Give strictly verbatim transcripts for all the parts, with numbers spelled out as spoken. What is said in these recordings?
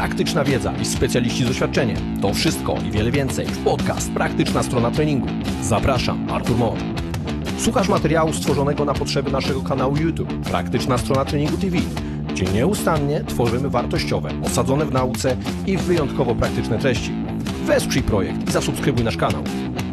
praktyczna wiedza i specjaliści z doświadczeniem. To wszystko i wiele więcej w podcast Praktyczna Strona Treningu. Zapraszam, Artur Mor. Słuchasz materiału stworzonego na potrzeby naszego kanału YouTube Praktyczna Strona Treningu T V, gdzie nieustannie tworzymy wartościowe, osadzone w nauce i wyjątkowo praktyczne treści. Wesprzyj projekt i zasubskrybuj nasz kanał.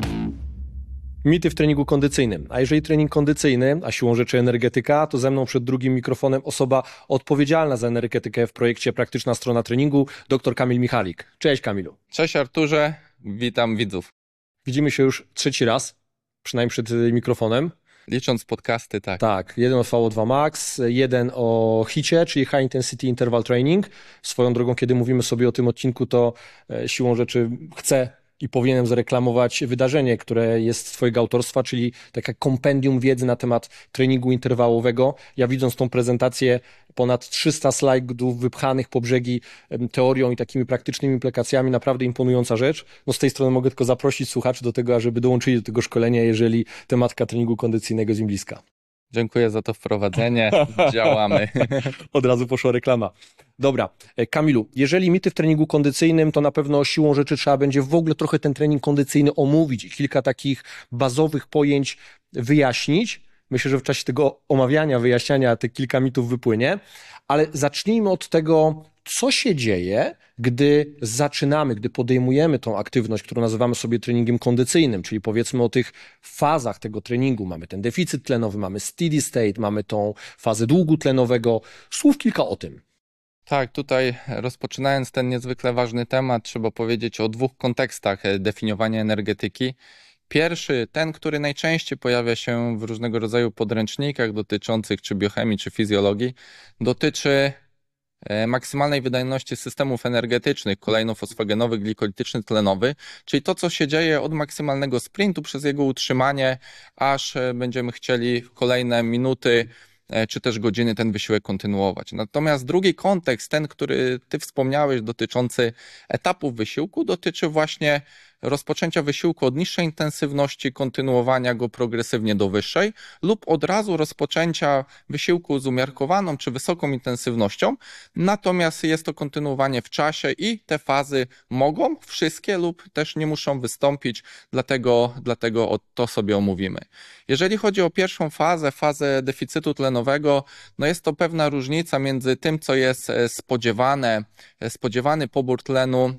Mity w treningu kondycyjnym. A jeżeli trening kondycyjny, a siłą rzeczy energetyka, to ze mną przed drugim mikrofonem osoba odpowiedzialna za energetykę w projekcie Praktyczna Strona Treningu, dr Kamil Michalik. Cześć Kamilu. Cześć Arturze, witam widzów. Widzimy się już trzeci raz, przynajmniej przed mikrofonem. Licząc podcasty, tak. Tak, jeden o V O dwa Max, jeden o hicie, czyli High Intensity Interval Training. Swoją drogą, kiedy mówimy sobie o tym odcinku, to siłą rzeczy chcę i powinienem zareklamować wydarzenie, które jest twojego autorstwa, czyli taka kompendium wiedzy na temat treningu interwałowego. Ja widząc tą prezentację, ponad trzysta slajdów wypchanych po brzegi teorią i takimi praktycznymi implikacjami, naprawdę imponująca rzecz. No z tej strony mogę tylko zaprosić słuchaczy do tego, żeby dołączyli do tego szkolenia, jeżeli tematyka treningu kondycyjnego jest im bliska. Dziękuję za to wprowadzenie. Działamy. Od razu poszła reklama. Dobra, Kamilu, jeżeli mity w treningu kondycyjnym, to na pewno siłą rzeczy trzeba będzie w ogóle trochę ten trening kondycyjny omówić i kilka takich bazowych pojęć wyjaśnić. Myślę, że w czasie tego omawiania, wyjaśniania te kilka mitów wypłynie, ale zacznijmy od tego, co się dzieje, gdy zaczynamy, gdy podejmujemy tą aktywność, którą nazywamy sobie treningiem kondycyjnym, czyli powiedzmy o tych fazach tego treningu. Mamy ten deficyt tlenowy, mamy steady state, mamy tą fazę długu tlenowego. Słów kilka o tym. Tak, tutaj rozpoczynając ten niezwykle ważny temat, trzeba powiedzieć o dwóch kontekstach definiowania energetyki. Pierwszy, ten, który najczęściej pojawia się w różnego rodzaju podręcznikach dotyczących czy biochemii, czy fizjologii, dotyczy maksymalnej wydajności systemów energetycznych, kolejno-fosfogenowy, glikolityczny, tlenowy, czyli to, co się dzieje od maksymalnego sprintu przez jego utrzymanie, aż będziemy chcieli kolejne minuty czy też godziny ten wysiłek kontynuować. Natomiast drugi kontekst, ten, który ty wspomniałeś, dotyczący etapów wysiłku, dotyczy właśnie rozpoczęcia wysiłku od niższej intensywności, kontynuowania go progresywnie do wyższej lub od razu rozpoczęcia wysiłku z umiarkowaną czy wysoką intensywnością, natomiast jest to kontynuowanie w czasie i te fazy mogą wszystkie lub też nie muszą wystąpić, dlatego, dlatego to sobie omówimy. Jeżeli chodzi o pierwszą fazę, fazę deficytu tlenowego, no jest to pewna różnica między tym, co jest spodziewane, spodziewany pobór tlenu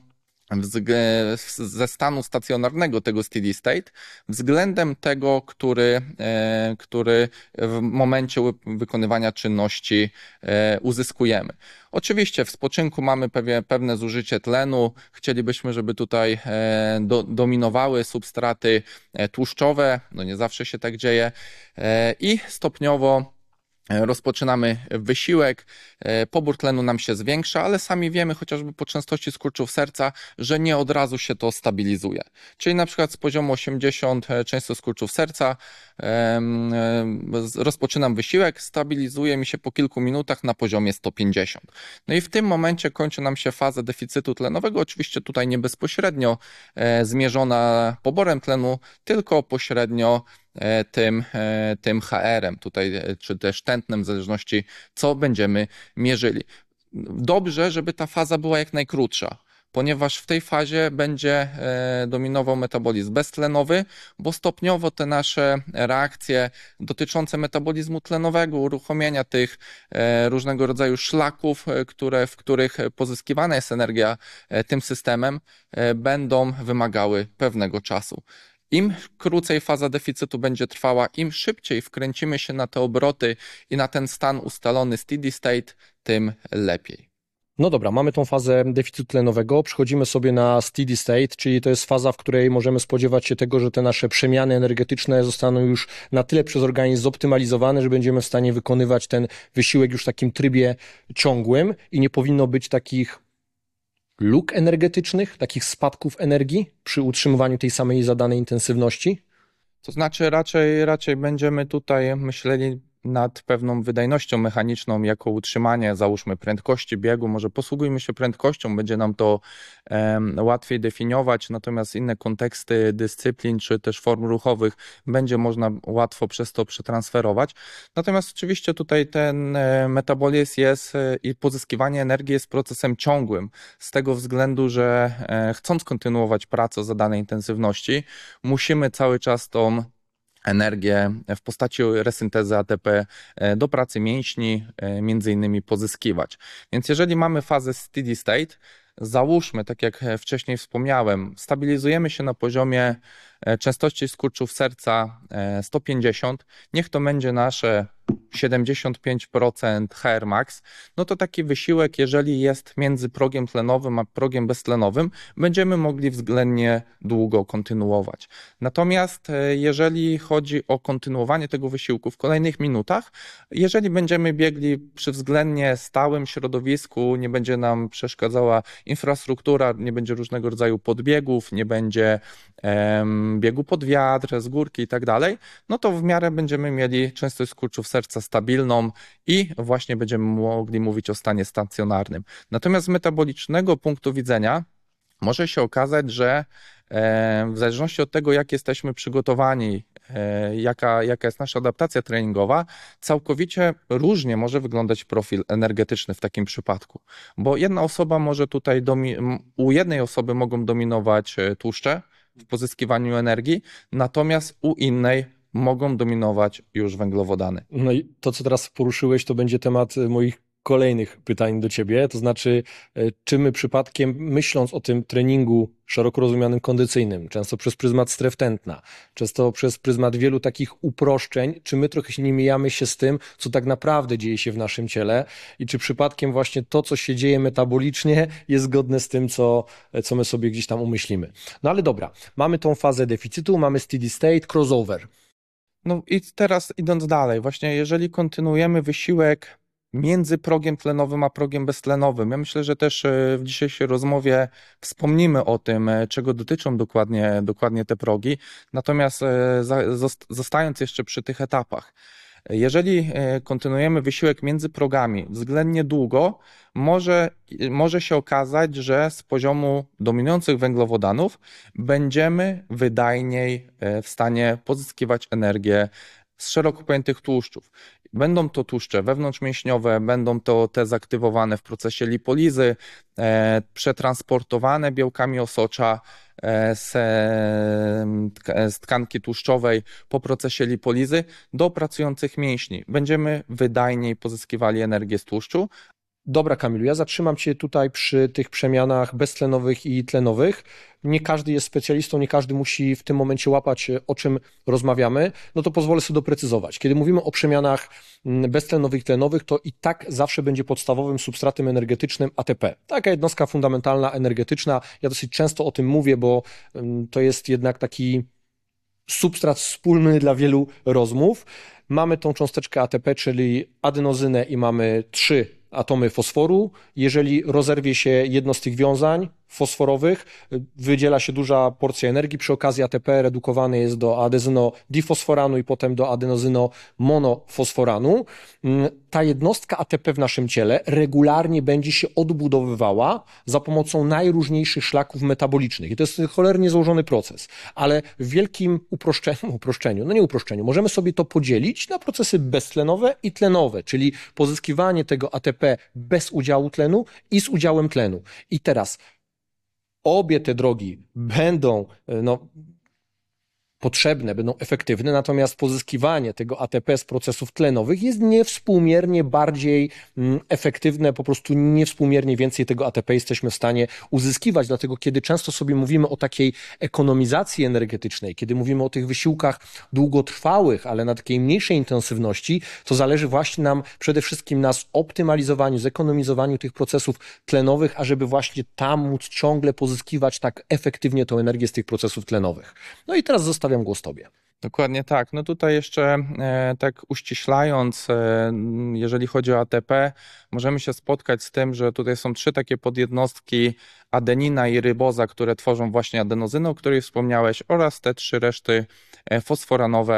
ze stanu stacjonarnego tego steady state względem tego, który, który w momencie wykonywania czynności uzyskujemy. Oczywiście w spoczynku mamy pewne, pewne zużycie tlenu, chcielibyśmy, żeby tutaj do, dominowały substraty tłuszczowe, no nie zawsze się tak dzieje i stopniowo rozpoczynamy wysiłek, pobór tlenu nam się zwiększa, ale sami wiemy chociażby po częstości skurczów serca, że nie od razu się to stabilizuje. Czyli na przykład z poziomu osiemdziesiąt częstość skurczów serca rozpoczynam wysiłek, stabilizuje mi się po kilku minutach na poziomie sto pięćdziesiąt. No i w tym momencie kończy nam się faza deficytu tlenowego, oczywiście tutaj nie bezpośrednio zmierzona poborem tlenu, tylko pośrednio tym, tym H R-em tutaj, czy też tętnem, w zależności co będziemy mierzyli. Dobrze, żeby ta faza była jak najkrótsza, ponieważ w tej fazie będzie dominował metabolizm beztlenowy, bo stopniowo te nasze reakcje dotyczące metabolizmu tlenowego, uruchomienia tych różnego rodzaju szlaków, które, w których pozyskiwana jest energia tym systemem, będą wymagały pewnego czasu. Im krócej faza deficytu będzie trwała, im szybciej wkręcimy się na te obroty i na ten stan ustalony steady state, tym lepiej. No dobra, mamy tą fazę deficytu tlenowego, przechodzimy sobie na steady state, czyli to jest faza, w której możemy spodziewać się tego, że te nasze przemiany energetyczne zostaną już na tyle przez organizm zoptymalizowane, że będziemy w stanie wykonywać ten wysiłek już w takim trybie ciągłym i nie powinno być takich luk energetycznych, takich spadków energii przy utrzymywaniu tej samej zadanej intensywności? To znaczy raczej, raczej będziemy tutaj myśleli nad pewną wydajnością mechaniczną jako utrzymanie, załóżmy, prędkości biegu. Może posługujmy się prędkością, będzie nam to um, łatwiej definiować, natomiast inne konteksty dyscyplin czy też form ruchowych będzie można łatwo przez to przetransferować. Natomiast oczywiście tutaj ten metabolizm jest i pozyskiwanie energii jest procesem ciągłym, z tego względu, że chcąc kontynuować pracę za danej intensywności, musimy cały czas tą energię w postaci resyntezy A T P do pracy mięśni między innymi pozyskiwać. Więc jeżeli mamy fazę steady state, załóżmy, tak jak wcześniej wspomniałem, stabilizujemy się na poziomie częstości skurczów serca sto pięćdziesiąt, niech to będzie nasze siedemdziesiąt pięć procent H R max, no to taki wysiłek, jeżeli jest między progiem tlenowym a progiem beztlenowym, będziemy mogli względnie długo kontynuować. Natomiast jeżeli chodzi o kontynuowanie tego wysiłku w kolejnych minutach, jeżeli będziemy biegli przy względnie stałym środowisku, nie będzie nam przeszkadzała infrastruktura, nie będzie różnego rodzaju podbiegów, nie będzie em, biegu pod wiatr, z górki i tak dalej, no to w miarę będziemy mieli częstość skurczów serca stabilną i właśnie będziemy mogli mówić o stanie stacjonarnym. Natomiast z metabolicznego punktu widzenia może się okazać, że w zależności od tego, jak jesteśmy przygotowani, jaka, jaka jest nasza adaptacja treningowa, całkowicie różnie może wyglądać profil energetyczny w takim przypadku. Bo jedna osoba może tutaj, domi- u jednej osoby mogą dominować tłuszcze w pozyskiwaniu energii, natomiast u innej mogą dominować już węglowodany. No i to, co teraz poruszyłeś, to będzie temat moich kolejnych pytań do Ciebie, to znaczy, czy my przypadkiem, myśląc o tym treningu szeroko rozumianym kondycyjnym, często przez pryzmat stref tętna, często przez pryzmat wielu takich uproszczeń, czy my trochę nie mijamy się z tym, co tak naprawdę dzieje się w naszym ciele i czy przypadkiem właśnie to, co się dzieje metabolicznie, jest zgodne z tym, co, co my sobie gdzieś tam umyślimy. No ale dobra, mamy tą fazę deficytu, mamy steady state, crossover. No i teraz idąc dalej, właśnie jeżeli kontynuujemy wysiłek między progiem tlenowym a progiem beztlenowym, ja myślę, że też w dzisiejszej rozmowie wspomnimy o tym, czego dotyczą dokładnie, dokładnie te progi, natomiast zostając jeszcze przy tych etapach, jeżeli kontynuujemy wysiłek między progami względnie długo, może, może się okazać, że z poziomu dominujących węglowodanów będziemy wydajniej w stanie pozyskiwać energię z szeroko pojętych tłuszczów. Będą to tłuszcze wewnątrzmięśniowe, będą to te zaktywowane w procesie lipolizy, e, przetransportowane białkami osocza e, z, e, z tkanki tłuszczowej po procesie lipolizy do pracujących mięśni. Będziemy wydajniej pozyskiwali energię z tłuszczu. Dobra, Kamilu, ja zatrzymam Cię tutaj przy tych przemianach beztlenowych i tlenowych. Nie każdy jest specjalistą, nie każdy musi w tym momencie łapać, o czym rozmawiamy, no to pozwolę sobie doprecyzować. Kiedy mówimy o przemianach beztlenowych i tlenowych, to i tak zawsze będzie podstawowym substratem energetycznym A T P. Taka jednostka fundamentalna energetyczna. Ja dosyć często o tym mówię, bo to jest jednak taki substrat wspólny dla wielu rozmów. Mamy tą cząsteczkę A T P, czyli adenozynę i mamy trzy atomy fosforu. Jeżeli rozerwie się jedno z tych wiązań fosforowych, wydziela się duża porcja energii. Przy okazji A T P redukowany jest do adezyno-difosforanu i potem do adenozyno-monofosforanu. Ta jednostka A T P w naszym ciele regularnie będzie się odbudowywała za pomocą najróżniejszych szlaków metabolicznych. I to jest cholernie złożony proces, ale w wielkim uproszczeniu, uproszczeniu, no nie uproszczeniu, możemy sobie to podzielić na procesy beztlenowe i tlenowe, czyli pozyskiwanie tego A T P bez udziału tlenu i z udziałem tlenu. I teraz obie te drogi będą no, potrzebne, będą efektywne, natomiast pozyskiwanie tego A T P z procesów tlenowych jest niewspółmiernie bardziej efektywne, po prostu niewspółmiernie więcej tego A T P jesteśmy w stanie uzyskiwać, dlatego kiedy często sobie mówimy o takiej ekonomizacji energetycznej, kiedy mówimy o tych wysiłkach długotrwałych, ale na takiej mniejszej intensywności, to zależy właśnie nam przede wszystkim na zoptymalizowaniu, zekonomizowaniu tych procesów tlenowych, ażeby właśnie tam móc ciągle pozyskiwać tak efektywnie tą energię z tych procesów tlenowych. No i teraz zostawiam głos Tobie. Dokładnie tak. No tutaj jeszcze e, tak uściślając, e, jeżeli chodzi o A T P, możemy się spotkać z tym, że tutaj są trzy takie podjednostki, adenina i ryboza, które tworzą właśnie adenozynę, o której wspomniałeś, oraz te trzy reszty fosforanowe,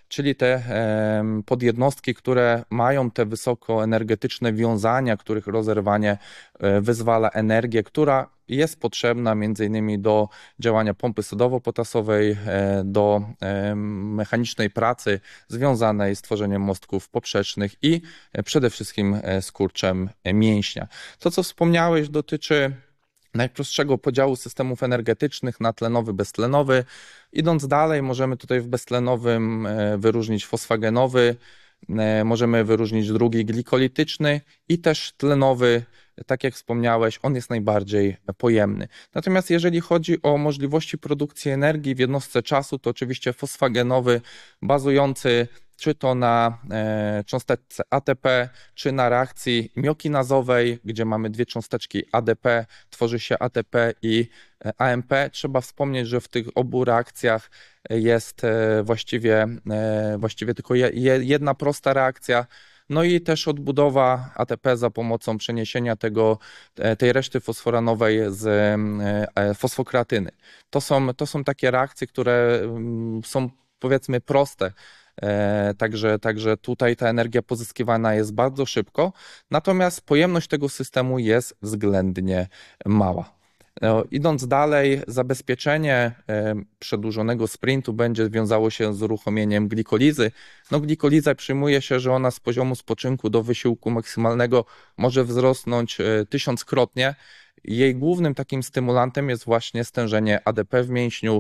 czyli te podjednostki, które mają te wysokoenergetyczne wiązania, których rozerwanie wyzwala energię, która jest potrzebna między innymi do działania pompy sodowo-potasowej, do mechanicznej pracy związanej z tworzeniem mostków poprzecznych i przede wszystkim skurczem mięśnia. To, co wspomniałeś, dotyczy najprostszego podziału systemów energetycznych na tlenowy, beztlenowy. Idąc dalej, możemy tutaj w beztlenowym wyróżnić fosfagenowy, możemy wyróżnić drugi glikolityczny i też tlenowy, tak jak wspomniałeś, on jest najbardziej pojemny. Natomiast jeżeli chodzi o możliwości produkcji energii w jednostce czasu, to oczywiście fosfagenowy, bazujący czy to na cząsteczce A T P, czy na reakcji miokinazowej, gdzie mamy dwie cząsteczki A D P, tworzy się A T P i A M P. Trzeba wspomnieć, że w tych obu reakcjach jest właściwie, właściwie tylko jedna prosta reakcja. No i też odbudowa A T P za pomocą przeniesienia tego, tej reszty fosforanowej z fosfokreatyny. To są, to są takie reakcje, które są powiedzmy proste. Także, także tutaj ta energia pozyskiwana jest bardzo szybko, natomiast pojemność tego systemu jest względnie mała. Idąc dalej, zabezpieczenie przedłużonego sprintu będzie wiązało się z uruchomieniem glikolizy. No, glikoliza przyjmuje się, że ona z poziomu spoczynku do wysiłku maksymalnego może wzrosnąć tysiąckrotnie. Jej głównym takim stymulantem jest właśnie stężenie A D P w mięśniu.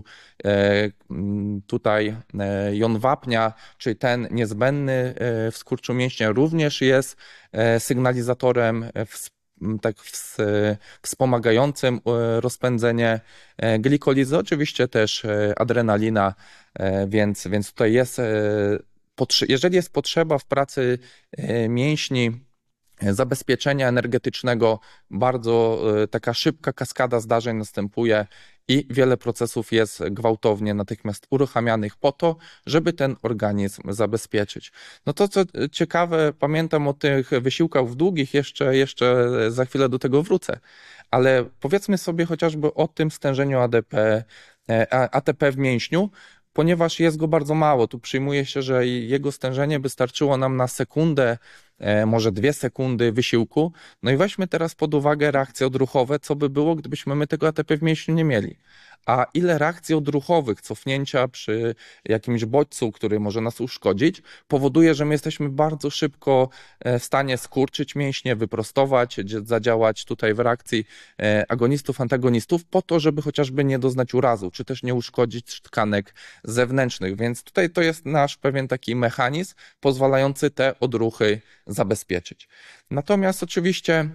Tutaj jon wapnia, czyli ten niezbędny w skurczu mięśnia, również jest sygnalizatorem tak wspomagającym rozpędzenie glikolizy. Oczywiście też adrenalina, więc, więc tutaj jest, jeżeli jest potrzeba w pracy mięśni zabezpieczenia energetycznego, bardzo taka szybka kaskada zdarzeń następuje i wiele procesów jest gwałtownie natychmiast uruchamianych po to, żeby ten organizm zabezpieczyć. No to, co ciekawe, pamiętam o tych wysiłkach w długich, jeszcze, jeszcze za chwilę do tego wrócę, ale powiedzmy sobie chociażby o tym stężeniu A D P, A T P w mięśniu, ponieważ jest go bardzo mało. Tu przyjmuje się, że jego stężenie wystarczyło nam na sekundę, może dwie sekundy wysiłku. No i weźmy teraz pod uwagę reakcje odruchowe, co by było, gdybyśmy my tego A T P w mięśniu nie mieli. A ile reakcji odruchowych, cofnięcia przy jakimś bodźcu, który może nas uszkodzić, powoduje, że my jesteśmy bardzo szybko w stanie skurczyć mięśnie, wyprostować, zadziałać tutaj w reakcji agonistów, antagonistów, po to, żeby chociażby nie doznać urazu, czy też nie uszkodzić tkanek zewnętrznych. Więc tutaj to jest nasz pewien taki mechanizm pozwalający te odruchy zabezpieczyć. Natomiast oczywiście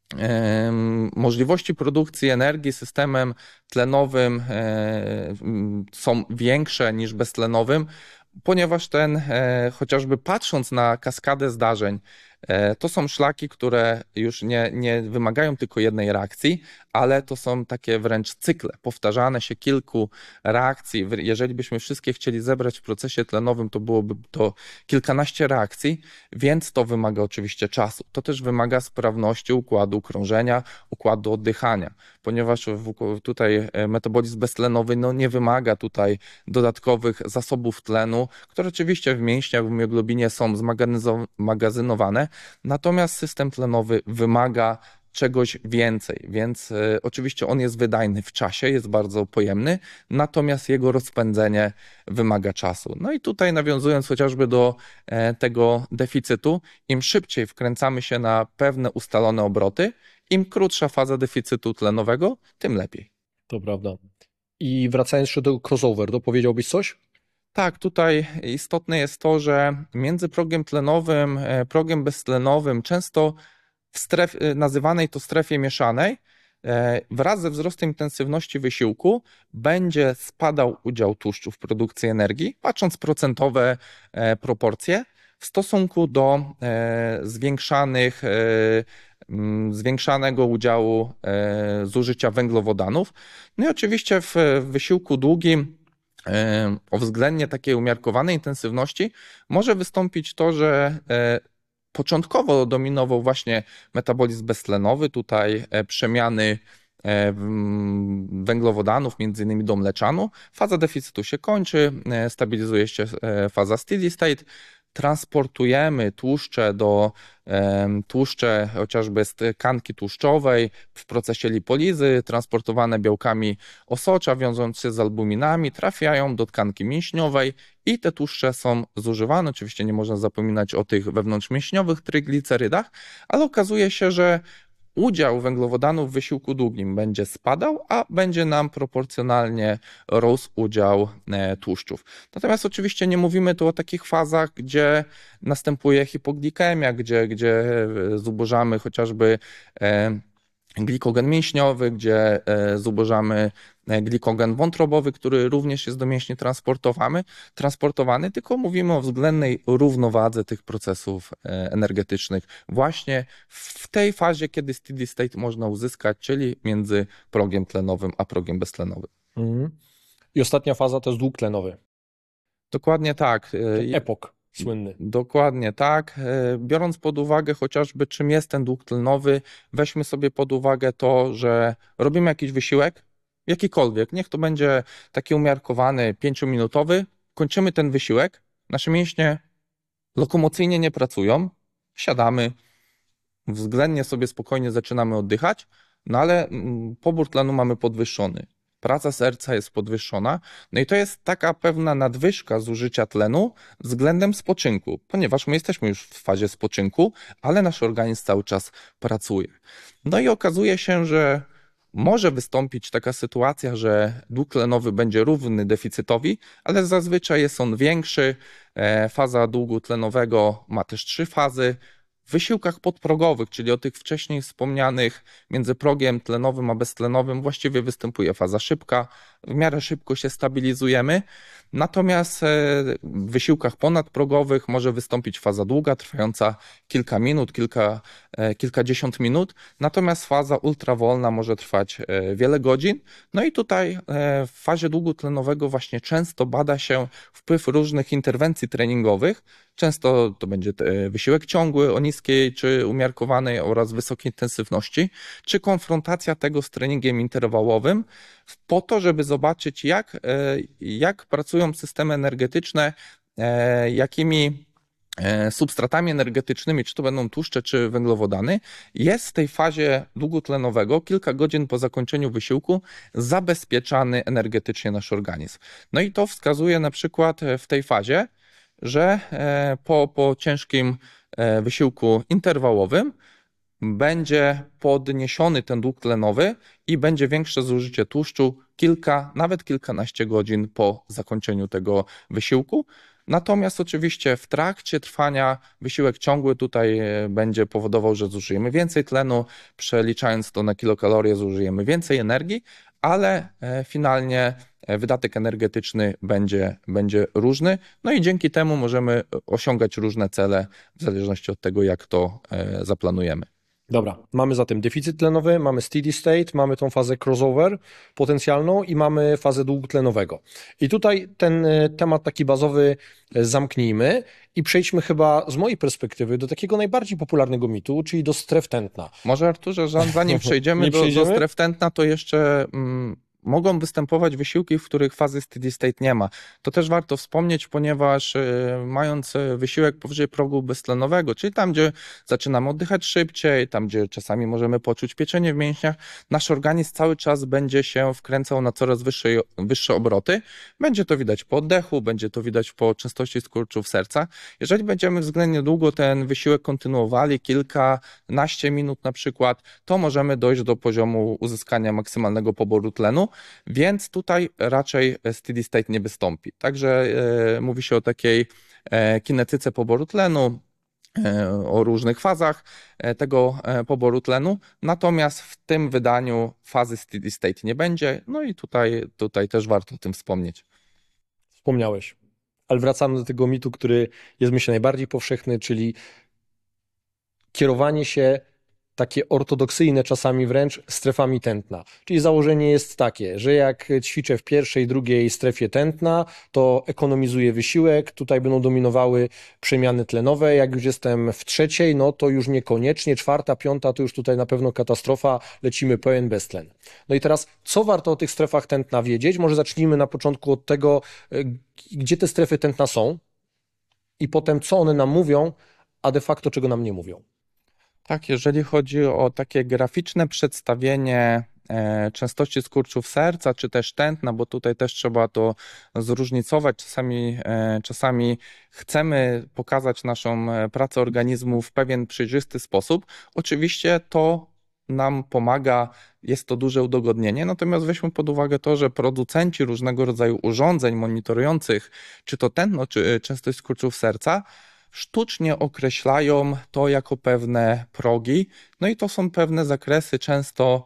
możliwości produkcji energii systemem tlenowym są większe niż beztlenowym, ponieważ ten, chociażby patrząc na kaskadę zdarzeń, to są szlaki, które już nie, nie wymagają tylko jednej reakcji, ale to są takie wręcz cykle, powtarzane się kilku reakcji. Jeżeli byśmy wszystkie chcieli zebrać w procesie tlenowym, to byłoby to kilkanaście reakcji, więc to wymaga oczywiście czasu. To też wymaga sprawności układu krążenia, układu oddychania, ponieważ tutaj metabolizm beztlenowy no, nie wymaga tutaj dodatkowych zasobów tlenu, które oczywiście w mięśniach, w mioglobinie są zmagazynowane, natomiast system tlenowy wymaga czegoś więcej, więc y, oczywiście on jest wydajny w czasie, jest bardzo pojemny, natomiast jego rozpędzenie wymaga czasu. No i tutaj nawiązując chociażby do e, tego deficytu, im szybciej wkręcamy się na pewne ustalone obroty, im krótsza faza deficytu tlenowego, tym lepiej. To prawda. I wracając jeszcze do crossover, to powiedziałbyś coś? Tak, tutaj istotne jest to, że między progiem tlenowym, progiem beztlenowym, często w strefie, nazywanej to strefie mieszanej, wraz ze wzrostem intensywności wysiłku będzie spadał udział tłuszczu w produkcji energii, patrząc procentowe proporcje w stosunku do zwiększanych, zwiększanego udziału zużycia węglowodanów. No i oczywiście w wysiłku długim o względnie takiej umiarkowanej intensywności może wystąpić to, że początkowo dominował właśnie metabolizm beztlenowy, tutaj przemiany węglowodanów, między innymi do mleczanu. Faza deficytu się kończy, stabilizuje się faza steady state, transportujemy tłuszcze do tłuszcze chociażby z tkanki tłuszczowej w procesie lipolizy, transportowane białkami osocza, wiążąc się z albuminami, trafiają do tkanki mięśniowej i te tłuszcze są zużywane. Oczywiście nie można zapominać o tych wewnątrzmięśniowych tryglicerydach, ale okazuje się, że udział węglowodanów w wysiłku długim będzie spadał, a będzie nam proporcjonalnie rósł udział tłuszczów. Natomiast oczywiście nie mówimy tu o takich fazach, gdzie następuje hipoglikemia, gdzie, gdzie zubożamy chociażby glikogen mięśniowy, gdzie zubożamy glikogen wątrobowy, który również jest do mięśni transportowany, transportowany, tylko mówimy o względnej równowadze tych procesów energetycznych właśnie w tej fazie, kiedy steady state można uzyskać, czyli między progiem tlenowym a progiem beztlenowym. Mhm. I ostatnia faza to jest dług tlenowy. Dokładnie tak. Ten epok słynny. Dokładnie tak. Biorąc pod uwagę chociażby czym jest ten dług tlenowy, weźmy sobie pod uwagę to, że robimy jakiś wysiłek, jakikolwiek, niech to będzie taki umiarkowany, pięciominutowy, kończymy ten wysiłek, nasze mięśnie lokomocyjnie nie pracują, siadamy, względnie sobie spokojnie zaczynamy oddychać, no ale pobór tlenu mamy podwyższony. Praca serca jest podwyższona, no i to jest taka pewna nadwyżka zużycia tlenu względem spoczynku, ponieważ my jesteśmy już w fazie spoczynku, ale nasz organizm cały czas pracuje. No i okazuje się, że może wystąpić taka sytuacja, że dług tlenowy będzie równy deficytowi, ale zazwyczaj jest on większy. Faza długu tlenowego ma też trzy fazy. W wysiłkach podprogowych, czyli o tych wcześniej wspomnianych między progiem tlenowym a beztlenowym, właściwie występuje faza szybka. W miarę szybko się stabilizujemy. Natomiast w wysiłkach ponadprogowych może wystąpić faza długa, trwająca kilka minut, kilka, kilkadziesiąt minut. Natomiast faza ultrawolna może trwać wiele godzin. No i tutaj w fazie długu tlenowego właśnie często bada się wpływ różnych interwencji treningowych. Często to będzie wysiłek ciągły o niskiej czy umiarkowanej oraz wysokiej intensywności, czy konfrontacja tego z treningiem interwałowym po to, żeby zobaczyć jak, jak pracują systemy energetyczne, jakimi substratami energetycznymi, czy to będą tłuszcze, czy węglowodany, jest w tej fazie długu tlenowego kilka godzin po zakończeniu wysiłku zabezpieczany energetycznie nasz organizm. No i to wskazuje na przykład w tej fazie, że po, po ciężkim wysiłku interwałowym będzie podniesiony ten dług tlenowy i będzie większe zużycie tłuszczu kilka, nawet kilkanaście godzin po zakończeniu tego wysiłku. Natomiast oczywiście w trakcie trwania wysiłek ciągły tutaj będzie powodował, że zużyjemy więcej tlenu, przeliczając to na kilokalorie zużyjemy więcej energii, ale finalnie wydatek energetyczny będzie, będzie różny, no i dzięki temu możemy osiągać różne cele w zależności od tego, jak to zaplanujemy. Dobra, mamy zatem deficyt tlenowy, mamy steady state, mamy tą fazę crossover potencjalną i mamy fazę długu tlenowego. I tutaj ten temat taki bazowy zamknijmy i przejdźmy chyba z mojej perspektywy do takiego najbardziej popularnego mitu, czyli do stref tętna. Może Arturze, zanim przejdziemy, do, do stref tętna, to jeszcze... Mm... mogą występować wysiłki, w których fazy steady state nie ma. To też warto wspomnieć, ponieważ mając wysiłek powyżej progu beztlenowego, czyli tam, gdzie zaczynamy oddychać szybciej, tam, gdzie czasami możemy poczuć pieczenie w mięśniach, nasz organizm cały czas będzie się wkręcał na coraz wyższe, wyższe obroty. Będzie to widać po oddechu, będzie to widać po częstości skurczów serca. Jeżeli będziemy względnie długo ten wysiłek kontynuowali, kilkanaście minut na przykład, to możemy dojść do poziomu uzyskania maksymalnego poboru tlenu, więc tutaj raczej steady state nie wystąpi. Także e, mówi się o takiej e, kinetyce poboru tlenu, e, o różnych fazach e, tego e, poboru tlenu, natomiast w tym wydaniu fazy steady state nie będzie, no i tutaj, tutaj też warto o tym wspomnieć. Wspomniałeś, ale wracamy do tego mitu, który jest myślę najbardziej powszechny, czyli kierowanie się takie ortodoksyjne czasami wręcz strefami tętna. Czyli założenie jest takie, że jak ćwiczę w pierwszej, drugiej strefie tętna, to ekonomizuję wysiłek, tutaj będą dominowały przemiany tlenowe, jak już jestem w trzeciej, no to już niekoniecznie, czwarta, piąta to już tutaj na pewno katastrofa, lecimy pełen beztlen. No i teraz, co warto o tych strefach tętna wiedzieć? Może zacznijmy na początku od tego, gdzie te strefy tętna są i potem co one nam mówią, a de facto czego nam nie mówią. Tak, jeżeli chodzi o takie graficzne przedstawienie e, częstości skurczów serca, czy też tętna, bo tutaj też trzeba to zróżnicować. Czasami, e, czasami chcemy pokazać naszą e, pracę organizmu w pewien przejrzysty sposób. Oczywiście to nam pomaga, jest to duże udogodnienie, natomiast weźmy pod uwagę to, że producenci różnego rodzaju urządzeń monitorujących, czy to tętno, czy częstość skurczów serca, sztucznie określają to jako pewne progi, no i to są pewne zakresy często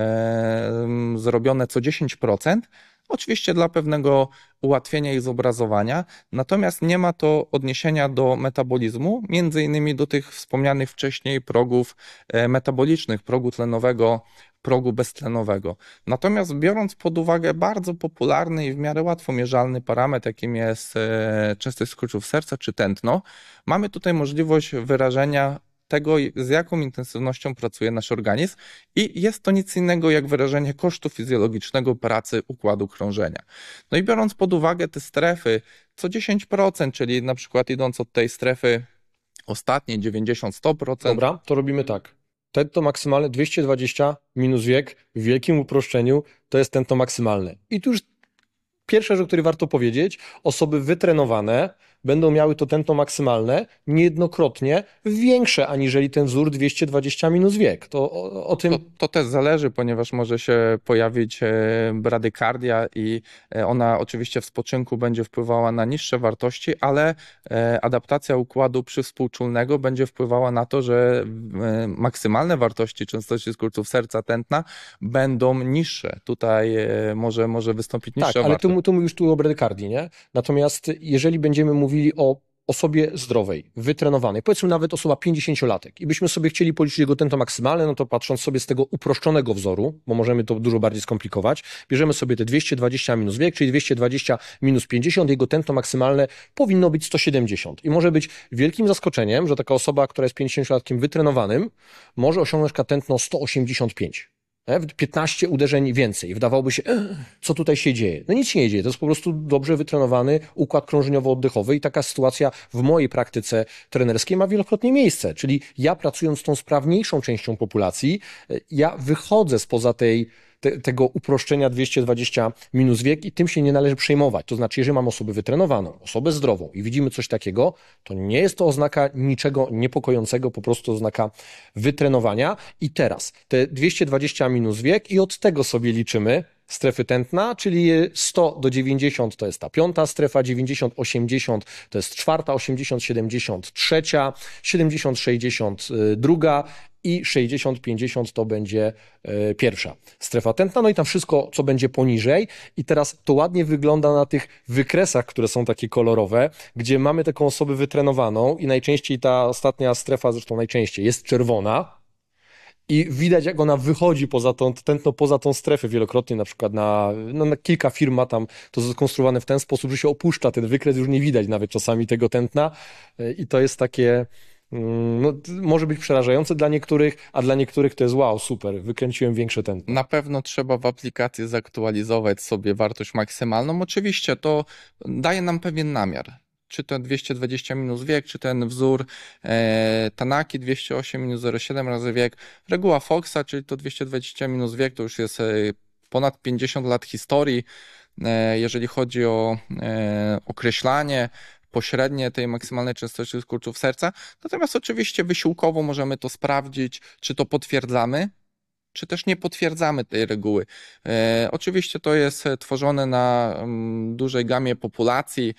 e, zrobione co dziesięć procent, oczywiście dla pewnego ułatwienia ich zobrazowania, natomiast nie ma to odniesienia do metabolizmu, między innymi do tych wspomnianych wcześniej progów e, metabolicznych, progu tlenowego, progu beztlenowego. Natomiast biorąc pod uwagę bardzo popularny i w miarę łatwo mierzalny parametr, jakim jest e, częstość skurczów serca czy tętno, mamy tutaj możliwość wyrażenia tego, z jaką intensywnością pracuje nasz organizm i jest to nic innego jak wyrażenie kosztu fizjologicznego pracy układu krążenia. No i biorąc pod uwagę te strefy co dziesięć procent, czyli na przykład idąc od tej strefy ostatniej dziewięćdziesiąt do stu procent. Dobra, to robimy tak. Tętno maksymalne dwieście dwadzieścia minus wiek w wielkim uproszczeniu to jest tętno maksymalne. I tu już pierwsza rzecz, o której warto powiedzieć, osoby wytrenowane będą miały to tętno maksymalne niejednokrotnie większe aniżeli ten wzór dwieście dwadzieścia minus wiek. To o, o tym... To, to też zależy, ponieważ może się pojawić bradykardia i ona oczywiście w spoczynku będzie wpływała na niższe wartości, ale adaptacja układu przywspółczulnego będzie wpływała na to, że maksymalne wartości częstości skurczów serca tętna będą niższe. Tutaj może, może wystąpić niższa tak, ale wartość. tu, tu mówisz tu o bradykardii, nie? Natomiast jeżeli będziemy mówili o osobie zdrowej, wytrenowanej, powiedzmy nawet osoba pięćdziesięciolatek i byśmy sobie chcieli policzyć jego tętno maksymalne, no to patrząc sobie z tego uproszczonego wzoru, bo możemy to dużo bardziej skomplikować, bierzemy sobie te dwieście dwadzieścia minus wiek, czyli dwieście dwadzieścia minus pięćdziesiąt, jego tętno maksymalne powinno być sto siedemdziesiąt. I może być wielkim zaskoczeniem, że taka osoba, która jest pięćdziesięciolatkiem wytrenowanym, może osiągnąć tętno sto osiemdziesiąt pięć. piętnaście uderzeń więcej. Wydawałoby się, co tutaj się dzieje? No nic się nie dzieje. To jest po prostu dobrze wytrenowany układ krążeniowo-oddechowy i taka sytuacja w mojej praktyce trenerskiej ma wielokrotnie miejsce. Czyli ja pracując z tą sprawniejszą częścią populacji, ja wychodzę spoza tej Te, tego uproszczenia dwieście dwadzieścia minus wiek i tym się nie należy przejmować. To znaczy, jeżeli mam osobę wytrenowaną, osobę zdrową i widzimy coś takiego, to nie jest to oznaka niczego niepokojącego, po prostu oznaka wytrenowania. I teraz te dwieście dwadzieścia minus wiek i od tego sobie liczymy strefy tętna, czyli sto do dziewięćdziesięciu to jest ta piąta strefa, dziewięćdziesiąt osiemdziesiąt to jest czwarta, osiemdziesiąt siedemdziesiąt trzecia, siedemdziesiąt sześćdziesiąt druga i sześćdziesiąt pięćdziesiąt to będzie y, pierwsza strefa tętna, no i tam wszystko, co będzie poniżej. I teraz to ładnie wygląda na tych wykresach, które są takie kolorowe, gdzie mamy taką osobę wytrenowaną i najczęściej ta ostatnia strefa, zresztą najczęściej, jest czerwona. I widać, jak ona wychodzi poza tą, tętno poza tą strefę wielokrotnie, na przykład na, no, na kilka firm ma tam to skonstruowane w ten sposób, że się opuszcza ten wykres, już nie widać nawet czasami tego tętna i to jest takie, no, może być przerażające dla niektórych, a dla niektórych to jest wow, super, wykręciłem większe tętno. Na pewno trzeba w aplikacji zaktualizować sobie wartość maksymalną. Oczywiście to daje nam pewien namiar. Czy to dwieście dwadzieścia minus wiek, czy ten wzór e, Tanaki dwieście osiem minus zero przecinek siedem razy wiek. Reguła Foxa, czyli to dwieście dwadzieścia minus wiek, to już jest e, ponad pięćdziesiąt lat historii, e, jeżeli chodzi o e, określanie pośrednie tej maksymalnej częstości skurczów serca. Natomiast oczywiście wysiłkowo możemy to sprawdzić, czy to potwierdzamy, czy też nie potwierdzamy tej reguły. E, oczywiście to jest tworzone na um, dużej gamie populacji,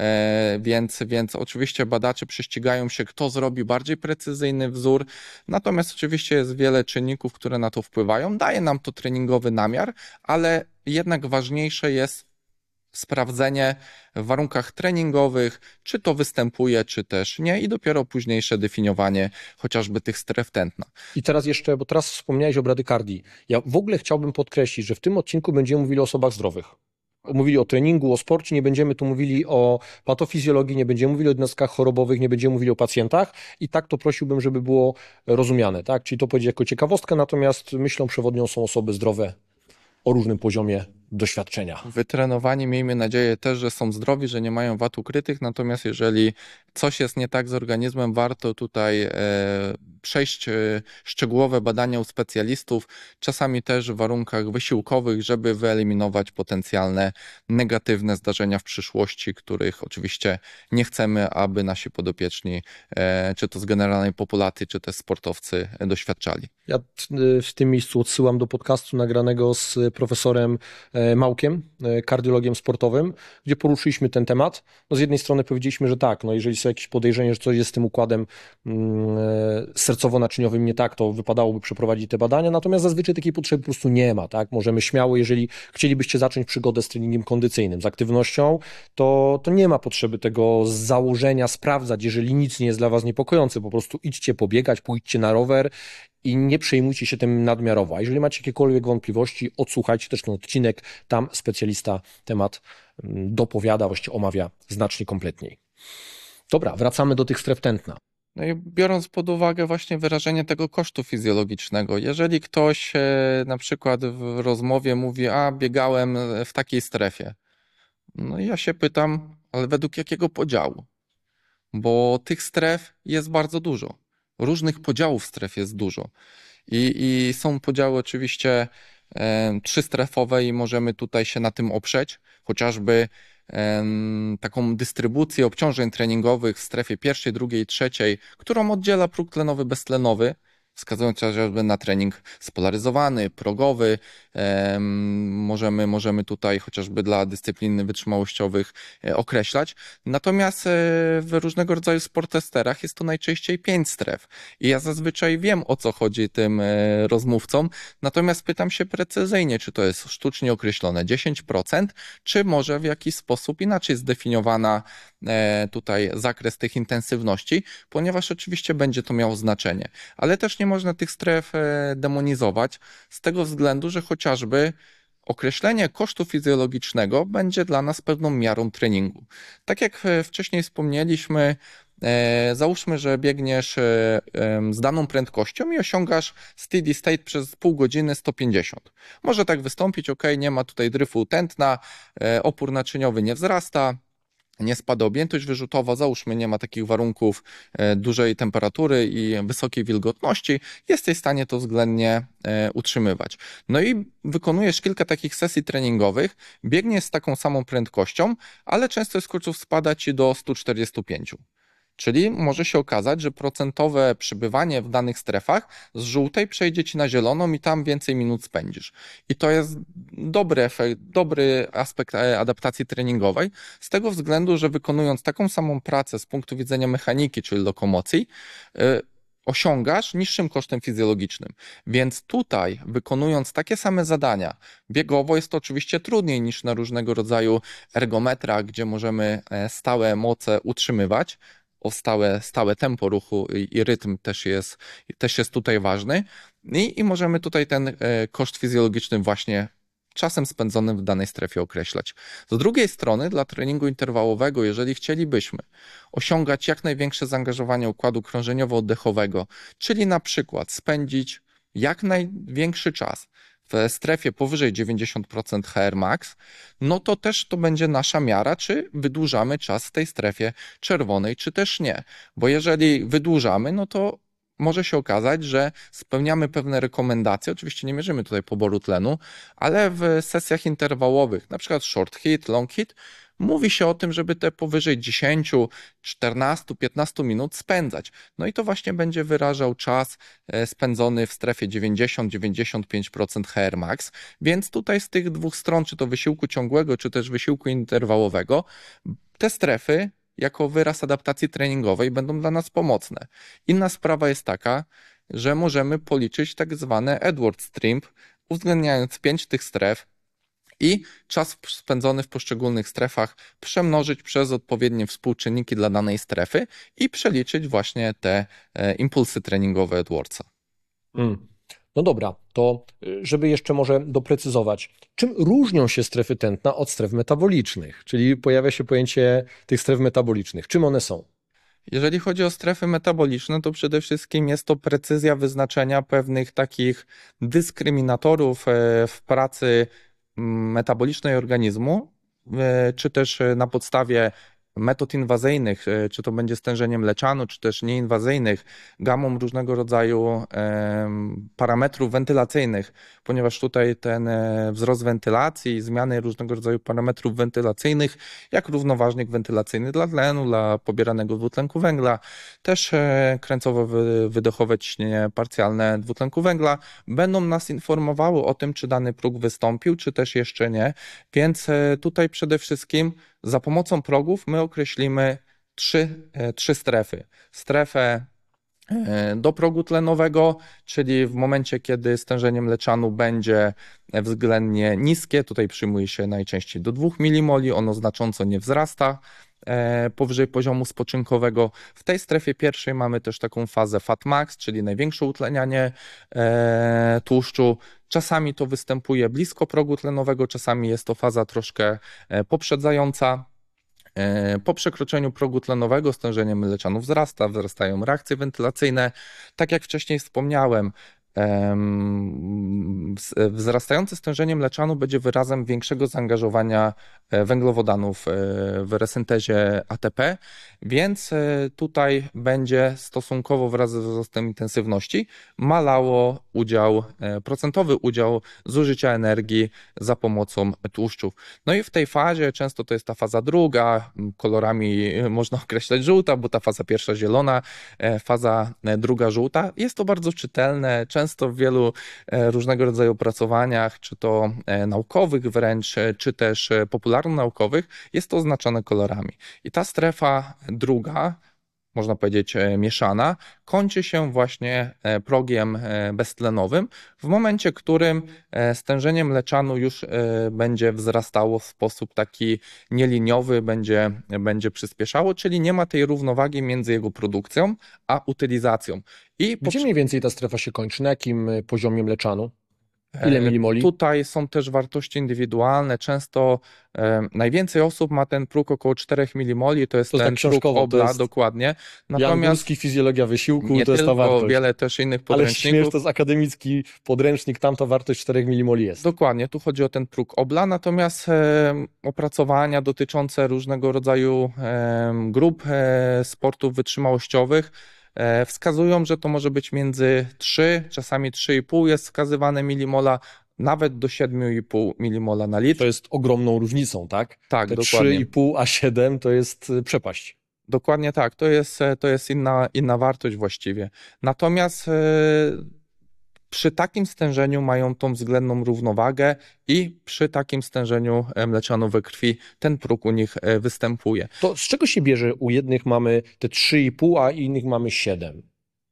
e, więc, więc oczywiście badacze prześcigają się, kto zrobi bardziej precyzyjny wzór, natomiast oczywiście jest wiele czynników, które na to wpływają. Daje nam to treningowy namiar, ale jednak ważniejsze jest sprawdzenie w warunkach treningowych, czy to występuje, czy też nie i dopiero późniejsze definiowanie chociażby tych stref tętna. I teraz jeszcze, bo teraz wspomniałeś o bradykardii. Ja w ogóle chciałbym podkreślić, że w tym odcinku będziemy mówili o osobach zdrowych. Mówili o treningu, o sporcie, nie będziemy tu mówili o patofizjologii, nie będziemy mówili o jednostkach chorobowych, nie będziemy mówili o pacjentach i tak to prosiłbym, żeby było rozumiane, tak? Czyli to powiedzieć jako ciekawostkę, natomiast myślą przewodnią są osoby zdrowe o różnym poziomie doświadczenia. Wytrenowani, miejmy nadzieję też, że są zdrowi, że nie mają wad ukrytych, natomiast jeżeli coś jest nie tak z organizmem, warto tutaj e, przejść e, szczegółowe badania u specjalistów, czasami też w warunkach wysiłkowych, żeby wyeliminować potencjalne negatywne zdarzenia w przyszłości, których oczywiście nie chcemy, aby nasi podopieczni, e, czy to z generalnej populacji, czy też sportowcy e, doświadczali. Ja w tym miejscu odsyłam do podcastu nagranego z profesorem Małkiem, kardiologiem sportowym, gdzie poruszyliśmy ten temat. No z jednej strony powiedzieliśmy, że tak, no jeżeli są jakieś podejrzenia, że coś jest z tym układem sercowo-naczyniowym nie tak, to wypadałoby przeprowadzić te badania, natomiast zazwyczaj takiej potrzeby po prostu nie ma, tak? Możemy śmiało, jeżeli chcielibyście zacząć przygodę z treningiem kondycyjnym, z aktywnością, to, to nie ma potrzeby tego z założenia sprawdzać, jeżeli nic nie jest dla was niepokojące, po prostu idźcie pobiegać, pójdźcie na rower i nie przejmujcie się tym nadmiarowo. A jeżeli macie jakiekolwiek wątpliwości, odsłuchajcie też ten odcinek, tam specjalista temat dopowiada, właściwie omawia znacznie kompletniej. Dobra, wracamy do tych stref tętna. No i biorąc pod uwagę właśnie wyrażenie tego kosztu fizjologicznego, jeżeli ktoś na przykład w rozmowie mówi, a biegałem w takiej strefie, no i ja się pytam, ale według jakiego podziału? Bo tych stref jest bardzo dużo. Różnych podziałów stref jest dużo. I, i są podziały oczywiście e, trzystrefowe i możemy tutaj się na tym oprzeć, chociażby e, taką dystrybucję obciążeń treningowych w strefie pierwszej, drugiej, trzeciej, którą oddziela próg tlenowy, beztlenowy, wskazując chociażby na trening spolaryzowany, progowy. E, możemy, możemy tutaj chociażby dla dyscyplin wytrzymałościowych e, określać. Natomiast e, w różnego rodzaju sporttesterach jest to najczęściej pięć stref. I ja zazwyczaj wiem, o co chodzi tym e, rozmówcom, natomiast pytam się precyzyjnie, czy to jest sztucznie określone dziesięć procent, czy może w jakiś sposób inaczej zdefiniowana e, tutaj zakres tych intensywności, ponieważ oczywiście będzie to miało znaczenie. Ale też nie można tych stref demonizować z tego względu, że chociażby określenie kosztu fizjologicznego będzie dla nas pewną miarą treningu. Tak jak wcześniej wspomnieliśmy, załóżmy, że biegniesz z daną prędkością i osiągasz steady state przez pół godziny sto pięćdziesiąt. Może tak wystąpić, ok, nie ma tutaj dryfu tętna, opór naczyniowy nie wzrasta, nie spada objętość wyrzutowa, załóżmy nie ma takich warunków e, dużej temperatury i wysokiej wilgotności, jesteś w stanie to względnie e, utrzymywać. No i wykonujesz kilka takich sesji treningowych, biegniesz z taką samą prędkością, ale często z kurczów spada ci do stu czterdziestu pięciu. Czyli może się okazać, że procentowe przebywanie w danych strefach z żółtej przejdzie ci na zieloną i tam więcej minut spędzisz. I to jest dobry efekt, dobry aspekt adaptacji treningowej, z tego względu, że wykonując taką samą pracę z punktu widzenia mechaniki, czyli lokomocji, yy, osiągasz niższym kosztem fizjologicznym. Więc tutaj, wykonując takie same zadania, biegowo jest to oczywiście trudniej niż na różnego rodzaju ergometrach, gdzie możemy stałe moce utrzymywać, o stałe, stałe tempo ruchu i, i rytm też jest, też jest tutaj ważny I, i możemy tutaj ten e, koszt fizjologiczny właśnie czasem spędzonym w danej strefie określać. Z drugiej strony dla treningu interwałowego, jeżeli chcielibyśmy osiągać jak największe zaangażowanie układu krążeniowo-oddechowego, czyli na przykład spędzić jak największy czas w strefie powyżej dziewięćdziesiąt procent H R max, no to też to będzie nasza miara, czy wydłużamy czas w tej strefie czerwonej, czy też nie. Bo jeżeli wydłużamy, no to może się okazać, że spełniamy pewne rekomendacje, oczywiście nie mierzymy tutaj poboru tlenu, ale w sesjach interwałowych, na przykład short hit, long hit, mówi się o tym, żeby te powyżej dziesięć, czternaście, piętnaście minut spędzać. No i to właśnie będzie wyrażał czas spędzony w strefie dziewięćdziesiąt do dziewięćdziesięciu pięciu procent H R max, więc tutaj z tych dwóch stron, czy to wysiłku ciągłego, czy też wysiłku interwałowego, te strefy jako wyraz adaptacji treningowej będą dla nas pomocne. Inna sprawa jest taka, że możemy policzyć tak zwane Edwards Trimp, uwzględniając pięć tych stref i czas spędzony w poszczególnych strefach przemnożyć przez odpowiednie współczynniki dla danej strefy i przeliczyć właśnie te impulsy treningowe Edwardsa. Hmm. No dobra, to żeby jeszcze może doprecyzować, czym różnią się strefy tętna od stref metabolicznych? Czyli pojawia się pojęcie tych stref metabolicznych. Czym one są? Jeżeli chodzi o strefy metaboliczne, to przede wszystkim jest to precyzja wyznaczenia pewnych takich dyskryminatorów w pracy metabolicznej organizmu, czy też na podstawie metod inwazyjnych, czy to będzie stężenie mleczanu, czy też nieinwazyjnych, gamą różnego rodzaju parametrów wentylacyjnych, ponieważ tutaj ten wzrost wentylacji, zmiany różnego rodzaju parametrów wentylacyjnych, jak równoważnik wentylacyjny dla tlenu, dla pobieranego dwutlenku węgla, też krańcowo-wydechowe ciśnienie parcjalne dwutlenku węgla, będą nas informowały o tym, czy dany próg wystąpił, czy też jeszcze nie, więc tutaj przede wszystkim za pomocą progów my określimy trzy, trzy strefy. Strefę do progu tlenowego, czyli w momencie, kiedy stężenie mleczanu będzie względnie niskie, tutaj przyjmuje się najczęściej do dwóch milimoli, ono znacząco nie wzrasta powyżej poziomu spoczynkowego. W tej strefie pierwszej mamy też taką fazę fat max, czyli największe utlenianie tłuszczu. Czasami to występuje blisko progu tlenowego, czasami jest to faza troszkę poprzedzająca. Po przekroczeniu progu tlenowego stężenie mleczanu wzrasta, wzrastają reakcje wentylacyjne. Tak jak wcześniej wspomniałem, wzrastające stężenie mleczanu będzie wyrazem większego zaangażowania węglowodanów w resyntezie A T P, więc tutaj będzie stosunkowo wraz ze wzrostem intensywności malało udział, procentowy udział zużycia energii za pomocą tłuszczów. No i w tej fazie, często to jest ta faza druga, kolorami można określać żółta, bo ta faza pierwsza zielona, faza druga żółta, jest to bardzo czytelne, często w wielu różnego rodzaju opracowaniach, czy to naukowych wręcz, czy też popularno-naukowych, jest to oznaczone kolorami. I ta strefa druga, można powiedzieć mieszana, kończy się właśnie progiem beztlenowym, w momencie, w którym stężenie mleczanu już będzie wzrastało w sposób taki nieliniowy, będzie, będzie przyspieszało, czyli nie ma tej równowagi między jego produkcją a utylizacją. I Gdzie mniej więcej ta strefa się kończy? Na jakim poziomie mleczanu? Ile milimoli? Tutaj są też wartości indywidualne. Często e, najwięcej osób ma ten próg około czterech milimoli, to jest to ten jest tak próg Obla, jest dokładnie. Natomiast fizjologia wysiłku, nie to jest ta tylko, wartość. wiele też innych Ale podręczników. śmiesz, to jest akademicki podręcznik, tam ta wartość czterech milimoli jest. Dokładnie, tu chodzi o ten próg Obla, natomiast e, opracowania dotyczące różnego rodzaju e, grup e, sportów wytrzymałościowych wskazują, że to może być między trzy, czasami trzy i pół jest wskazywane milimola, nawet do siedem i pół milimola na litr. To jest ogromną różnicą, tak? Tak, Te dokładnie. trzy i pół a siedem to jest przepaść. Dokładnie tak, to jest, to jest inna, inna wartość właściwie. Natomiast przy takim stężeniu mają tą względną równowagę i przy takim stężeniu mleczanu we krwi ten próg u nich występuje. To z czego się bierze? U jednych mamy te trzy i pół, a innych mamy siedem.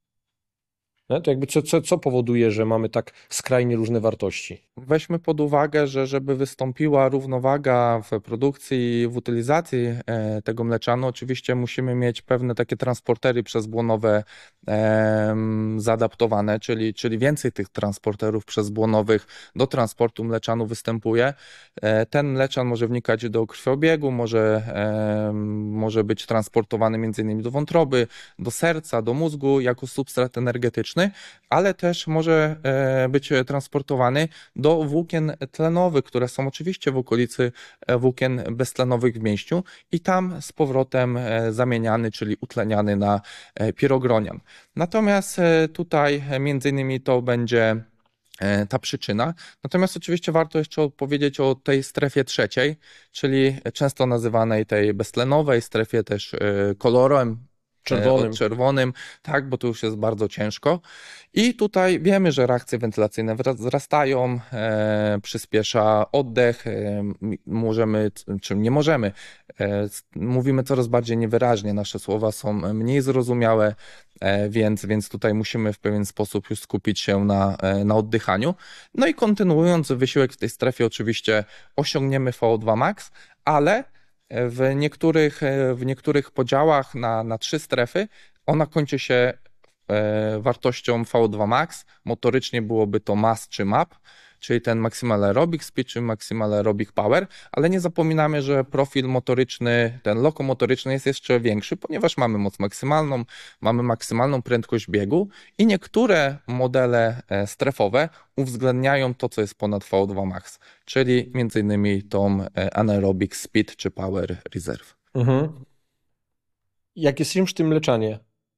No, to jakby co, co, co powoduje, że mamy tak skrajnie różne wartości? Weźmy pod uwagę, że żeby wystąpiła równowaga w produkcji i w utylizacji tego mleczanu, oczywiście musimy mieć pewne takie transportery przezbłonowe zaadaptowane, czyli, czyli więcej tych transporterów przezbłonowych do transportu mleczanu występuje. Ten mleczan może wnikać do krwiobiegu, może, może być transportowany między innymi do wątroby, do serca, do mózgu jako substrat energetyczny, ale też może być transportowany do włókien tlenowych, które są oczywiście w okolicy włókien beztlenowych w mięśniu i tam z powrotem zamieniany, czyli utleniany na pirogronian. Natomiast tutaj między innymi to będzie ta przyczyna. Natomiast oczywiście warto jeszcze powiedzieć o tej strefie trzeciej, czyli często nazywanej tej beztlenowej, strefie też kolorem Czerwonym. czerwonym, tak, bo to już jest bardzo ciężko. I tutaj wiemy, że reakcje wentylacyjne wzrastają, e, przyspiesza oddech, e, możemy, czy nie możemy, e, mówimy coraz bardziej niewyraźnie, nasze słowa są mniej zrozumiałe, więc, więc tutaj musimy w pewien sposób już skupić się na, na oddychaniu. No i kontynuując wysiłek w tej strefie oczywiście osiągniemy V O dwa max, ale w niektórych, w niektórych podziałach na, na trzy strefy ona kończy się wartością V O dwa max. Motorycznie byłoby to M A S czy M A P, czyli ten Maximal Aerobic Speed czy Maximal Aerobic Power, ale nie zapominamy, że profil motoryczny, ten lokomotoryczny jest jeszcze większy, ponieważ mamy moc maksymalną, mamy maksymalną prędkość biegu i niektóre modele strefowe uwzględniają to, co jest ponad V O dwa max, czyli między innymi tą Anaerobic Speed czy Power Reserve. Mhm. Jak jesteśmy przy tym mleczanie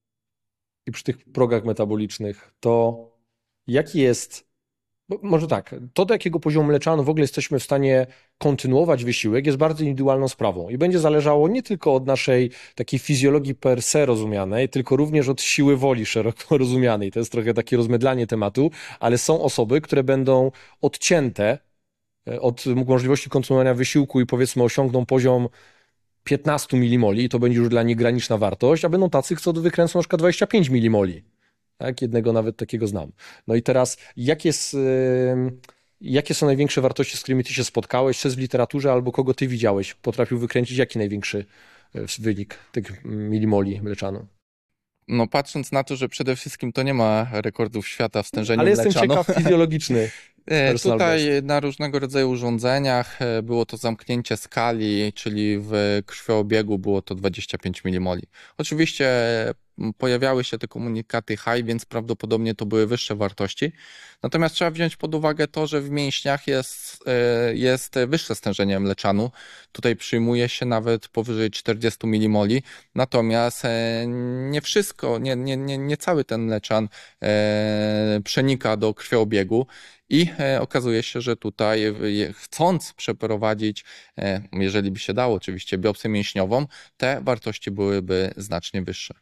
i przy tych progach metabolicznych, to jaki jest, bo może tak, to do jakiego poziomu mleczanu w ogóle jesteśmy w stanie kontynuować wysiłek jest bardzo indywidualną sprawą i będzie zależało nie tylko od naszej takiej fizjologii per se rozumianej, tylko również od siły woli szeroko rozumianej. To jest trochę takie rozmydlanie tematu, ale są osoby, które będą odcięte od możliwości kontynuowania wysiłku i powiedzmy osiągną poziom piętnaście milimoli, to będzie już dla nich graniczna wartość, a będą tacy, co wykręcą na przykład dwadzieścia pięć milimoli. Tak? Jednego nawet takiego znam. No i teraz, jak jest, yy, jakie są największe wartości, z którymi ty się spotkałeś, czy w literaturze, albo kogo ty widziałeś, potrafił wykręcić jaki największy wynik tych milimoli mleczanu? No patrząc na to, że przede wszystkim to nie ma rekordów świata w stężeniu Ale mleczanu. jestem ciekaw fizjologiczny. Tutaj na różnego rodzaju urządzeniach było to zamknięcie skali, czyli w krwioobiegu było to dwadzieścia pięć milimoli. Oczywiście pojawiały się te komunikaty high, więc prawdopodobnie to były wyższe wartości. Natomiast trzeba wziąć pod uwagę to, że w mięśniach jest, jest wyższe stężenie mleczanu. Tutaj przyjmuje się nawet powyżej czterdzieści milimoli. Natomiast nie wszystko, nie, nie, nie, nie cały ten mleczan przenika do krwioobiegu. I okazuje się, że tutaj chcąc przeprowadzić, jeżeli by się dało oczywiście, biopsję mięśniową, te wartości byłyby znacznie wyższe.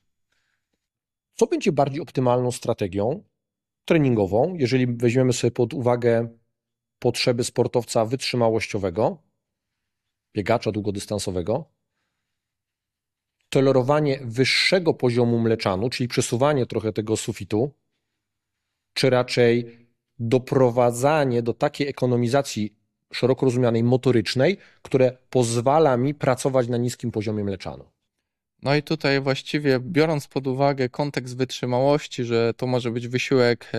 Co będzie bardziej optymalną strategią treningową, jeżeli weźmiemy sobie pod uwagę potrzeby sportowca wytrzymałościowego, biegacza długodystansowego, tolerowanie wyższego poziomu mleczanu, czyli przesuwanie trochę tego sufitu, czy raczej doprowadzanie do takiej ekonomizacji szeroko rozumianej motorycznej, które pozwala mi pracować na niskim poziomie mleczanu? No i tutaj właściwie biorąc pod uwagę kontekst wytrzymałości, że to może być wysiłek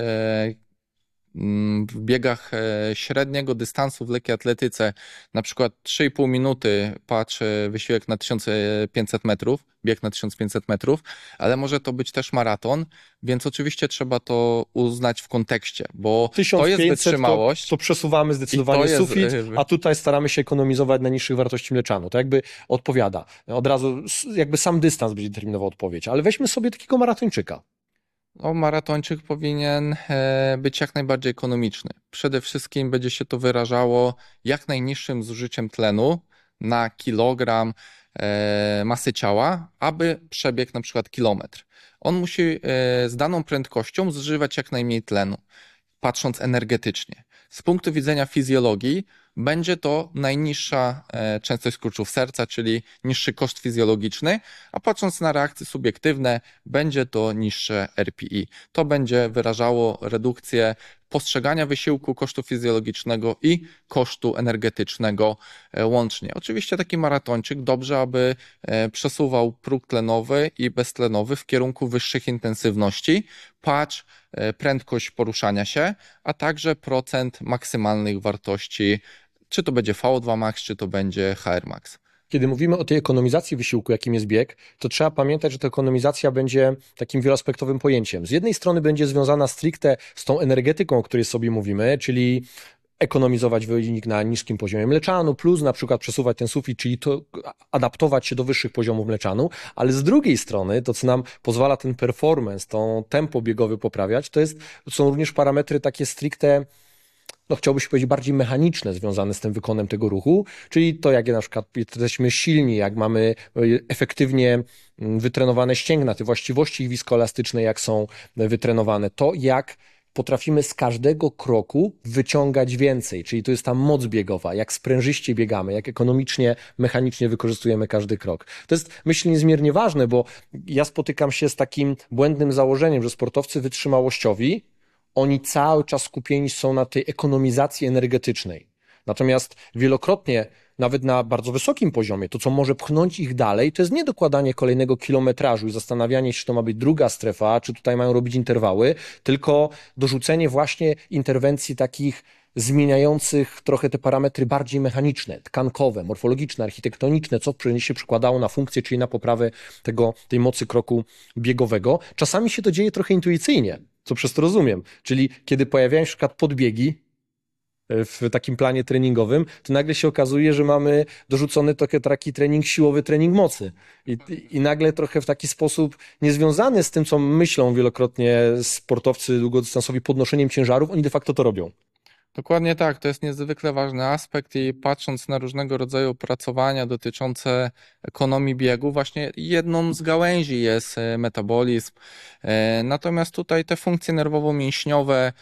w biegach średniego dystansu w lekkiej atletyce, na przykład trzy i pół minuty, patrz, wysiłek na tysiąc pięćset metrów, bieg na tysiąc pięćset metrów, ale może to być też maraton, więc oczywiście trzeba to uznać w kontekście, bo to jest wytrzymałość. To, to przesuwamy zdecydowanie jest, sufit, a tutaj staramy się ekonomizować na niższych wartości mleczanu. To jakby odpowiada. Od razu jakby sam dystans będzie determinował odpowiedź, ale weźmy sobie takiego maratończyka. No, maratończyk powinien być jak najbardziej ekonomiczny. Przede wszystkim będzie się to wyrażało jak najniższym zużyciem tlenu na kilogram masy ciała, aby przebiegł na przykład kilometr. On musi z daną prędkością zużywać jak najmniej tlenu, patrząc energetycznie. Z punktu widzenia fizjologii będzie to najniższa częstość skurczów serca, czyli niższy koszt fizjologiczny, a patrząc na reakcje subiektywne, będzie to niższe R P I. To będzie wyrażało redukcję postrzegania wysiłku, kosztu fizjologicznego i kosztu energetycznego łącznie. Oczywiście taki maratończyk dobrze, aby przesuwał próg tlenowy i beztlenowy w kierunku wyższych intensywności, patrz prędkość poruszania się, a także procent maksymalnych wartości, czy to będzie V O dwa max, czy to będzie H R max. Kiedy mówimy o tej ekonomizacji wysiłku, jakim jest bieg, to trzeba pamiętać, że ta ekonomizacja będzie takim wieloaspektowym pojęciem. Z jednej strony będzie związana stricte z tą energetyką, o której sobie mówimy, czyli ekonomizować wynik na niskim poziomie mleczanu, plus na przykład przesuwać ten sufit, czyli to adaptować się do wyższych poziomów mleczanu, ale z drugiej strony to, co nam pozwala ten performance, to tempo biegowe poprawiać, to jest, to są również parametry takie stricte, no chciałby się powiedzieć, bardziej mechaniczne związane z tym wykonem tego ruchu, czyli to, jak na przykład jesteśmy silni, jak mamy efektywnie wytrenowane ścięgna, te właściwości ich wiskoelastyczne, jak są wytrenowane, to jak potrafimy z każdego kroku wyciągać więcej, czyli to jest ta moc biegowa, jak sprężyście biegamy, jak ekonomicznie, mechanicznie wykorzystujemy każdy krok. To jest, myślę, niezmiernie ważne, bo ja spotykam się z takim błędnym założeniem, że sportowcy wytrzymałościowi, oni cały czas skupieni są na tej ekonomizacji energetycznej. Natomiast wielokrotnie, nawet na bardzo wysokim poziomie, to co może pchnąć ich dalej, to jest nie dokładanie kolejnego kilometrażu i zastanawianie się, czy to ma być druga strefa, czy tutaj mają robić interwały, tylko dorzucenie właśnie interwencji takich zmieniających trochę te parametry bardziej mechaniczne, tkankowe, morfologiczne, architektoniczne, co się przekładało na funkcję, czyli na poprawę tego, tej mocy kroku biegowego. Czasami się to dzieje trochę intuicyjnie, co przez to rozumiem, czyli kiedy pojawiają się na przykład podbiegi w takim planie treningowym, to nagle się okazuje, że mamy dorzucony trochę taki trening siłowy, trening mocy. I, I nagle trochę w taki sposób niezwiązany z tym, co myślą wielokrotnie sportowcy długodystansowi podnoszeniem ciężarów, oni de facto to robią. Dokładnie tak, to jest niezwykle ważny aspekt i patrząc na różnego rodzaju opracowania dotyczące ekonomii biegu, właśnie jedną z gałęzi jest metabolizm. Natomiast tutaj te funkcje nerwowo-mięśniowe,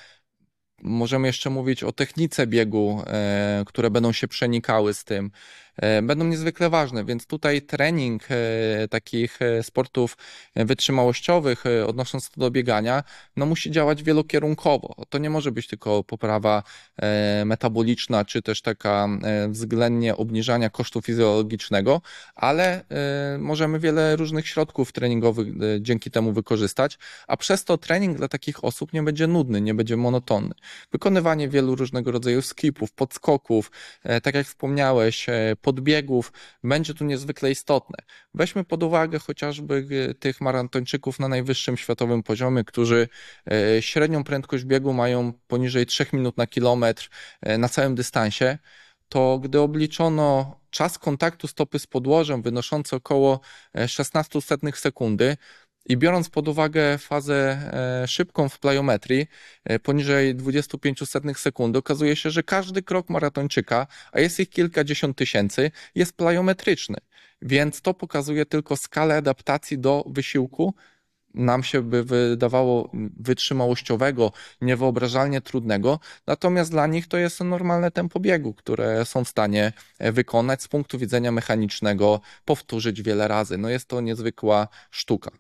możemy jeszcze mówić o technice biegu, e, które będą się przenikały z tym, e, będą niezwykle ważne, więc tutaj trening e, takich e, sportów wytrzymałościowych, e, odnosząc to do biegania, no musi działać wielokierunkowo. To nie może być tylko poprawa e, metaboliczna, czy też taka e, względnie obniżania kosztu fizjologicznego, ale e, możemy wiele różnych środków treningowych e, dzięki temu wykorzystać, a przez to trening dla takich osób nie będzie nudny, nie będzie monotonny. Wykonywanie wielu różnego rodzaju skipów, podskoków, tak jak wspomniałeś, podbiegów, będzie tu niezwykle istotne. Weźmy pod uwagę chociażby tych maratończyków na najwyższym światowym poziomie, którzy średnią prędkość biegu mają poniżej trzech minut na kilometr na całym dystansie, to gdy obliczono czas kontaktu stopy z podłożem wynoszący około szesnaście setnych sekundy, i biorąc pod uwagę fazę szybką w plyometrii poniżej dwadzieścia pięć setnych sekundy, okazuje się, że każdy krok maratończyka, a jest ich kilkadziesiąt tysięcy, jest plyometryczny. Więc to pokazuje tylko skalę adaptacji do wysiłku, nam się by wydawało wytrzymałościowego, niewyobrażalnie trudnego, natomiast dla nich to jest normalne tempo biegu, które są w stanie wykonać z punktu widzenia mechanicznego, powtórzyć wiele razy. No jest to niezwykła sztuka.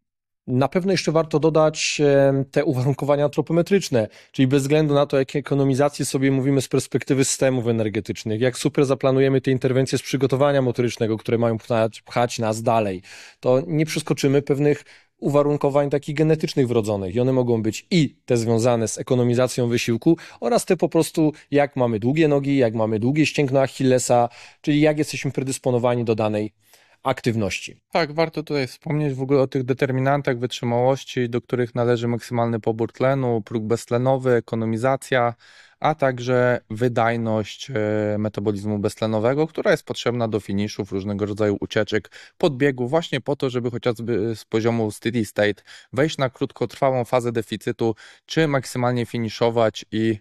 Na pewno jeszcze warto dodać te uwarunkowania antropometryczne, czyli bez względu na to, jakie ekonomizacje sobie mówimy z perspektywy systemów energetycznych, jak super zaplanujemy te interwencje z przygotowania motorycznego, które mają pchać, pchać nas dalej, to nie przeskoczymy pewnych uwarunkowań takich genetycznych wrodzonych i one mogą być i te związane z ekonomizacją wysiłku oraz te po prostu jak mamy długie nogi, jak mamy długie ścięgno Achillesa, czyli jak jesteśmy predysponowani do danej aktywności. Tak, warto tutaj wspomnieć w ogóle o tych determinantach wytrzymałości, do których należy maksymalny pobór tlenu, próg beztlenowy, ekonomizacja, a także wydajność metabolizmu beztlenowego, która jest potrzebna do finiszów różnego rodzaju ucieczek, podbiegów, właśnie po to, żeby chociażby z poziomu steady state wejść na krótkotrwałą fazę deficytu, czy maksymalnie finiszować i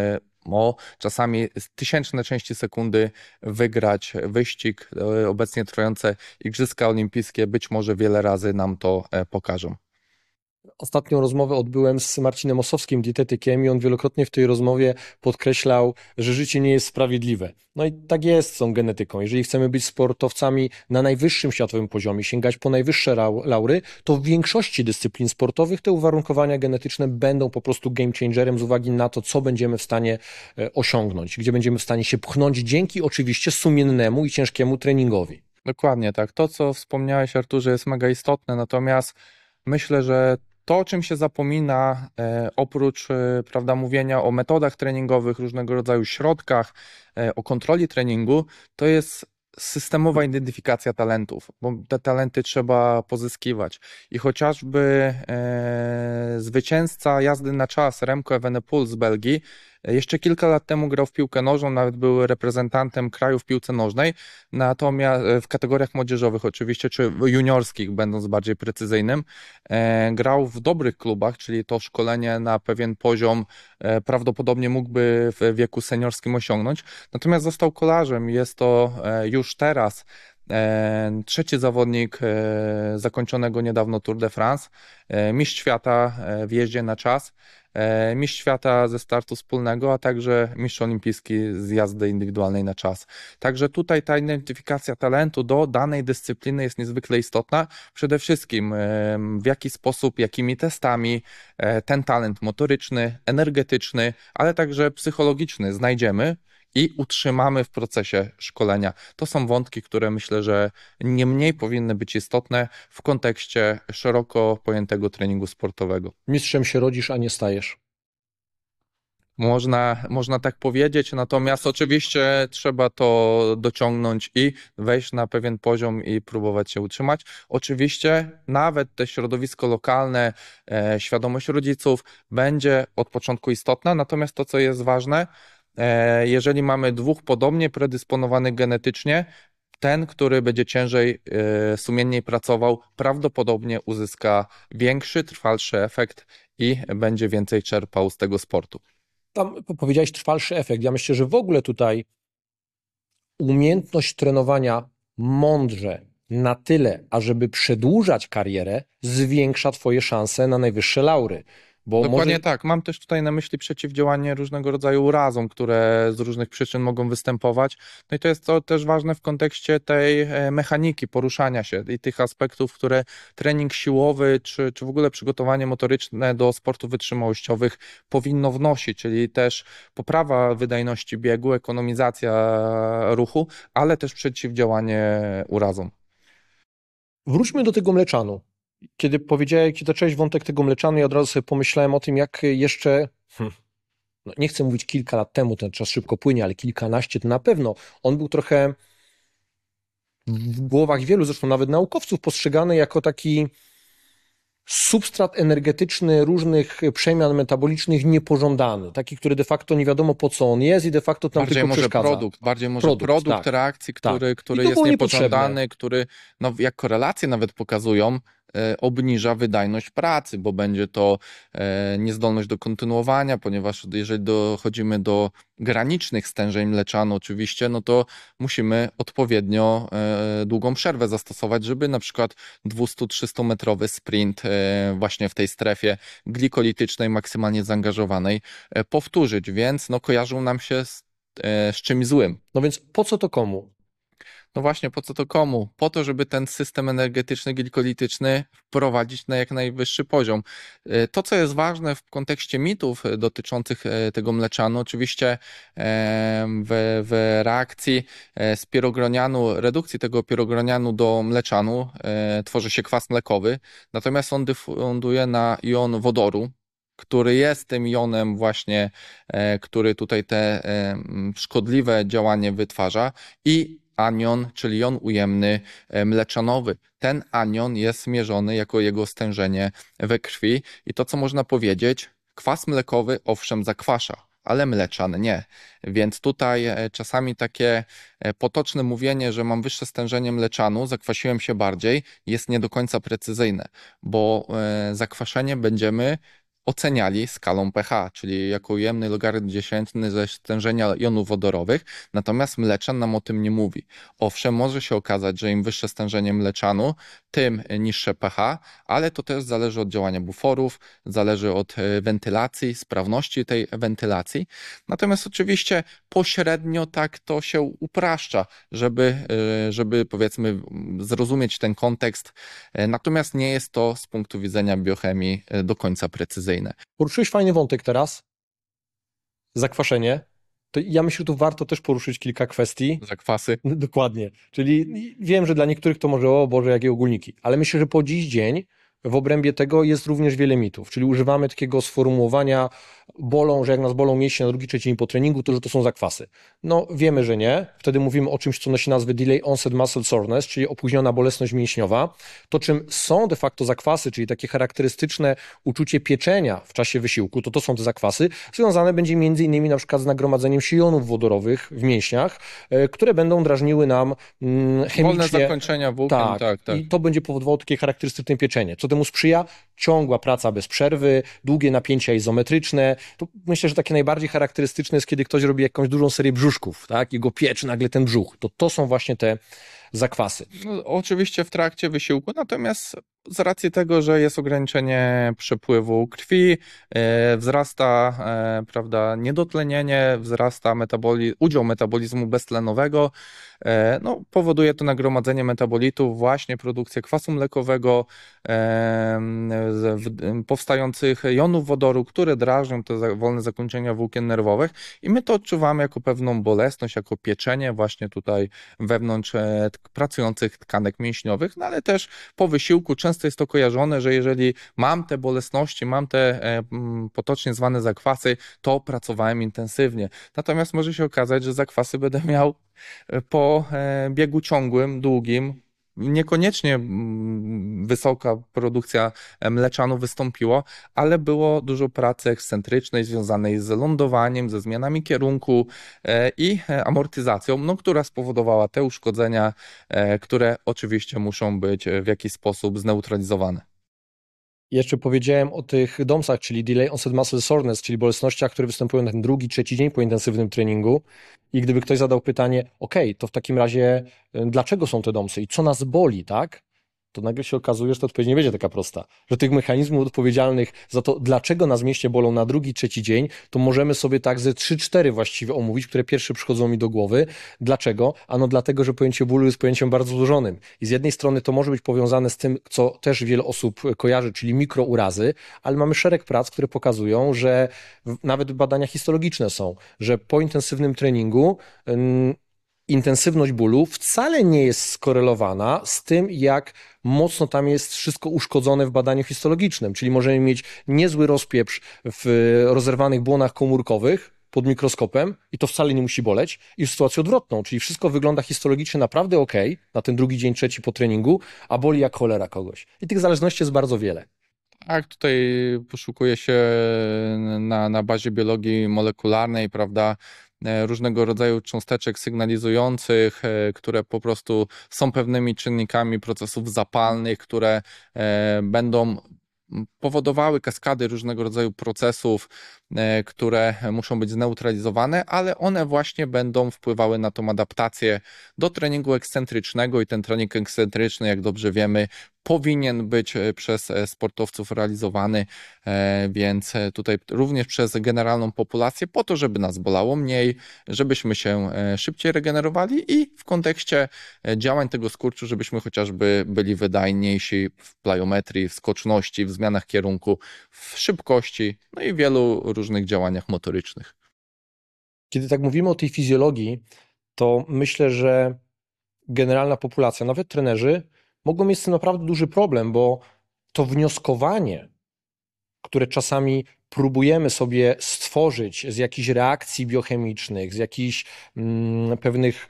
o czasami tysięczne części sekundy wygrać wyścig. Obecnie trwające Igrzyska Olimpijskie być może wiele razy nam to pokażą. Ostatnią rozmowę odbyłem z Marcinem Osowskim, dietetykiem, i on wielokrotnie w tej rozmowie podkreślał, że życie nie jest sprawiedliwe. No i tak jest z tą genetyką. Jeżeli chcemy być sportowcami na najwyższym światowym poziomie, sięgać po najwyższe laury, to w większości dyscyplin sportowych te uwarunkowania genetyczne będą po prostu game changerem z uwagi na to, co będziemy w stanie osiągnąć, gdzie będziemy w stanie się pchnąć dzięki oczywiście sumiennemu i ciężkiemu treningowi. Dokładnie tak. To, co wspomniałeś, Arturze, jest mega istotne, natomiast myślę, że to, o czym się zapomina, e, oprócz e, prawda, mówienia o metodach treningowych, różnego rodzaju środkach, e, o kontroli treningu, to jest systemowa identyfikacja talentów, bo te talenty trzeba pozyskiwać. I chociażby e, zwycięzca jazdy na czas Remco Evenepoel z Belgii jeszcze kilka lat temu grał w piłkę nożną, nawet był reprezentantem kraju w piłce nożnej, natomiast w kategoriach młodzieżowych oczywiście, czy juniorskich, będąc bardziej precyzyjnym, e, grał w dobrych klubach, czyli to szkolenie na pewien poziom e, prawdopodobnie mógłby w wieku seniorskim osiągnąć, natomiast został kolarzem i jest to e, już teraz e, trzeci zawodnik e, zakończonego niedawno Tour de France, e, mistrz świata e, w jeździe na czas. e, mistrz świata ze startu wspólnego, a także mistrz olimpijski z jazdy indywidualnej na czas. Także tutaj ta identyfikacja talentu do danej dyscypliny jest niezwykle istotna. Przede wszystkim e, w jaki sposób, jakimi testami e, ten talent motoryczny, energetyczny, ale także psychologiczny znajdziemy i utrzymamy w procesie szkolenia. To są wątki, które myślę, że nie mniej powinny być istotne w kontekście szeroko pojętego treningu sportowego. Mistrzem się rodzisz, a nie stajesz. Można, można tak powiedzieć, natomiast oczywiście trzeba to dociągnąć i wejść na pewien poziom i próbować się utrzymać. Oczywiście nawet te środowisko lokalne, e, świadomość rodziców będzie od początku istotna, natomiast to, co jest ważne, e, jeżeli mamy dwóch podobnie predysponowanych genetycznie, ten, który będzie ciężej, e, sumienniej pracował, prawdopodobnie uzyska większy, trwalszy efekt i będzie więcej czerpał z tego sportu. Tam powiedziałeś trwalszy efekt. Ja myślę, że w ogóle tutaj umiejętność trenowania mądrze na tyle, ażeby przedłużać karierę, zwiększa twoje szanse na najwyższe laury. Bo Dokładnie może... tak. Mam też tutaj na myśli przeciwdziałanie różnego rodzaju urazom, które z różnych przyczyn mogą występować. No i to jest to też ważne w kontekście tej mechaniki poruszania się i tych aspektów, które trening siłowy czy, czy w ogóle przygotowanie motoryczne do sportów wytrzymałościowych powinno wnosić, czyli też poprawa wydajności biegu, ekonomizacja ruchu, ale też przeciwdziałanie urazom. Wróćmy do tego mleczanu. Kiedy powiedziałeś, kiedy zacząłeś wątek tego mleczanu, ja od razu sobie pomyślałem o tym, jak jeszcze, hmm, no nie chcę mówić kilka lat temu, ten czas szybko płynie, ale kilkanaście to na pewno, on był trochę w głowach wielu, zresztą nawet naukowców, postrzegany jako taki substrat energetyczny różnych przemian metabolicznych niepożądany, taki, który de facto nie wiadomo po co on jest i de facto tam bardziej tylko może przeszkadza. produkt, bardziej może Produkt, produkt, tak. reakcji, który, Tak. który I to jest było niepożądany, niepotrzebne. który, no jak korelacje nawet pokazują, e, obniża wydajność pracy, bo będzie to e, niezdolność do kontynuowania, ponieważ jeżeli dochodzimy do granicznych stężeń mleczanu oczywiście, no to musimy odpowiednio e, długą przerwę zastosować, żeby na przykład dwieście-trzysta metrowy sprint e, właśnie w tej strefie glikolitycznej, maksymalnie zaangażowanej e, powtórzyć, więc no kojarzą nam się z, e, z czymś złym. No więc po co to komu? No właśnie, po co to komu? Po to, żeby ten system energetyczny, glikolityczny wprowadzić na jak najwyższy poziom. To, co jest ważne w kontekście mitów dotyczących tego mleczanu, oczywiście w, w reakcji z pirogronianu, redukcji tego pirogronianu do mleczanu tworzy się kwas mlekowy, natomiast on dyfunduje na jon wodoru, który jest tym jonem właśnie, który tutaj te szkodliwe działanie wytwarza i anion, czyli jon ujemny mleczanowy. Ten anion jest mierzony jako jego stężenie we krwi i to, co można powiedzieć, kwas mlekowy owszem zakwasza, ale mleczan nie. Więc tutaj czasami takie potoczne mówienie, że mam wyższe stężenie mleczanu, zakwasiłem się bardziej, jest nie do końca precyzyjne, bo zakwaszenie będziemy oceniali skalą pH, czyli jako ujemny logarytm dziesiętny ze stężenia jonów wodorowych, natomiast mleczan nam o tym nie mówi. Owszem, może się okazać, że im wyższe stężenie mleczanu, tym niższe pH, ale to też zależy od działania buforów, zależy od wentylacji, sprawności tej wentylacji. Natomiast oczywiście pośrednio tak to się upraszcza, żeby, żeby powiedzmy zrozumieć ten kontekst, natomiast nie jest to z punktu widzenia biochemii do końca precyzyjne. Poruszyłeś fajny wątek teraz. Zakwaszenie. To ja myślę, że tu warto też poruszyć kilka kwestii. Zakwasy. Dokładnie. Czyli wiem, że dla niektórych to może, o Boże, jakie ogólniki, ale myślę, że po dziś dzień w obrębie tego jest również wiele mitów, czyli używamy takiego sformułowania bolą, że jak nas bolą mięśnie na drugi, trzeci dzień po treningu, to że to są zakwasy. No wiemy, że nie. Wtedy mówimy o czymś, co nosi nazwę Delay Onset Muscle Soreness, czyli opóźniona bolesność mięśniowa. To czym są de facto zakwasy, czyli takie charakterystyczne uczucie pieczenia w czasie wysiłku, to to są te zakwasy. Związane będzie między innymi na przykład z nagromadzeniem się jonów wodorowych w mięśniach, które będą drażniły nam chemicznie. Wolne zakończenia włókien, tak, tak, tak. I to będzie powodowało takie charakterystyczne pieczenie. Co temu sprzyja? Ciągła praca bez przerwy, długie napięcia izometryczne. To myślę, że takie najbardziej charakterystyczne jest, kiedy ktoś robi jakąś dużą serię brzuszków, tak? Jego pieczy nagle ten brzuch. To to są właśnie te zakwasy. No, oczywiście w trakcie wysiłku, natomiast z racji tego, że jest ograniczenie przepływu krwi, e, wzrasta, e, prawda, niedotlenienie, wzrasta metaboli, udział metabolizmu beztlenowego, e, no, powoduje to nagromadzenie metabolitów, właśnie produkcję kwasu mlekowego, e, z, w, powstających jonów wodoru, które drażnią te za, wolne zakończenia włókien nerwowych i my to odczuwamy jako pewną bolesność, jako pieczenie właśnie tutaj wewnątrz e, pracujących tkanek mięśniowych, no ale też po wysiłku często jest to kojarzone, że jeżeli mam te bolesności, mam te e, potocznie zwane zakwasy, to pracowałem intensywnie. Natomiast może się okazać, że zakwasy będę miał po e, biegu ciągłym, długim, niekoniecznie wysoka produkcja mleczanu wystąpiła, ale było dużo pracy ekscentrycznej związanej z lądowaniem, ze zmianami kierunku i amortyzacją, no, która spowodowała te uszkodzenia, które oczywiście muszą być w jakiś sposób zneutralizowane. Jeszcze powiedziałem o tych domsach, czyli Delay Onset Muscle Soreness, czyli bolesnościach, które występują na ten drugi, trzeci dzień po intensywnym treningu. I gdyby ktoś zadał pytanie, ok, to w takim razie dlaczego są te domsy i co nas boli, tak? To nagle się okazuje, że ta odpowiedź nie będzie taka prosta. Że tych mechanizmów odpowiedzialnych za to, dlaczego nas mięśnie bolą na drugi, trzeci dzień, to możemy sobie tak ze trzy, cztery właściwie omówić, które pierwsze przychodzą mi do głowy. Dlaczego? Ano dlatego, że pojęcie bólu jest pojęciem bardzo złożonym. I z jednej strony to może być powiązane z tym, co też wiele osób kojarzy, czyli mikrourazy, ale mamy szereg prac, które pokazują, że nawet badania histologiczne są, że po intensywnym treningu yy, intensywność bólu wcale nie jest skorelowana z tym, jak mocno tam jest wszystko uszkodzone w badaniu histologicznym, czyli możemy mieć niezły rozpieprz w rozerwanych błonach komórkowych pod mikroskopem i to wcale nie musi boleć, i w sytuację odwrotną, czyli wszystko wygląda histologicznie naprawdę ok na ten drugi dzień, trzeci po treningu, a boli jak cholera kogoś. I tych zależności jest bardzo wiele. Tak, tutaj poszukuje się na, na bazie biologii molekularnej, prawda, różnego rodzaju cząsteczek sygnalizujących, które po prostu są pewnymi czynnikami procesów zapalnych, które będą powodowały kaskady różnego rodzaju procesów, które muszą być zneutralizowane, ale one właśnie będą wpływały na tą adaptację do treningu ekscentrycznego i ten trening ekscentryczny, jak dobrze wiemy, powinien być przez sportowców realizowany, więc tutaj również przez generalną populację, po to, żeby nas bolało mniej, żebyśmy się szybciej regenerowali i w kontekście działań tego skurczu, żebyśmy chociażby byli wydajniejsi w plyometrii, w skoczności, w zmianach kierunku, w szybkości, no i wielu różnych działaniach motorycznych. Kiedy tak mówimy o tej fizjologii, to myślę, że generalna populacja, nawet trenerzy, mogą mieć z tym naprawdę duży problem, bo to wnioskowanie, które czasami próbujemy sobie stworzyć z jakichś reakcji biochemicznych, z jakichś mm, pewnych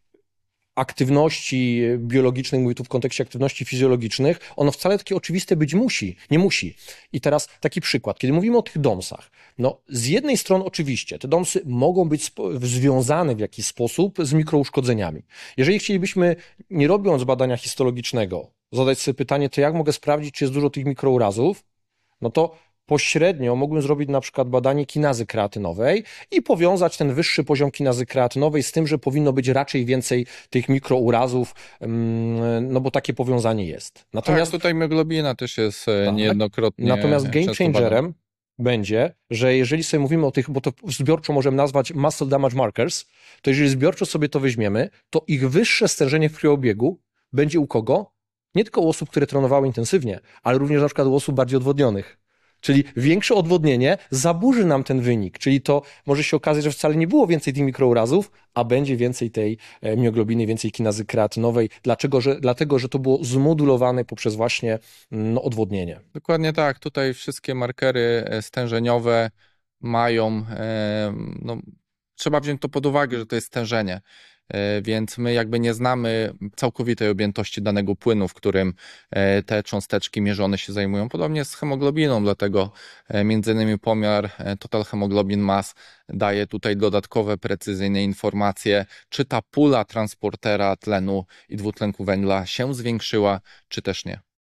aktywności biologicznych, mówię tu w kontekście aktywności fizjologicznych, ono wcale takie oczywiste być musi, nie musi. I teraz taki przykład, kiedy mówimy o tych domsach, no z jednej strony oczywiście te domsy mogą być związane w jakiś sposób z mikrouszkodzeniami. Jeżeli chcielibyśmy, nie robiąc badania histologicznego, zadać sobie pytanie, to jak mogę sprawdzić, czy jest dużo tych mikrourazów, no to pośrednio mógłbym zrobić na przykład badanie kinazy kreatynowej i powiązać ten wyższy poziom kinazy kreatynowej z tym, że powinno być raczej więcej tych mikrourazów, no bo takie powiązanie jest. Natomiast tak, tutaj mioglobina też jest tak, niejednokrotnie. Natomiast game changerem będzie, że jeżeli sobie mówimy o tych, bo to zbiorczo możemy nazwać muscle damage markers, to jeżeli zbiorczo sobie to weźmiemy, to ich wyższe stężenie w krwiobiegu będzie u kogo? Nie tylko u osób, które trenowały intensywnie, ale również na przykład u osób bardziej odwodnionych. Czyli większe odwodnienie zaburzy nam ten wynik, czyli to może się okazać, że wcale nie było więcej tych mikrourazów, a będzie więcej tej mioglobiny, więcej kinazy kreatynowej. Dlaczego? Że, dlatego, że to było zmodulowane poprzez właśnie no, odwodnienie. Dokładnie tak. Tutaj wszystkie markery stężeniowe mają, no, trzeba wziąć to pod uwagę, że to jest stężenie. Więc my jakby nie znamy całkowitej objętości danego płynu, w którym te cząsteczki mierzone się zajmują. Podobnie z hemoglobiną, dlatego między innymi pomiar total hemoglobin mass daje tutaj dodatkowe, precyzyjne informacje, czy ta pula transportera tlenu i dwutlenku węgla się zwiększyła, czy też nie.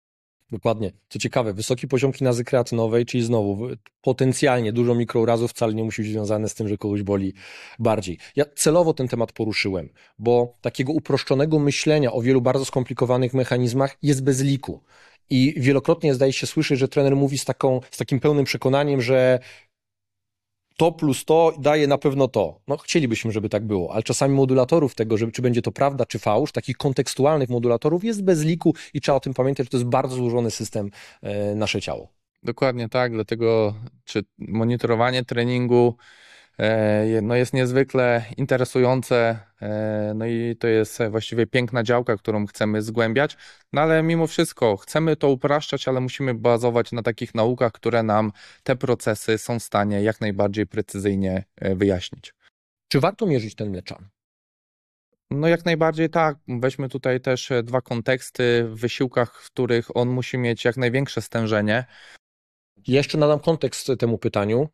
Dokładnie. Co ciekawe, wysoki poziom kinazy kreatynowej, czyli znowu potencjalnie dużo mikrourazów wcale nie musi być związane z tym, że kogoś boli bardziej. Ja celowo ten temat poruszyłem, bo takiego uproszczonego myślenia o wielu bardzo skomplikowanych mechanizmach jest bez liku. I wielokrotnie zdaje się słyszeć, że trener mówi z, taką, z takim pełnym przekonaniem, że to plus to daje na pewno to. No chcielibyśmy, żeby tak było, ale czasami modulatorów tego, żeby, czy będzie to prawda, czy fałsz, takich kontekstualnych modulatorów jest bez liku i trzeba o tym pamiętać, że to jest bardzo złożony system e, nasze ciało. Dokładnie tak, dlatego czy monitorowanie treningu e, no jest niezwykle interesujące, e, no i to jest właściwie piękna działka, którą chcemy zgłębiać, no ale mimo wszystko chcemy to upraszczać, ale musimy bazować na takich naukach, które nam te procesy są w stanie jak najbardziej precyzyjnie e, wyjaśnić. Czy warto mierzyć ten mleczan? No jak najbardziej tak. Weźmy tutaj też dwa konteksty w wysiłkach, w których on musi mieć jak największe stężenie. Jeszcze nadam kontekst temu pytaniu.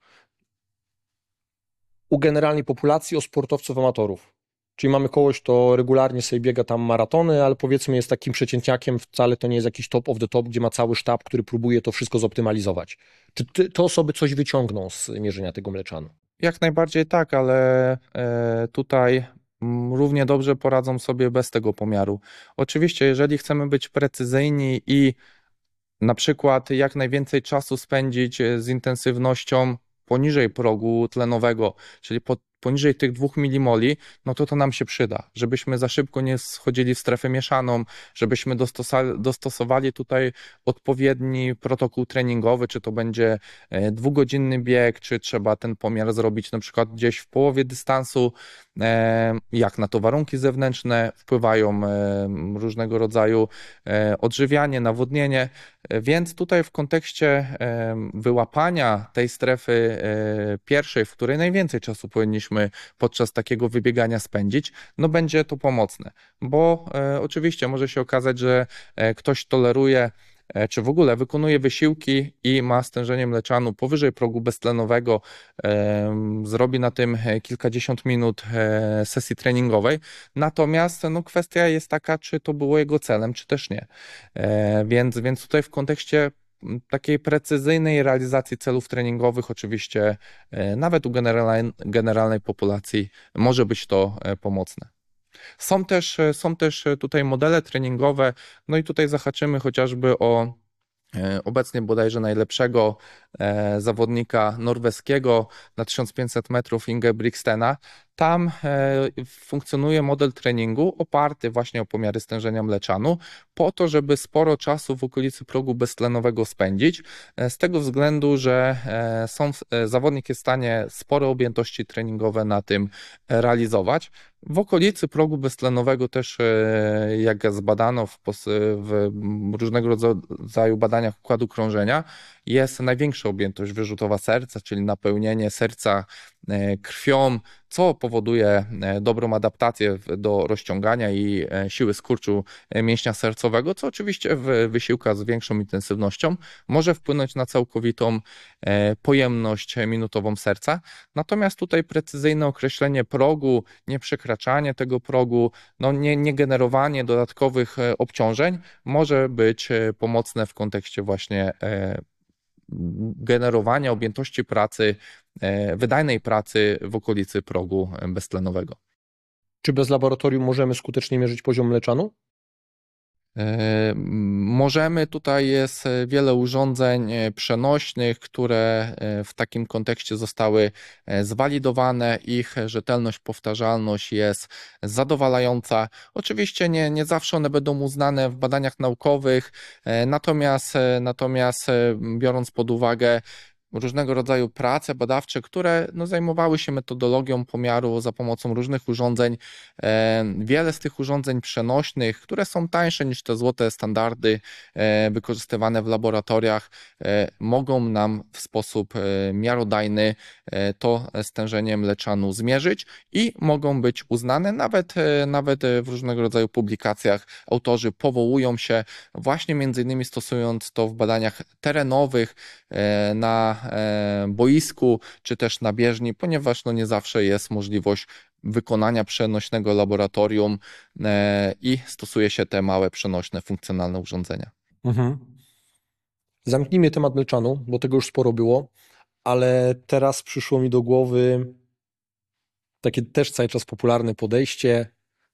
U generalnej populacji o sportowców amatorów. Czyli mamy kogoś, kto regularnie sobie biega tam maratony, ale powiedzmy jest takim przeciętniakiem, wcale to nie jest jakiś top of the top, gdzie ma cały sztab, który próbuje to wszystko zoptymalizować. Czy ty, te osoby coś wyciągną z mierzenia tego mleczanu? Jak najbardziej tak, ale e, tutaj mm, równie dobrze poradzą sobie bez tego pomiaru. Oczywiście, jeżeli chcemy być precyzyjni i na przykład jak najwięcej czasu spędzić z intensywnością poniżej progu tlenowego, czyli po, poniżej tych dwóch milimoli, no to to nam się przyda, żebyśmy za szybko nie schodzili w strefę mieszaną, żebyśmy dostosowali, dostosowali tutaj odpowiedni protokół treningowy, czy to będzie dwugodzinny bieg, czy trzeba ten pomiar zrobić na przykład gdzieś w połowie dystansu, jak na to warunki zewnętrzne wpływają, różnego rodzaju odżywianie, nawodnienie, więc tutaj w kontekście wyłapania tej strefy pierwszej, w której najwięcej czasu powinniśmy podczas takiego wybiegania spędzić, no będzie to pomocne, bo oczywiście może się okazać, że ktoś toleruje czy w ogóle wykonuje wysiłki i ma stężenie mleczanu powyżej progu beztlenowego, zrobi na tym kilkadziesiąt minut sesji treningowej, natomiast no, kwestia jest taka, czy to było jego celem, czy też nie. Więc, więc tutaj w kontekście takiej precyzyjnej realizacji celów treningowych oczywiście nawet u generalnej, generalnej populacji może być to pomocne. Są też, są też tutaj modele treningowe, no i tutaj zahaczymy chociażby o obecnie bodajże najlepszego zawodnika norweskiego na tysiąc pięćset metrów Ingebrigtsena. Tam funkcjonuje model treningu oparty właśnie o pomiary stężenia mleczanu po to, żeby sporo czasu w okolicy progu beztlenowego spędzić, z tego względu, że są, zawodnik jest w stanie spore objętości treningowe na tym realizować. W okolicy progu beztlenowego też, jak zbadano w, w różnego rodzaju badaniach układu krążenia, jest największa objętość wyrzutowa serca, czyli napełnienie serca krwią, co powoduje dobrą adaptację do rozciągania i siły skurczu mięśnia sercowego, co oczywiście w wysiłkach z większą intensywnością może wpłynąć na całkowitą pojemność minutową serca. Natomiast tutaj precyzyjne określenie progu, nie przekraczanie tego progu, no nie, nie generowanie dodatkowych obciążeń może być pomocne w kontekście właśnie generowania objętości pracy, wydajnej pracy w okolicy progu beztlenowego. Czy bez laboratorium możemy skutecznie mierzyć poziom mleczanu? Możemy, tutaj jest wiele urządzeń przenośnych, które w takim kontekście zostały zwalidowane, ich rzetelność, powtarzalność jest zadowalająca. Oczywiście nie, nie zawsze one będą uznane w badaniach naukowych, natomiast, natomiast biorąc pod uwagę różnego rodzaju prace badawcze, które no, zajmowały się metodologią pomiaru za pomocą różnych urządzeń. Wiele z tych urządzeń przenośnych, które są tańsze niż te złote standardy wykorzystywane w laboratoriach, mogą nam w sposób miarodajny to stężenie mleczanu zmierzyć i mogą być uznane nawet, nawet w różnego rodzaju publikacjach. Autorzy powołują się właśnie między innymi stosując to w badaniach terenowych na boisku, czy też na bieżni, ponieważ no nie zawsze jest możliwość wykonania przenośnego laboratorium i stosuje się te małe, przenośne, funkcjonalne urządzenia. Mhm. Zamknijmy temat Melczanu, bo tego już sporo było, ale teraz przyszło mi do głowy takie też cały czas popularne podejście,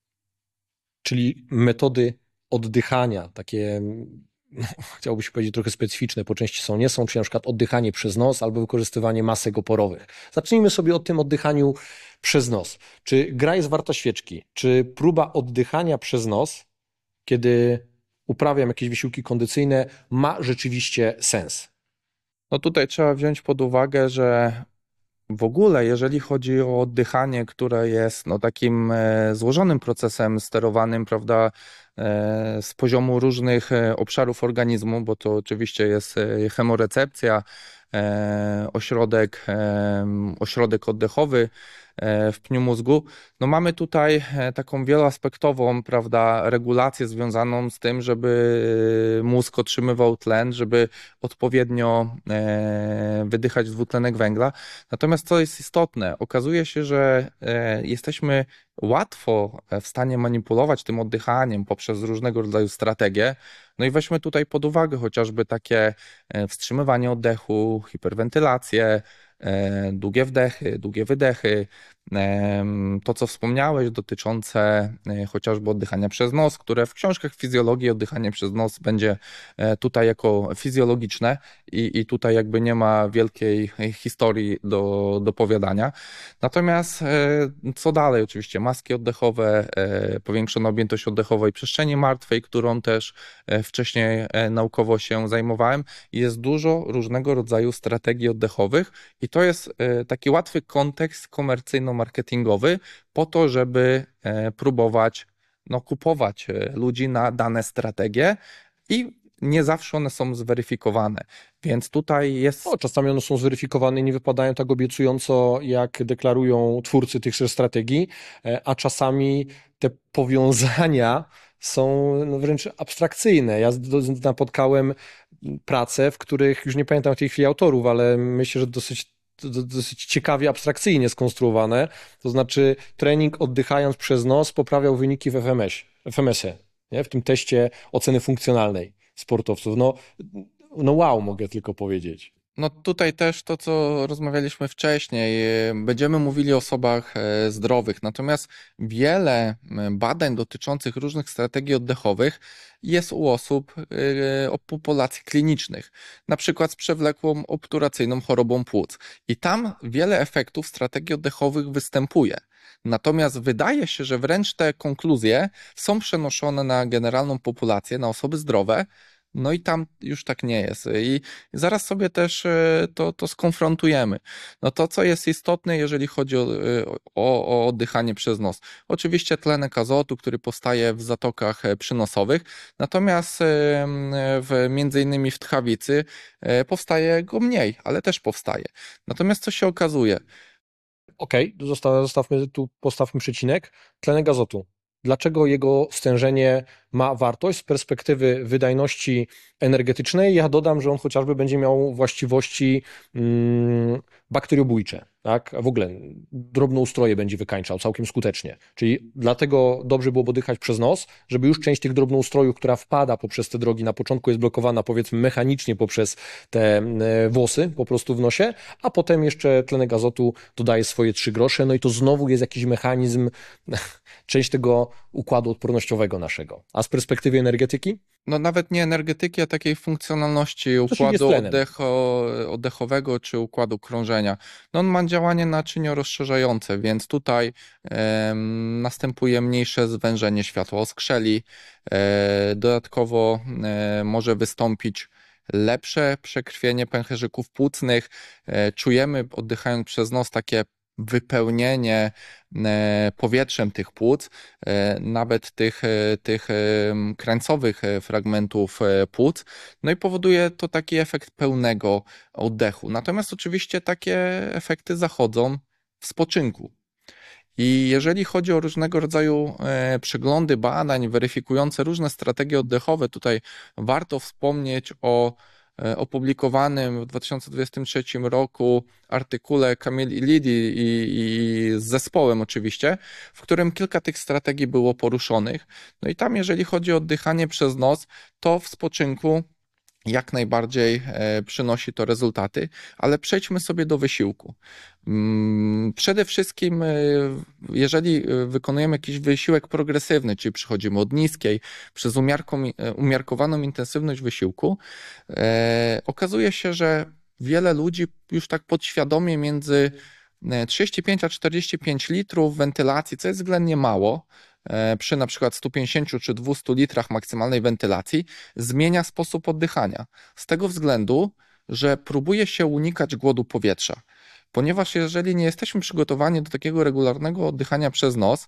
czyli metody oddychania, takie no, chciałbym się powiedzieć trochę specyficzne, po części są, nie są, czyli na przykład oddychanie przez nos albo wykorzystywanie masek oporowych. Zacznijmy sobie od tym oddychaniu przez nos. Czy gra jest warta świeczki? Czy próba oddychania przez nos, kiedy uprawiam jakieś wysiłki kondycyjne, ma rzeczywiście sens? No tutaj trzeba wziąć pod uwagę, że w ogóle, jeżeli chodzi o oddychanie, które jest no, takim e, złożonym procesem sterowanym, prawda, e, z poziomu różnych e, obszarów organizmu, bo to oczywiście jest e, chemorecepcja, e, ośrodek, e, ośrodek oddechowy e, w pniu mózgu, no mamy tutaj e, taką wieloaspektową, prawda, regulację związaną z tym, żeby mózg otrzymywał tlen, żeby odpowiednio e, wydychać dwutlenek węgla. Natomiast co jest istotne, okazuje się, że e, jesteśmy łatwo w stanie manipulować tym oddychaniem poprzez różnego rodzaju strategie. No i weźmy tutaj pod uwagę chociażby takie e, wstrzymywanie oddechu, hiperwentylację, e, długie wdechy, długie wydechy. E, To, co wspomniałeś, dotyczące e, chociażby oddychania przez nos, które w książkach fizjologii oddychanie przez nos będzie e, tutaj jako fizjologiczne i, i tutaj jakby nie ma wielkiej historii do, do powiadania. Natomiast e, co dalej? Oczywiście maski oddechowe, e, powiększona objętość oddechowej przestrzeni martwej, którą też e, wcześniej e, naukowo się zajmowałem. Jest dużo różnego rodzaju strategii oddechowych i to jest e, taki łatwy kontekst komercyjno-marketingowy po to, żeby e, próbować no, kupować e, ludzi na dane strategie i nie zawsze one są zweryfikowane. Więc tutaj jest. No, czasami one są zweryfikowane i nie wypadają tak obiecująco, jak deklarują twórcy tychże strategii, e, a czasami te powiązania są no, wręcz abstrakcyjne. Ja z- do- napotkałem prace, w których, już nie pamiętam w tej chwili autorów, ale myślę, że dosyć, do- dosyć ciekawie abstrakcyjnie skonstruowane. To znaczy trening oddychając przez nos poprawiał wyniki w F M S, F M S-ie, nie? W tym teście oceny funkcjonalnej sportowców. No, no wow, mogę tylko powiedzieć. No tutaj też to, co rozmawialiśmy wcześniej, e, będziemy mówili o osobach e, zdrowych, natomiast wiele m, badań dotyczących różnych strategii oddechowych jest u osób e, o populacji klinicznych, na przykład z przewlekłą obturacyjną chorobą płuc. I tam wiele efektów strategii oddechowych występuje. Natomiast wydaje się, że wręcz te konkluzje są przenoszone na generalną populację, na osoby zdrowe, no i tam już tak nie jest. I zaraz sobie też e, to, to skonfrontujemy. No to, co jest istotne, jeżeli chodzi o, e, o, o oddychanie przez nos. Oczywiście tlenek azotu, który powstaje w zatokach e, przynosowych, natomiast e, m, w, między innymi w tchawicy e, powstaje go mniej, ale też powstaje. Natomiast co się okazuje? Okej, zosta- zostawmy tu, postawmy przecinek. Tlenek azotu. Dlaczego jego stężenie ma wartość z perspektywy wydajności energetycznej? Ja dodam, że on chociażby będzie miał właściwości mm, bakteriobójcze, tak? A w ogóle drobnoustroje będzie wykańczał całkiem skutecznie. Czyli dlatego dobrze byłoby oddychać przez nos, żeby już część tych drobnoustrojów, która wpada poprzez te drogi, na początku jest blokowana powiedzmy mechanicznie poprzez te e, włosy po prostu w nosie, a potem jeszcze tlenek azotu dodaje swoje trzy grosze, no i to znowu jest jakiś mechanizm, część tego układu odpornościowego naszego. A z perspektywy energetyki? No nawet nie energetyki, a takiej funkcjonalności się jest układu tlenem. oddecho, oddechowego czy układu krążenia. No on ma działanie naczyniorozszerzające, więc tutaj em, następuje mniejsze zwężenie światła oskrzeli. E, dodatkowo e, może wystąpić lepsze przekrwienie pęcherzyków płucnych. E, czujemy oddychając przez nos takie wypełnienie e, powietrzem tych płuc, e, nawet tych, e, tych e, krańcowych e, fragmentów e, płuc, no i powoduje to taki efekt pełnego oddechu. Natomiast oczywiście takie efekty zachodzą w spoczynku. I jeżeli chodzi o różnego rodzaju e, przeglądy badań weryfikujące różne strategie oddechowe, tutaj warto wspomnieć o e, opublikowanym w dwa tysiące dwudziestym trzecim roku artykule Camille Lidi i, i z zespołem oczywiście, w którym kilka tych strategii było poruszonych. No i tam jeżeli chodzi o oddychanie przez nos, to w spoczynku jak najbardziej przynosi to rezultaty, ale przejdźmy sobie do wysiłku. Przede wszystkim, jeżeli wykonujemy jakiś wysiłek progresywny, czyli przechodzimy od niskiej przez umiarkowaną intensywność wysiłku, okazuje się, że wiele ludzi już tak podświadomie między trzydzieści pięć a czterdzieści pięć litrów wentylacji, co jest względnie mało, przy na przykład stu pięćdziesięciu czy dwustu litrach maksymalnej wentylacji, zmienia sposób oddychania. Z tego względu, że próbuje się unikać głodu powietrza. Ponieważ jeżeli nie jesteśmy przygotowani do takiego regularnego oddychania przez nos,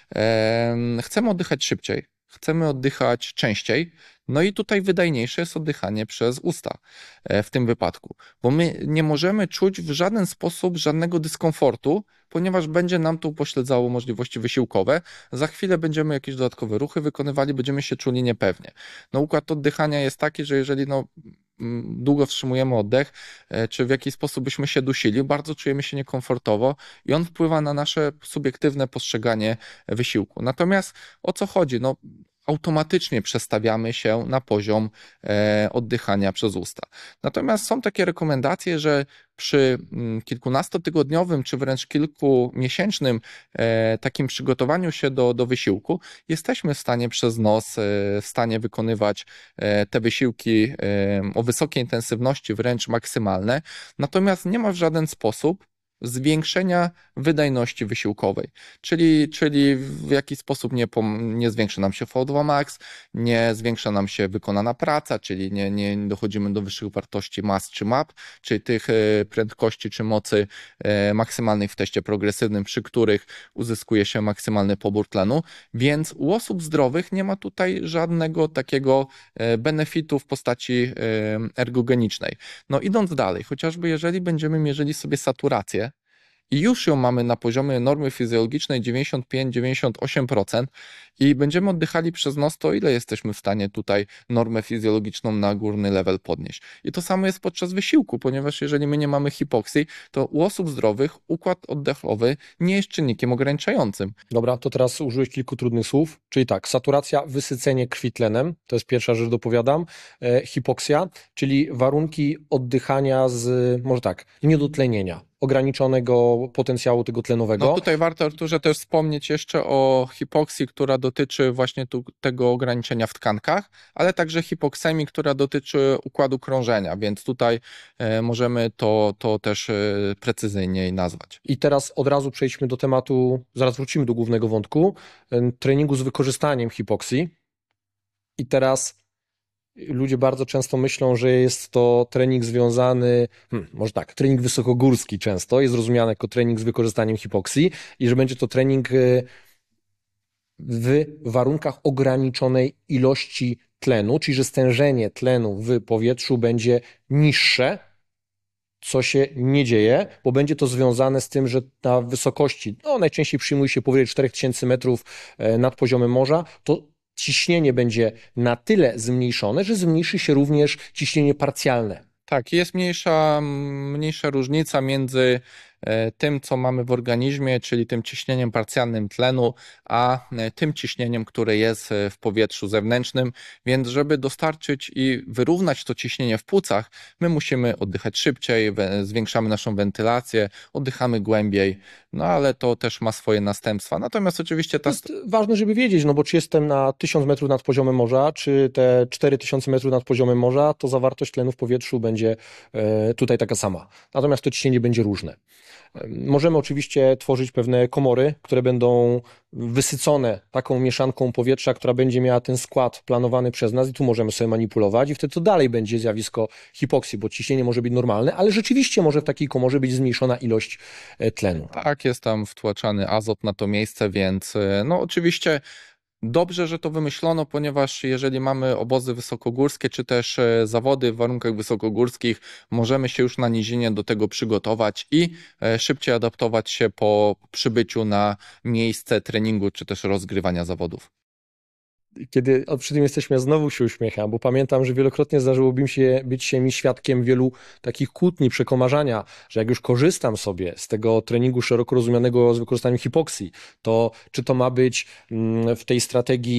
e, chcemy oddychać szybciej, chcemy oddychać częściej, no i tutaj wydajniejsze jest oddychanie przez usta w tym wypadku, bo my nie możemy czuć w żaden sposób żadnego dyskomfortu, ponieważ będzie nam to upośledzało możliwości wysiłkowe. Za chwilę będziemy jakieś dodatkowe ruchy wykonywali, będziemy się czuli niepewnie. No, układ oddychania jest taki, że jeżeli no, długo wstrzymujemy oddech, czy w jakiś sposób byśmy się dusili, bardzo czujemy się niekomfortowo i on wpływa na nasze subiektywne postrzeganie wysiłku. Natomiast o co chodzi? No, automatycznie przestawiamy się na poziom e, oddychania przez usta. Natomiast są takie rekomendacje, że przy kilkunastotygodniowym czy wręcz kilkumiesięcznym e, takim przygotowaniu się do, do wysiłku jesteśmy w stanie przez nos, e, w stanie wykonywać e, te wysiłki e, o wysokiej intensywności, wręcz maksymalne, natomiast nie ma w żaden sposób zwiększenia wydajności wysiłkowej, czyli, czyli w jakiś sposób nie, nie zwiększa nam się V O dwa max, nie zwiększa nam się wykonana praca, czyli nie, nie dochodzimy do wyższych wartości mass czy map, czyli tych prędkości czy mocy maksymalnej w teście progresywnym, przy których uzyskuje się maksymalny pobór tlenu, więc u osób zdrowych nie ma tutaj żadnego takiego benefitu w postaci ergogenicznej. No idąc dalej, chociażby jeżeli będziemy mierzyli sobie saturację, i już ją mamy na poziomie normy fizjologicznej dziewięćdziesiąt pięć do dziewięćdziesięciu ośmiu procent i będziemy oddychali przez nos, to ile jesteśmy w stanie tutaj normę fizjologiczną na górny level podnieść. I to samo jest podczas wysiłku, ponieważ jeżeli my nie mamy hipoksji, to u osób zdrowych układ oddechowy nie jest czynnikiem ograniczającym. Dobra, to teraz użyłeś kilku trudnych słów, czyli tak, saturacja, wysycenie krwi tlenem, to jest pierwsza rzecz, dopowiadam, e, hipoksja, czyli warunki oddychania z, może tak, niedotlenienia, ograniczonego potencjału tego tlenowego. No tutaj warto, Arturze, też wspomnieć jeszcze o hipoksji, która dotyczy właśnie tu, tego ograniczenia w tkankach, ale także hipoksemii, która dotyczy układu krążenia, więc tutaj e, możemy to, to też e, precyzyjniej nazwać. I teraz od razu przejdźmy do tematu, zaraz wrócimy do głównego wątku, e, treningu z wykorzystaniem hipoksji. I teraz ludzie bardzo często myślą, że jest to trening związany, hmm, może tak, trening wysokogórski często jest rozumiany jako trening z wykorzystaniem hipoksji i że będzie to trening w warunkach ograniczonej ilości tlenu, czyli że stężenie tlenu w powietrzu będzie niższe, co się nie dzieje, bo będzie to związane z tym, że na wysokości, no najczęściej przyjmuje się powyżej czterech tysięcy metrów nad poziomem morza, to ciśnienie będzie na tyle zmniejszone, że zmniejszy się również ciśnienie parcjalne. Tak, jest mniejsza, mniejsza różnica między tym, co mamy w organizmie, czyli tym ciśnieniem parcjalnym tlenu, a tym ciśnieniem, które jest w powietrzu zewnętrznym, więc żeby dostarczyć i wyrównać to ciśnienie w płucach, my musimy oddychać szybciej, zwiększamy naszą wentylację, oddychamy głębiej, no ale to też ma swoje następstwa. Natomiast oczywiście ta... To jest ważne, żeby wiedzieć, no bo czy jestem na tysiąc metrów nad poziomem morza, czy te cztery tysiące metrów nad poziomem morza, to zawartość tlenu w powietrzu będzie tutaj taka sama. Natomiast to ciśnienie będzie różne. Możemy oczywiście tworzyć pewne komory, które będą wysycone taką mieszanką powietrza, która będzie miała ten skład planowany przez nas i tu możemy sobie manipulować i wtedy to dalej będzie zjawisko hipoksji, bo ciśnienie może być normalne, ale rzeczywiście może w takiej komorze być zmniejszona ilość tlenu. Tak, jest tam wtłaczany azot na to miejsce, więc no oczywiście dobrze, że to wymyślono, ponieważ jeżeli mamy obozy wysokogórskie, czy też zawody w warunkach wysokogórskich, możemy się już na nizinie do tego przygotować i szybciej adaptować się po przybyciu na miejsce treningu, czy też rozgrywania zawodów. Kiedy przy tym jesteśmy, ja znowu się uśmiecham, bo pamiętam, że wielokrotnie zdarzyło mi się być się mi świadkiem wielu takich kłótni, przekomarzania, że jak już korzystam sobie z tego treningu szeroko rozumianego z wykorzystaniem hipoksji, to czy to ma być w tej strategii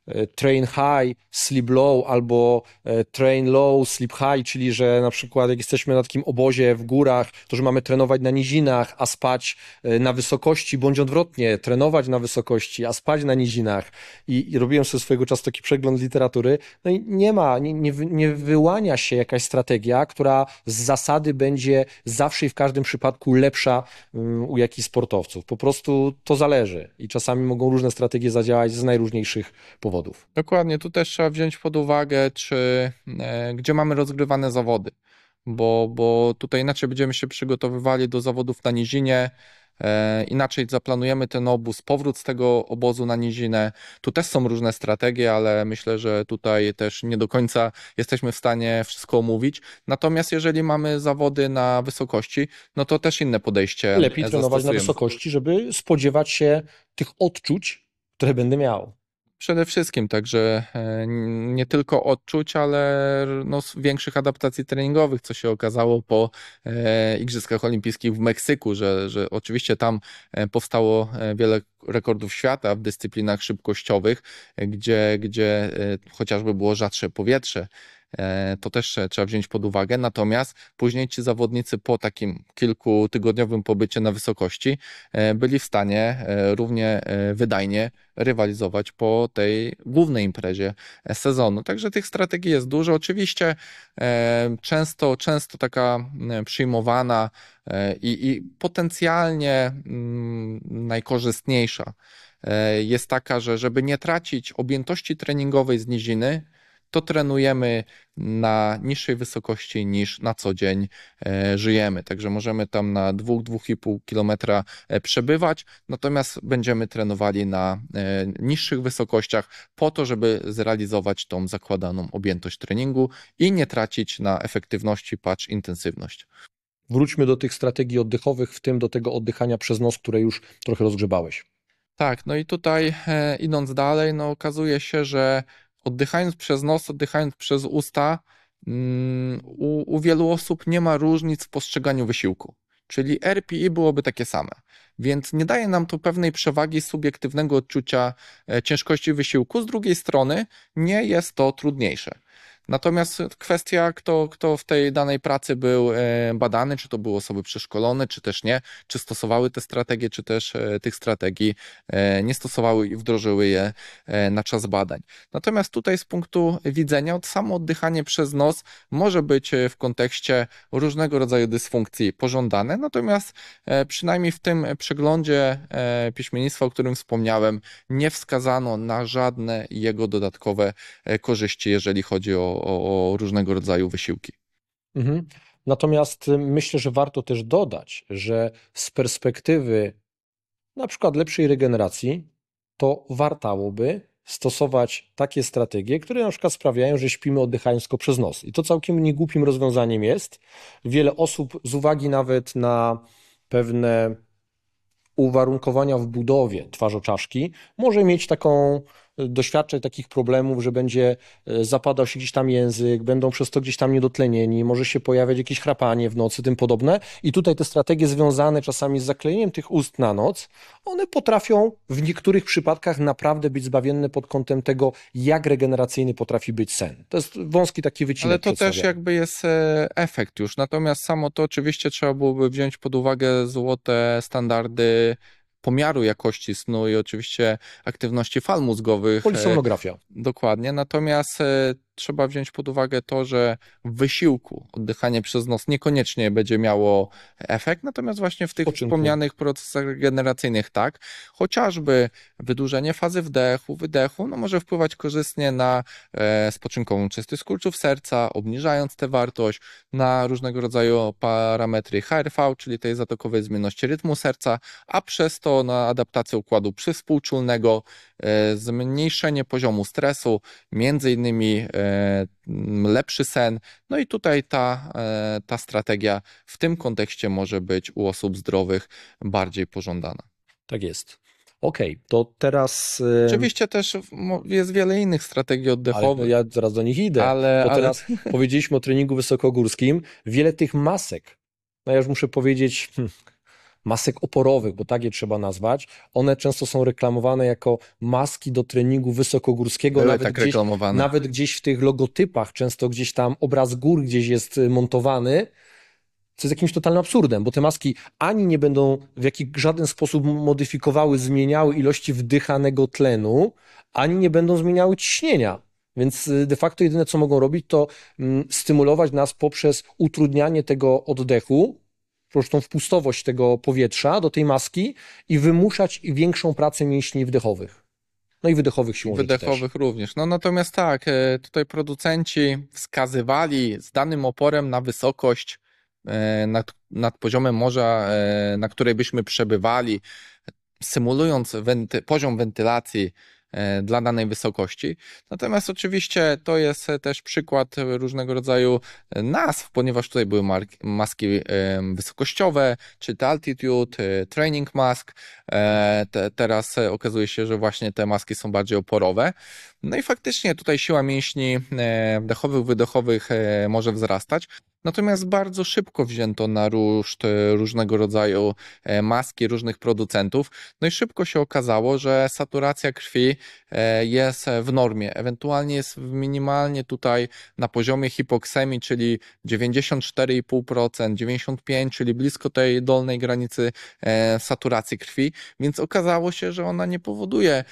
train high, sleep low, albo train low, sleep high, czyli że na przykład jak jesteśmy na takim obozie w górach, to że mamy trenować na nizinach, a spać na wysokości, bądź odwrotnie, trenować na wysokości, a spać na nizinach. I, i robiłem sobie swojego czasu taki przegląd literatury, no i nie ma, nie, nie, nie wyłania się jakaś strategia, która z zasady będzie zawsze i w każdym przypadku lepsza um, u jakichś sportowców. Po prostu to zależy i czasami mogą różne strategie zadziałać z najróżniejszych powodów. Dokładnie, tu też trzeba wziąć pod uwagę, czy e, gdzie mamy rozgrywane zawody, bo, bo tutaj inaczej będziemy się przygotowywali do zawodów na nizinie, e, inaczej zaplanujemy ten obóz, powrót z tego obozu na nizinę. Tu też są różne strategie, ale myślę, że tutaj też nie do końca jesteśmy w stanie wszystko omówić. Natomiast jeżeli mamy zawody na wysokości, no to też inne podejście Lepiej trenować na wysokości, żeby spodziewać się tych odczuć, które będę miał. Przede wszystkim, także nie tylko odczuć, ale no, większych adaptacji treningowych, co się okazało po e, Igrzyskach Olimpijskich w Meksyku, że, że oczywiście tam powstało wiele rekordów świata w dyscyplinach szybkościowych, gdzie, gdzie chociażby było rzadsze powietrze. To też trzeba wziąć pod uwagę, natomiast później ci zawodnicy po takim kilkutygodniowym pobycie na wysokości byli w stanie równie wydajnie rywalizować po tej głównej imprezie sezonu. Także tych strategii jest dużo. Oczywiście często, często taka przyjmowana i, i potencjalnie najkorzystniejsza jest taka, że żeby nie tracić objętości treningowej z niziny, to trenujemy na niższej wysokości niż na co dzień e, żyjemy. Także możemy tam na dwa do dwóch i pół kilometra przebywać, natomiast będziemy trenowali na e, niższych wysokościach po to, żeby zrealizować tą zakładaną objętość treningu i nie tracić na efektywności, patrz intensywność. Wróćmy do tych strategii oddechowych, w tym do tego oddychania przez nos, które już trochę rozgrzebałeś. Tak, no i tutaj e, idąc dalej, no okazuje się, że oddychając przez nos, oddychając przez usta, u, u wielu osób nie ma różnic w postrzeganiu wysiłku. Czyli R P E byłoby takie same. Więc nie daje nam to pewnej przewagi subiektywnego odczucia ciężkości wysiłku. Z drugiej strony nie jest to trudniejsze. Natomiast kwestia, kto, kto w tej danej pracy był badany, czy to były osoby przeszkolone, czy też nie, czy stosowały te strategie, czy też tych strategii nie stosowały i wdrożyły je na czas badań. Natomiast tutaj z punktu widzenia samo oddychanie przez nos może być w kontekście różnego rodzaju dysfunkcji pożądane, natomiast przynajmniej w tym przeglądzie piśmiennictwa, o którym wspomniałem, nie wskazano na żadne jego dodatkowe korzyści, jeżeli chodzi o O, o różnego rodzaju wysiłki. Mhm. Natomiast myślę, że warto też dodać, że z perspektywy na przykład lepszej regeneracji, to wartałoby stosować takie strategie, które na przykład sprawiają, że śpimy oddychając tylko przez nos. I to całkiem niegłupim rozwiązaniem jest. Wiele osób z uwagi nawet na pewne uwarunkowania w budowie twarzoczaszki może mieć taką doświadczać takich problemów, że będzie zapadał się gdzieś tam język, będą przez to gdzieś tam niedotlenieni, może się pojawiać jakieś chrapanie w nocy, tym podobne. I tutaj te strategie związane czasami z zaklejeniem tych ust na noc, one potrafią w niektórych przypadkach naprawdę być zbawienne pod kątem tego, jak regeneracyjny potrafi być sen. To jest wąski taki wycinek. Ale to też jakby jest efekt już. Natomiast samo to oczywiście trzeba byłoby wziąć pod uwagę złote standardy pomiaru jakości snu i oczywiście aktywności fal mózgowych. Polisomnografia. Dokładnie, natomiast trzeba wziąć pod uwagę to, że w wysiłku oddychanie przez nos niekoniecznie będzie miało efekt, natomiast właśnie w tych Spoczynku. wspomnianych procesach regeneracyjnych tak, chociażby wydłużenie fazy wdechu, wydechu, no może wpływać korzystnie na e, spoczynkową częstość skurczów serca, obniżając tę wartość, na różnego rodzaju parametry H R V, czyli tej zatokowej zmienności rytmu serca, a przez to na adaptację układu przywspółczulnego, e, zmniejszenie poziomu stresu, między innymi e, lepszy sen. No i tutaj ta, ta strategia w tym kontekście może być u osób zdrowych bardziej pożądana. Tak jest. Okej, okay, to teraz... Oczywiście też jest wiele innych strategii oddechowych. Ale ja zaraz do nich idę, ale, bo ale... teraz powiedzieliśmy o treningu wysokogórskim. Wiele tych masek, no ja już muszę powiedzieć, hmm, masek oporowych, bo tak je trzeba nazwać, one często są reklamowane jako maski do treningu wysokogórskiego, Były nawet tak gdzieś, reklamowane. nawet gdzieś w tych logotypach, często gdzieś tam obraz gór gdzieś jest montowany, co jest jakimś totalnym absurdem, bo te maski ani nie będą w jakiś żaden sposób modyfikowały, zmieniały ilości wdychanego tlenu, ani nie będą zmieniały ciśnienia. Więc de facto jedyne, co mogą robić, to mm, stymulować nas poprzez utrudnianie tego oddechu, poprzez tą wpustowość tego powietrza do tej maski i wymuszać większą pracę mięśni wdechowych. No i wydechowych siłą rzeczy Wydechowych również. No natomiast tak, e, tutaj producenci wskazywali z danym oporem na wysokość e, nad, nad poziomem morza, e, na której byśmy przebywali, symulując wenty, poziom wentylacji e, dla danej wysokości. Natomiast oczywiście to jest też przykład różnego rodzaju nazw, ponieważ tutaj były marki, maski e, wysokościowe, czy to altitude, e, training mask. E, te, teraz okazuje się, że właśnie te maski są bardziej oporowe. No i faktycznie tutaj siła mięśni e, wdechowych, wydechowych e, może wzrastać. Natomiast bardzo szybko wzięto na ruszt różnego rodzaju maski różnych producentów. No i szybko się okazało, że saturacja krwi jest w normie. Ewentualnie jest minimalnie tutaj na poziomie hipoksemii, czyli dziewięćdziesiąt cztery i pół procent, dziewięćdziesiąt pięć procent, czyli blisko tej dolnej granicy saturacji krwi. Więc okazało się, że ona nie powoduje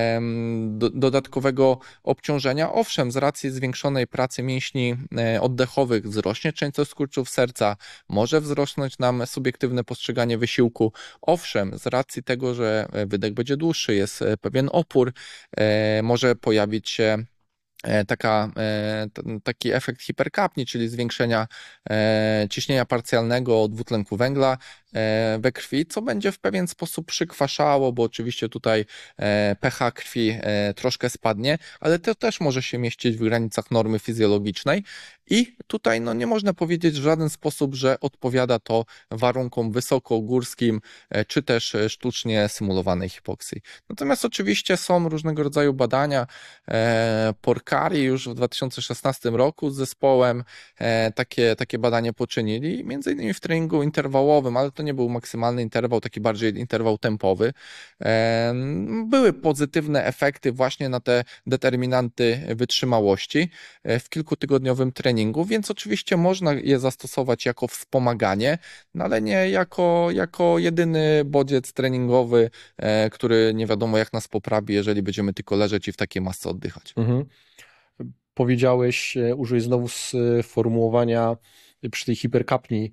dodatkowego obciążenia. Owszem, z racji zwiększonej pracy mięśni oddechowych wzrośnie częstość skurczów serca, może wzrosnąć nam subiektywne postrzeganie wysiłku. Owszem, z racji tego, że wydech będzie dłuższy, jest pewien opór, może pojawić się taka, taki efekt hiperkapni, czyli zwiększenia ciśnienia parcjalnego dwutlenku węgla we krwi, co będzie w pewien sposób przykwaszało, bo oczywiście tutaj pH krwi troszkę spadnie, ale to też może się mieścić w granicach normy fizjologicznej i tutaj no, nie można powiedzieć w żaden sposób, że odpowiada to warunkom wysokogórskim, czy też sztucznie symulowanej hipoksji. Natomiast oczywiście są różnego rodzaju badania. Porcari już w dwa tysiące szesnastym roku z zespołem takie, takie badanie poczynili, między innymi w treningu interwałowym, ale to nie był maksymalny interwał, taki bardziej interwał tempowy. Były pozytywne efekty właśnie na te determinanty wytrzymałości w kilkutygodniowym treningu, więc oczywiście można je zastosować jako wspomaganie, no ale nie jako, jako jedyny bodziec treningowy, który nie wiadomo jak nas poprawi, jeżeli będziemy tylko leżeć i w takiej masce oddychać. Mhm. Powiedziałeś, użyłeś znowu sformułowania przy tej hiperkapni,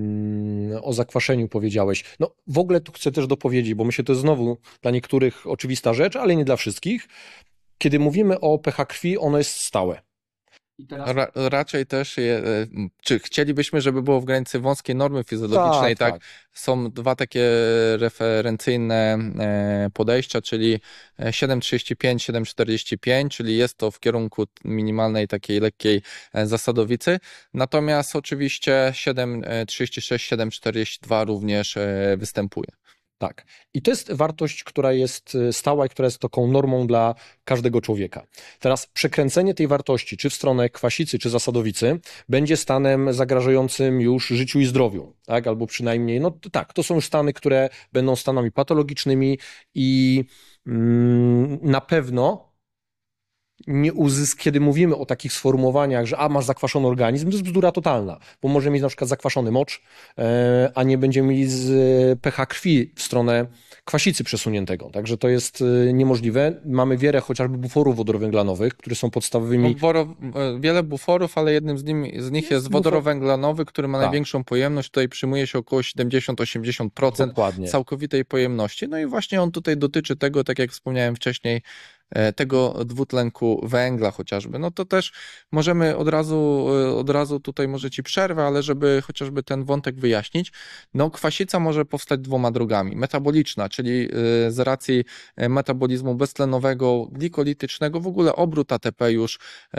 o zakwaszeniu powiedziałeś. No w ogóle tu chcę też dopowiedzieć, bo myślę, to jest znowu dla niektórych oczywista rzecz, ale nie dla wszystkich. Kiedy mówimy o pH krwi, ono jest stałe. Ra, raczej też, je, czy chcielibyśmy, żeby było w granicy wąskiej normy fizjologicznej, tak, tak? tak? Są dwa takie referencyjne podejścia, czyli siedem trzydzieści pięć, siedem czterdzieści pięć, czyli jest to w kierunku minimalnej takiej lekkiej zasadowicy, natomiast oczywiście siedem trzydzieści sześć, siedem czterdzieści dwa również występuje. Tak. I to jest wartość, która jest stała i która jest taką normą dla każdego człowieka. Teraz przekręcenie tej wartości, czy w stronę kwasicy, czy zasadowicy, będzie stanem zagrażającym już życiu i zdrowiu, tak? Albo przynajmniej, no tak, to są już stany, które będą stanami patologicznymi i mm, na pewno nie uzysk, kiedy mówimy o takich sformułowaniach, że a masz zakwaszony organizm, to jest bzdura totalna, bo możemy mieć na przykład zakwaszony mocz, e, a nie będziemy mieli z pH krwi w stronę kwasicy przesuniętego, także to jest niemożliwe. Mamy wiele chociażby buforów wodorowęglanowych, które są podstawowymi... Woro, wiele buforów, ale jednym z, nim, z nich jest, jest wodorowęglanowy, który ma tak. największą pojemność, tutaj przyjmuje się około siedemdziesiąt do osiemdziesięciu procent Dokładnie. całkowitej pojemności, no i właśnie on tutaj dotyczy tego, tak jak wspomniałem wcześniej, tego dwutlenku węgla chociażby, no to też możemy od razu, od razu tutaj może Ci przerwę, ale żeby chociażby ten wątek wyjaśnić, no kwasica może powstać dwoma drogami. Metaboliczna, czyli z racji metabolizmu beztlenowego, glikolitycznego, w ogóle obrót A T P już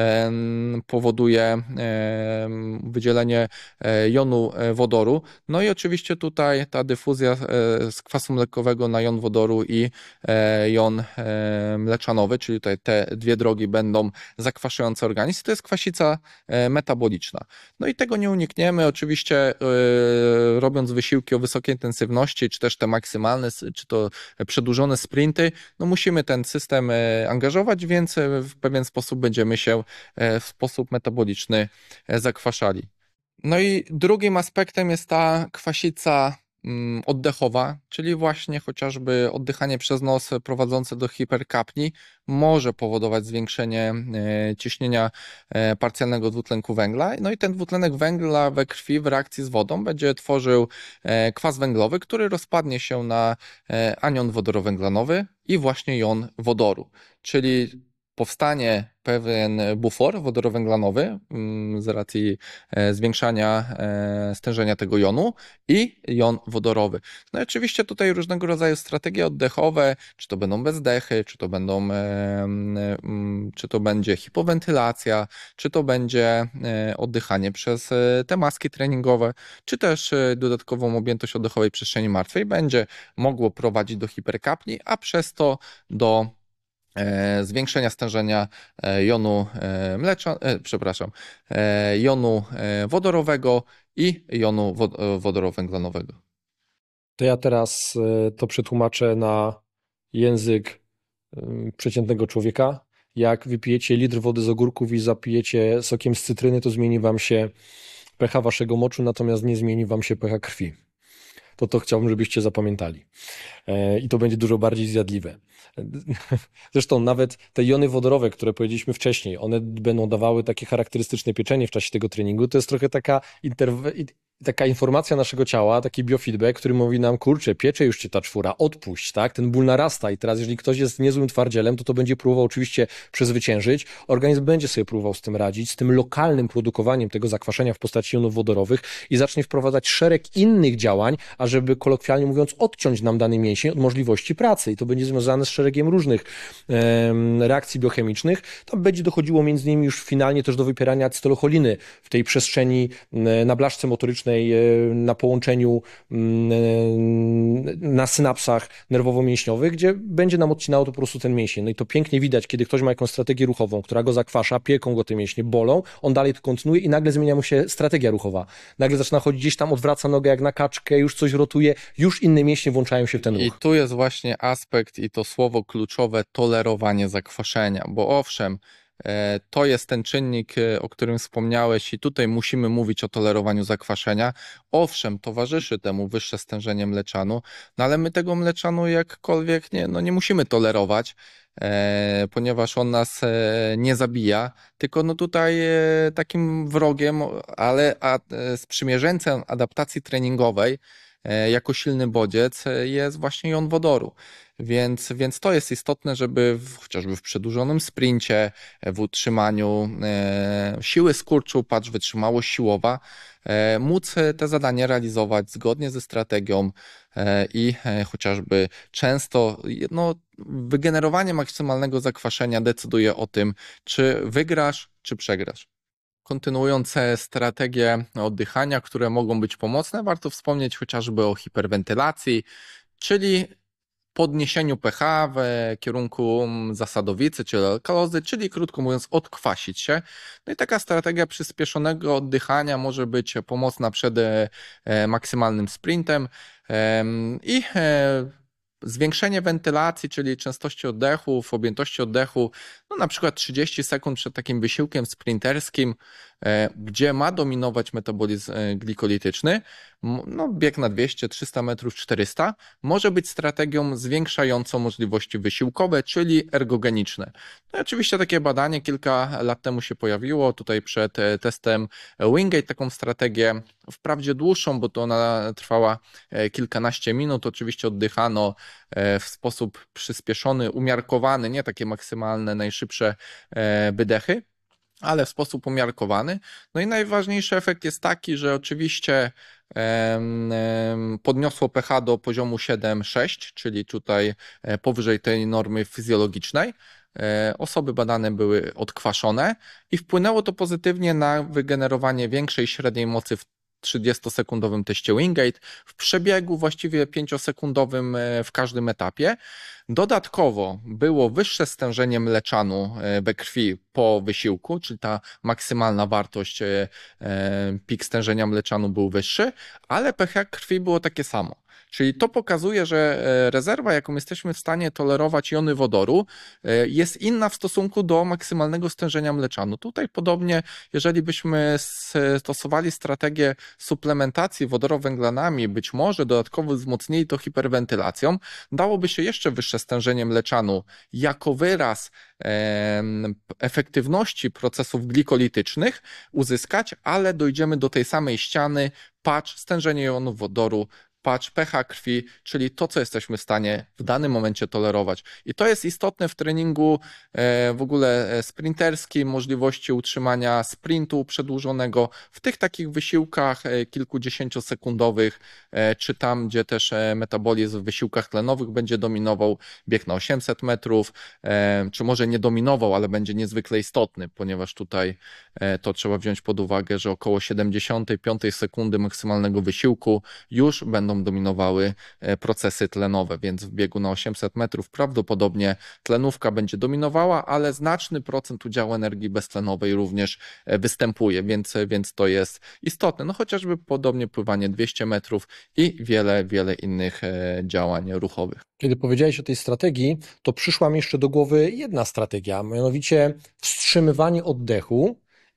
powoduje wydzielenie jonu wodoru, no i oczywiście tutaj ta dyfuzja z kwasu mlekowego na jon wodoru i jon mleczanowy. węglanowy, czyli tutaj te dwie drogi będą zakwaszające organizm. To jest kwasica metaboliczna. No i tego nie unikniemy. Oczywiście yy, robiąc wysiłki o wysokiej intensywności, czy też te maksymalne, czy to przedłużone sprinty, no musimy ten system angażować, więc w pewien sposób będziemy się w sposób metaboliczny zakwaszali. No i drugim aspektem jest ta kwasica oddechowa, czyli właśnie chociażby oddychanie przez nos prowadzące do hiperkapni może powodować zwiększenie ciśnienia parcjalnego dwutlenku węgla. No i ten dwutlenek węgla we krwi w reakcji z wodą będzie tworzył kwas węglowy, który rozpadnie się na anion wodorowęglanowy i właśnie jon wodoru, czyli powstanie pewien bufor wodorowęglanowy z racji zwiększania stężenia tego jonu i jon wodorowy. No i oczywiście tutaj różnego rodzaju strategie oddechowe, czy to będą bezdechy, czy to będą, czy to będzie hipowentylacja, czy to będzie oddychanie przez te maski treningowe, czy też dodatkową objętość oddechowej przestrzeni martwej będzie mogło prowadzić do hiperkapni, a przez to do zwiększenia stężenia jonu mlecza, przepraszam, jonu wodorowego i jonu wodorowęglanowego. To ja teraz to przetłumaczę na język przeciętnego człowieka. Jak wypijecie litr wody z ogórków i zapijecie sokiem z cytryny, to zmieni wam się pH waszego moczu, natomiast nie zmieni wam się pH krwi. To to chciałbym, żebyście zapamiętali. I to będzie dużo bardziej zjadliwe. Zresztą nawet te jony wodorowe, które powiedzieliśmy wcześniej, one będą dawały takie charakterystyczne pieczenie w czasie tego treningu. To jest trochę taka, interwe- taka informacja naszego ciała, taki biofeedback, który mówi nam, kurczę, piecze już cię ta czwóra, odpuść, tak? Ten ból narasta i teraz jeżeli ktoś jest niezłym twardzielem, to to będzie próbował oczywiście przezwyciężyć. Organizm będzie sobie próbował z tym radzić, z tym lokalnym produkowaniem tego zakwaszenia w postaci jonów wodorowych i zacznie wprowadzać szereg innych działań, ażeby kolokwialnie mówiąc odciąć nam dany mięsień od możliwości pracy i to będzie związane z szeregiem różnych e, reakcji biochemicznych. Tam będzie dochodziło między innymi już finalnie też do wypierania acetylcholiny w tej przestrzeni e, na blaszce motorycznej, e, na połączeniu e, na synapsach nerwowo-mięśniowych, gdzie będzie nam odcinało to po prostu ten mięsień. No i to pięknie widać, kiedy ktoś ma jakąś strategię ruchową, która go zakwasza, pieką go te mięśnie, bolą, on dalej to kontynuuje i nagle zmienia mu się strategia ruchowa. Nagle zaczyna chodzić gdzieś tam, odwraca nogę jak na kaczkę, już coś rotuje, już inne mięśnie włączają się w ten ruch. I tu jest właśnie aspekt i to słowo kluczowe tolerowanie zakwaszenia, bo owszem, to jest ten czynnik, o którym wspomniałeś i tutaj musimy mówić o tolerowaniu zakwaszenia. Owszem, towarzyszy temu wyższe stężenie mleczanu, no ale my tego mleczanu jakkolwiek nie, no nie musimy tolerować, e, ponieważ on nas e, nie zabija, tylko no tutaj e, takim wrogiem, ale a, e, sprzymierzeńcem adaptacji treningowej jako silny bodziec jest właśnie jon wodoru. Więc, więc to jest istotne, żeby w, chociażby w przedłużonym sprincie, w utrzymaniu e, siły skurczu, patrz, wytrzymałość siłowa, e, móc te zadania realizować zgodnie ze strategią e, i e, chociażby często no, wygenerowanie maksymalnego zakwaszenia decyduje o tym, czy wygrasz, czy przegrasz. Kontynuując strategie oddychania, które mogą być pomocne, warto wspomnieć chociażby o hiperwentylacji, czyli podniesieniu pH w kierunku zasadowicy czy alkalozy, czyli krótko mówiąc odkwasić się. No i taka strategia przyspieszonego oddychania może być pomocna przed maksymalnym sprintem i zwiększenie wentylacji, czyli częstości oddechów, objętości oddechu, no na przykład trzydzieści sekund przed takim wysiłkiem sprinterskim, gdzie ma dominować metabolizm glikolityczny, no bieg na dwieście, trzysta metrów, czterysta, może być strategią zwiększającą możliwości wysiłkowe, czyli ergogeniczne. No i oczywiście takie badanie kilka lat temu się pojawiło, tutaj przed testem Wingate, taką strategię, wprawdzie dłuższą, bo to ona trwała kilkanaście minut, oczywiście oddychano w sposób przyspieszony, umiarkowany, nie takie maksymalne, najszybsze wydechy, ale w sposób umiarkowany. No i najważniejszy efekt jest taki, że oczywiście podniosło pH do poziomu siedem sześć, czyli tutaj powyżej tej normy fizjologicznej. Osoby badane były odkwaszone i wpłynęło to pozytywnie na wygenerowanie większej średniej mocy w trzydziestosekundowym teście Wingate, w przebiegu właściwie pięciosekundowym w każdym etapie. Dodatkowo było wyższe stężenie mleczanu we krwi po wysiłku, czyli ta maksymalna wartość, pik stężenia mleczanu był wyższy, ale pH krwi było takie samo. Czyli to pokazuje, że rezerwa, jaką jesteśmy w stanie tolerować jony wodoru, jest inna w stosunku do maksymalnego stężenia mleczanu. Tutaj podobnie, jeżeli byśmy stosowali strategię suplementacji wodorowęglanami, być może dodatkowo wzmocnili to hiperwentylacją, dałoby się jeszcze wyższe stężenie mleczanu jako wyraz efektywności procesów glikolitycznych uzyskać, ale dojdziemy do tej samej ściany, patrz, stężenie jonów wodoru, patrz, pH krwi, czyli to, co jesteśmy w stanie w danym momencie tolerować. I to jest istotne w treningu w ogóle sprinterskim, możliwości utrzymania sprintu przedłużonego, w tych takich wysiłkach kilkudziesięciosekundowych, czy tam, gdzie też metabolizm w wysiłkach tlenowych będzie dominował, bieg na osiemset metrów, czy może nie dominował, ale będzie niezwykle istotny, ponieważ tutaj to trzeba wziąć pod uwagę, że około siedemdziesiąt pięć sekundy maksymalnego wysiłku już będą dominowały procesy tlenowe, więc w biegu na osiemset metrów prawdopodobnie tlenówka będzie dominowała, ale znaczny procent udziału energii beztlenowej również występuje, więc, więc to jest istotne. No chociażby podobnie pływanie dwieście metrów i wiele, wiele innych działań ruchowych. Kiedy powiedziałeś o tej strategii, to przyszła mi jeszcze do głowy jedna strategia, mianowicie wstrzymywanie oddechu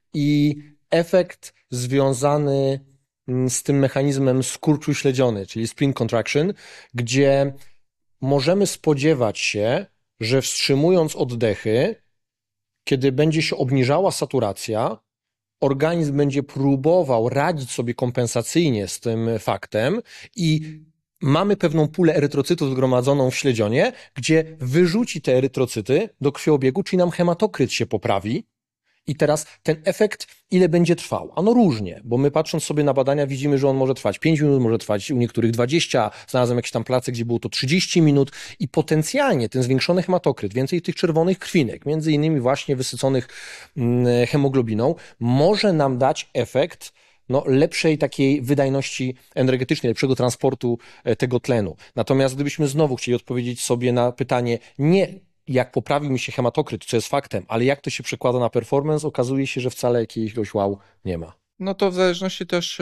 i efekt związany z tym mechanizmem skurczu śledziony, czyli sprint contraction, gdzie możemy spodziewać się, że wstrzymując oddechy, kiedy będzie się obniżała saturacja, organizm będzie próbował radzić sobie kompensacyjnie z tym faktem i mamy pewną pulę erytrocytów zgromadzoną w śledzionie, gdzie wyrzuci te erytrocyty do krwiobiegu, czyli nam hematokryt się poprawi. I teraz ten efekt ile będzie trwał? Ano różnie, bo my patrząc sobie na badania widzimy, że on może trwać pięć minut, może trwać u niektórych dwadzieścia, znalazłem jakieś tam place, gdzie było to trzydzieści minut i potencjalnie ten zwiększony hematokryt, więcej tych czerwonych krwinek, między innymi właśnie wysyconych hemoglobiną, może nam dać efekt no, lepszej takiej wydajności energetycznej, lepszego transportu tego tlenu. Natomiast gdybyśmy znowu chcieli odpowiedzieć sobie na pytanie nie jak poprawił mi się hematokryt, co jest faktem, ale jak to się przekłada na performance, okazuje się, że wcale jakiegoś wow nie ma. No to w zależności też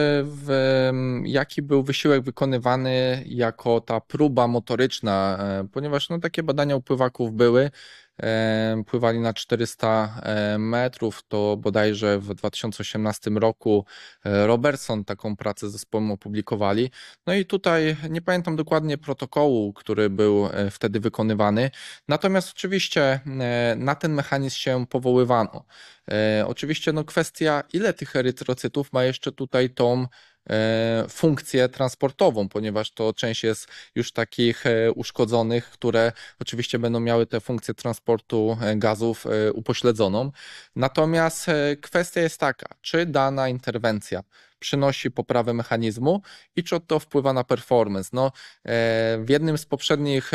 w jaki był wysiłek wykonywany jako ta próba motoryczna, ponieważ no takie badania u pływaków były, pływali na czterysta metrów, to bodajże w dwa tysiące osiemnastym roku Robertson taką pracę z zespołem opublikowali. No i tutaj nie pamiętam dokładnie protokołu, który był wtedy wykonywany, natomiast oczywiście na ten mechanizm się powoływano. Oczywiście no kwestia, ile tych erytrocytów ma jeszcze tutaj tą funkcję transportową, ponieważ to część jest już takich uszkodzonych, które oczywiście będą miały tę funkcję transportu gazów upośledzoną. Natomiast kwestia jest taka, czy dana interwencja przynosi poprawę mechanizmu i czy to wpływa na performance. No, w jednym z poprzednich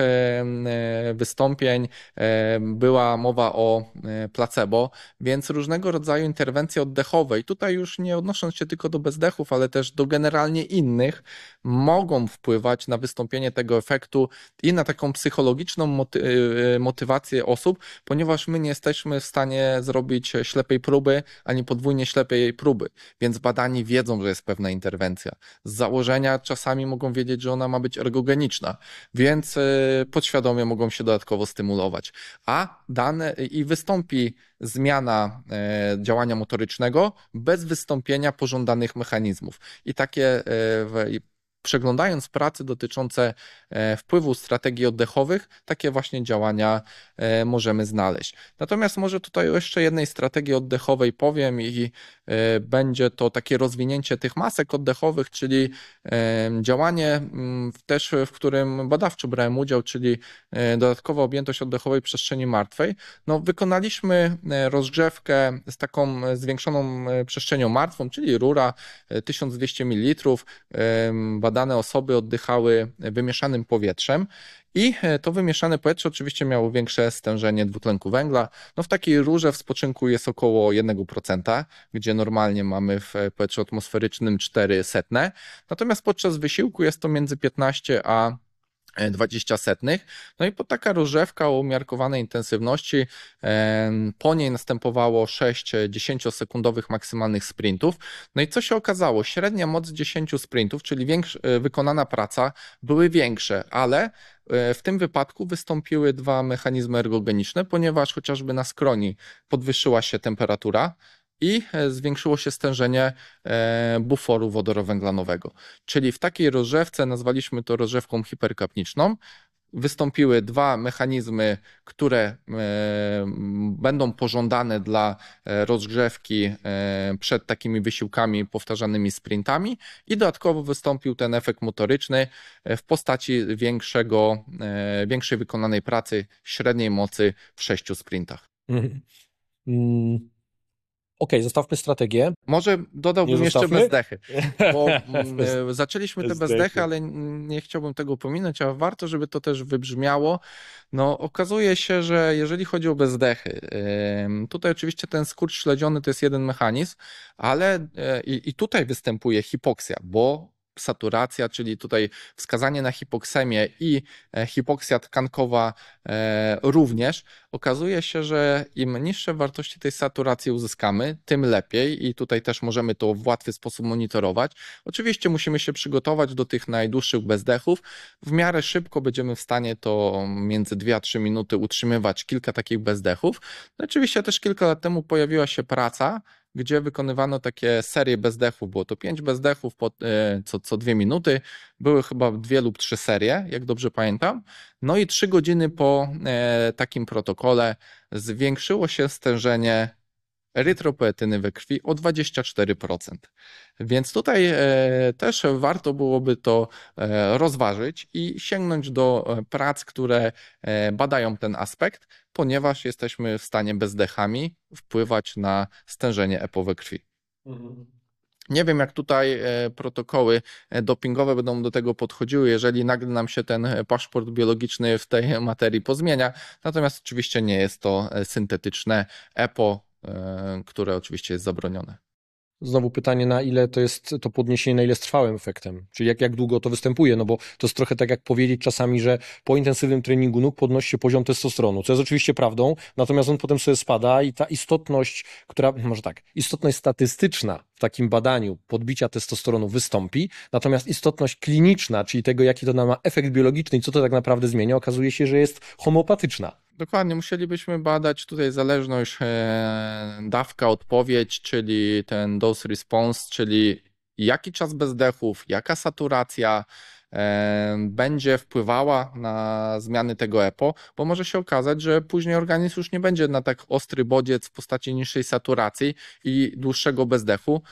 wystąpień była mowa o placebo, więc różnego rodzaju interwencje oddechowe i tutaj już nie odnosząc się tylko do bezdechów, ale też do generalnie innych, mogą wpływać na wystąpienie tego efektu i na taką psychologiczną moty motywację osób, ponieważ my nie jesteśmy w stanie zrobić ślepej próby, ani podwójnie ślepej próby, więc badani wiedzą, że jest pewna interwencja. Z założenia czasami mogą wiedzieć, że ona ma być ergogeniczna, więc podświadomie mogą się dodatkowo stymulować. A dane i wystąpi zmiana działania motorycznego bez wystąpienia pożądanych mechanizmów. I takie przeglądając prace dotyczące wpływu strategii oddechowych, takie właśnie działania możemy znaleźć. Natomiast może tutaj o jeszcze jednej strategii oddechowej powiem i będzie to takie rozwinięcie tych masek oddechowych, czyli działanie też, w którym badawczo brałem udział, czyli dodatkowa objętość oddechowej przestrzeni martwej. No, wykonaliśmy rozgrzewkę z taką zwiększoną przestrzenią martwą, czyli rura tysiąc dwieście mililitrów. badane osoby oddychały wymieszanym powietrzem i to wymieszane powietrze oczywiście miało większe stężenie dwutlenku węgla. No w takiej rurze w spoczynku jest około jeden procent, gdzie normalnie mamy w powietrzu atmosferycznym cztery setne, natomiast podczas wysiłku jest to między piętnaście a dwadzieścia setnych. No i po taka rozgrzewka o umiarkowanej intensywności, po niej następowało sześć dziesięciosekundowych maksymalnych sprintów. No i co się okazało? Średnia moc dziesięć sprintów, czyli większy, wykonana praca, były większe, ale w tym wypadku wystąpiły dwa mechanizmy ergogeniczne, ponieważ chociażby na skroni podwyższyła się temperatura i zwiększyło się stężenie buforu wodorowęglanowego. Czyli w takiej rozgrzewce, nazwaliśmy to rozgrzewką hiperkapniczną, wystąpiły dwa mechanizmy, które będą pożądane dla rozgrzewki przed takimi wysiłkami powtarzanymi sprintami i dodatkowo wystąpił ten efekt motoryczny w postaci większego, większej wykonanej pracy średniej mocy w sześciu sprintach. Mhm. Mm. Okej, okay, zostawmy strategię. Może dodałbym nie jeszcze zostawmy? bezdechy, bo Bez, zaczęliśmy te bezdechy. bezdechy, ale nie chciałbym tego pominąć, a warto, żeby to też wybrzmiało. No, okazuje się, że jeżeli chodzi o bezdechy, tutaj oczywiście ten skurcz śledziony to jest jeden mechanizm, ale i, i tutaj występuje hipoksja, bo saturacja, czyli tutaj wskazanie na hipoksemię i hipoksja tkankowa również, okazuje się, że im niższe wartości tej saturacji uzyskamy, tym lepiej i tutaj też możemy to w łatwy sposób monitorować. Oczywiście musimy się przygotować do tych najdłuższych bezdechów. W miarę szybko będziemy w stanie to między dwie a trzy minuty utrzymywać kilka takich bezdechów. No oczywiście też kilka lat temu pojawiła się praca, gdzie wykonywano takie serie bezdechów, było to pięć bezdechów po, co, co dwie minuty, były chyba dwie lub trzy serie, jak dobrze pamiętam, no i trzy godziny po e, takim protokole zwiększyło się stężenie erytropoetyny we krwi o dwadzieścia cztery procent. Więc tutaj e, też warto byłoby to e, rozważyć i sięgnąć do prac, które e, badają ten aspekt, ponieważ jesteśmy w stanie bezdechami wpływać na stężenie E P O we krwi. Mhm. Nie wiem, jak tutaj protokoły dopingowe będą do tego podchodziły, jeżeli nagle nam się ten paszport biologiczny w tej materii pozmienia, natomiast oczywiście nie jest to syntetyczne E P O, które oczywiście jest zabronione. Znowu pytanie, na ile to jest to podniesienie, na ile jest trwałym efektem, czyli jak, jak długo to występuje, no bo to jest trochę tak jak powiedzieć czasami, że po intensywnym treningu nóg podnosi się poziom testosteronu, co jest oczywiście prawdą, natomiast on potem sobie spada i ta istotność, która, może tak, istotność statystyczna w takim badaniu podbicia testosteronu wystąpi, natomiast istotność kliniczna, czyli tego, jaki to ma efekt biologiczny i co to tak naprawdę zmienia, okazuje się, że jest homeopatyczna. Dokładnie, musielibyśmy badać tutaj zależność dawka, odpowiedź, czyli ten dose response, czyli jaki czas bezdechów, jaka saturacja będzie wpływała na zmiany tego E P O, bo może się okazać, że później organizm już nie będzie na tak ostry bodziec w postaci niższej saturacji i dłuższego bezdechu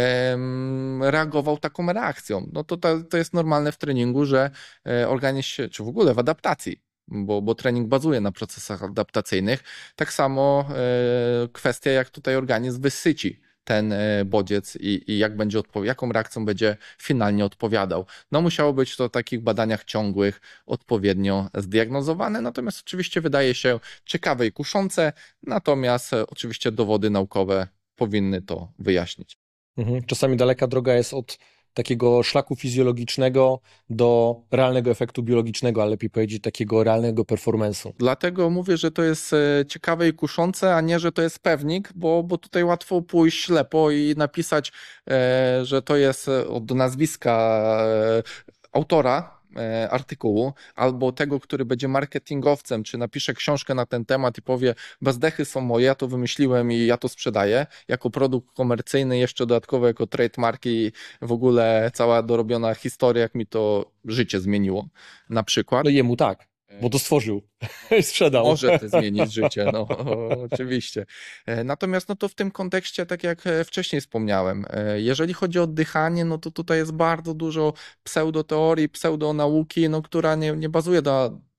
reagował taką reakcją. No to, to, to jest normalne w treningu, że organizm się, czy w ogóle w adaptacji, Bo, bo trening bazuje na procesach adaptacyjnych. Tak samo e, kwestia, jak tutaj organizm wysyci ten e, bodziec i, i jak będzie odpo- jaką reakcją będzie finalnie odpowiadał. No musiało być to w takich badaniach ciągłych odpowiednio zdiagnozowane, natomiast oczywiście wydaje się ciekawe i kuszące, natomiast e, oczywiście dowody naukowe powinny to wyjaśnić. Mhm. Czasami daleka droga jest od takiego szlaku fizjologicznego do realnego efektu biologicznego, ale lepiej powiedzieć takiego realnego performance'u. Dlatego mówię, że to jest ciekawe i kuszące, a nie, że to jest pewnik, bo, bo tutaj łatwo pójść ślepo i napisać, e, że to jest od nazwiska e, autora artykułu, albo tego, który będzie marketingowcem, czy napisze książkę na ten temat i powie, bezdechy są moje, ja to wymyśliłem i ja to sprzedaję, jako produkt komercyjny, jeszcze dodatkowo jako trademark i w ogóle cała dorobiona historia, jak mi to życie zmieniło, na przykład. No jemu tak, bo to stworzył i sprzedał. Może to zmienić życie, no oczywiście. Natomiast no to w tym kontekście, tak jak wcześniej wspomniałem, jeżeli chodzi o oddychanie, no to tutaj jest bardzo dużo pseudoteorii, pseudonauki, no która nie, nie bazuje na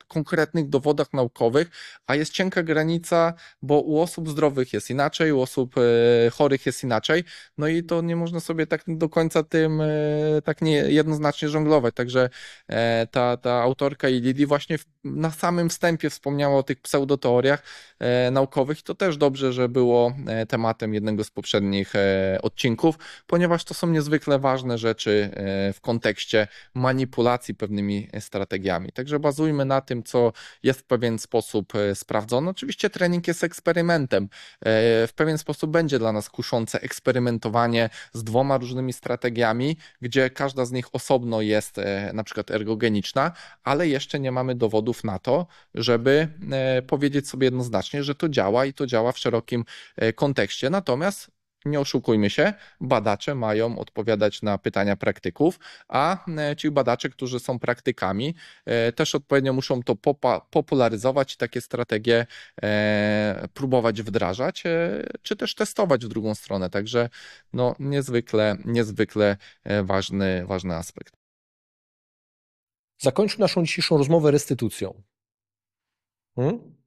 konkretnych dowodach naukowych, a jest cienka granica, bo u osób zdrowych jest inaczej, u osób chorych jest inaczej, no i to nie można sobie tak do końca tym tak nie jednoznacznie żonglować, także ta, ta autorka i Lili właśnie na samym wstępie wspomniała o tych pseudoteoriach naukowych i to też dobrze, że było tematem jednego z poprzednich odcinków, ponieważ to są niezwykle ważne rzeczy w kontekście manipulacji pewnymi strategiami. Także bazujmy na tym, co jest w pewien sposób sprawdzone. Oczywiście trening jest eksperymentem. W pewien sposób będzie dla nas kuszące eksperymentowanie z dwoma różnymi strategiami, gdzie każda z nich osobno jest na przykład ergogeniczna, ale jeszcze nie mamy dowodów na to, żeby powiedzieć sobie jednoznacznie, że to działa i to działa w szerokim kontekście. Natomiast nie oszukujmy się, badacze mają odpowiadać na pytania praktyków, a ci badacze, którzy są praktykami, też odpowiednio muszą to popularyzować i takie strategie próbować wdrażać, czy też testować w drugą stronę. Także no, niezwykle, niezwykle ważny, ważny aspekt. Zakończmy naszą dzisiejszą rozmowę restytucją. Hmm?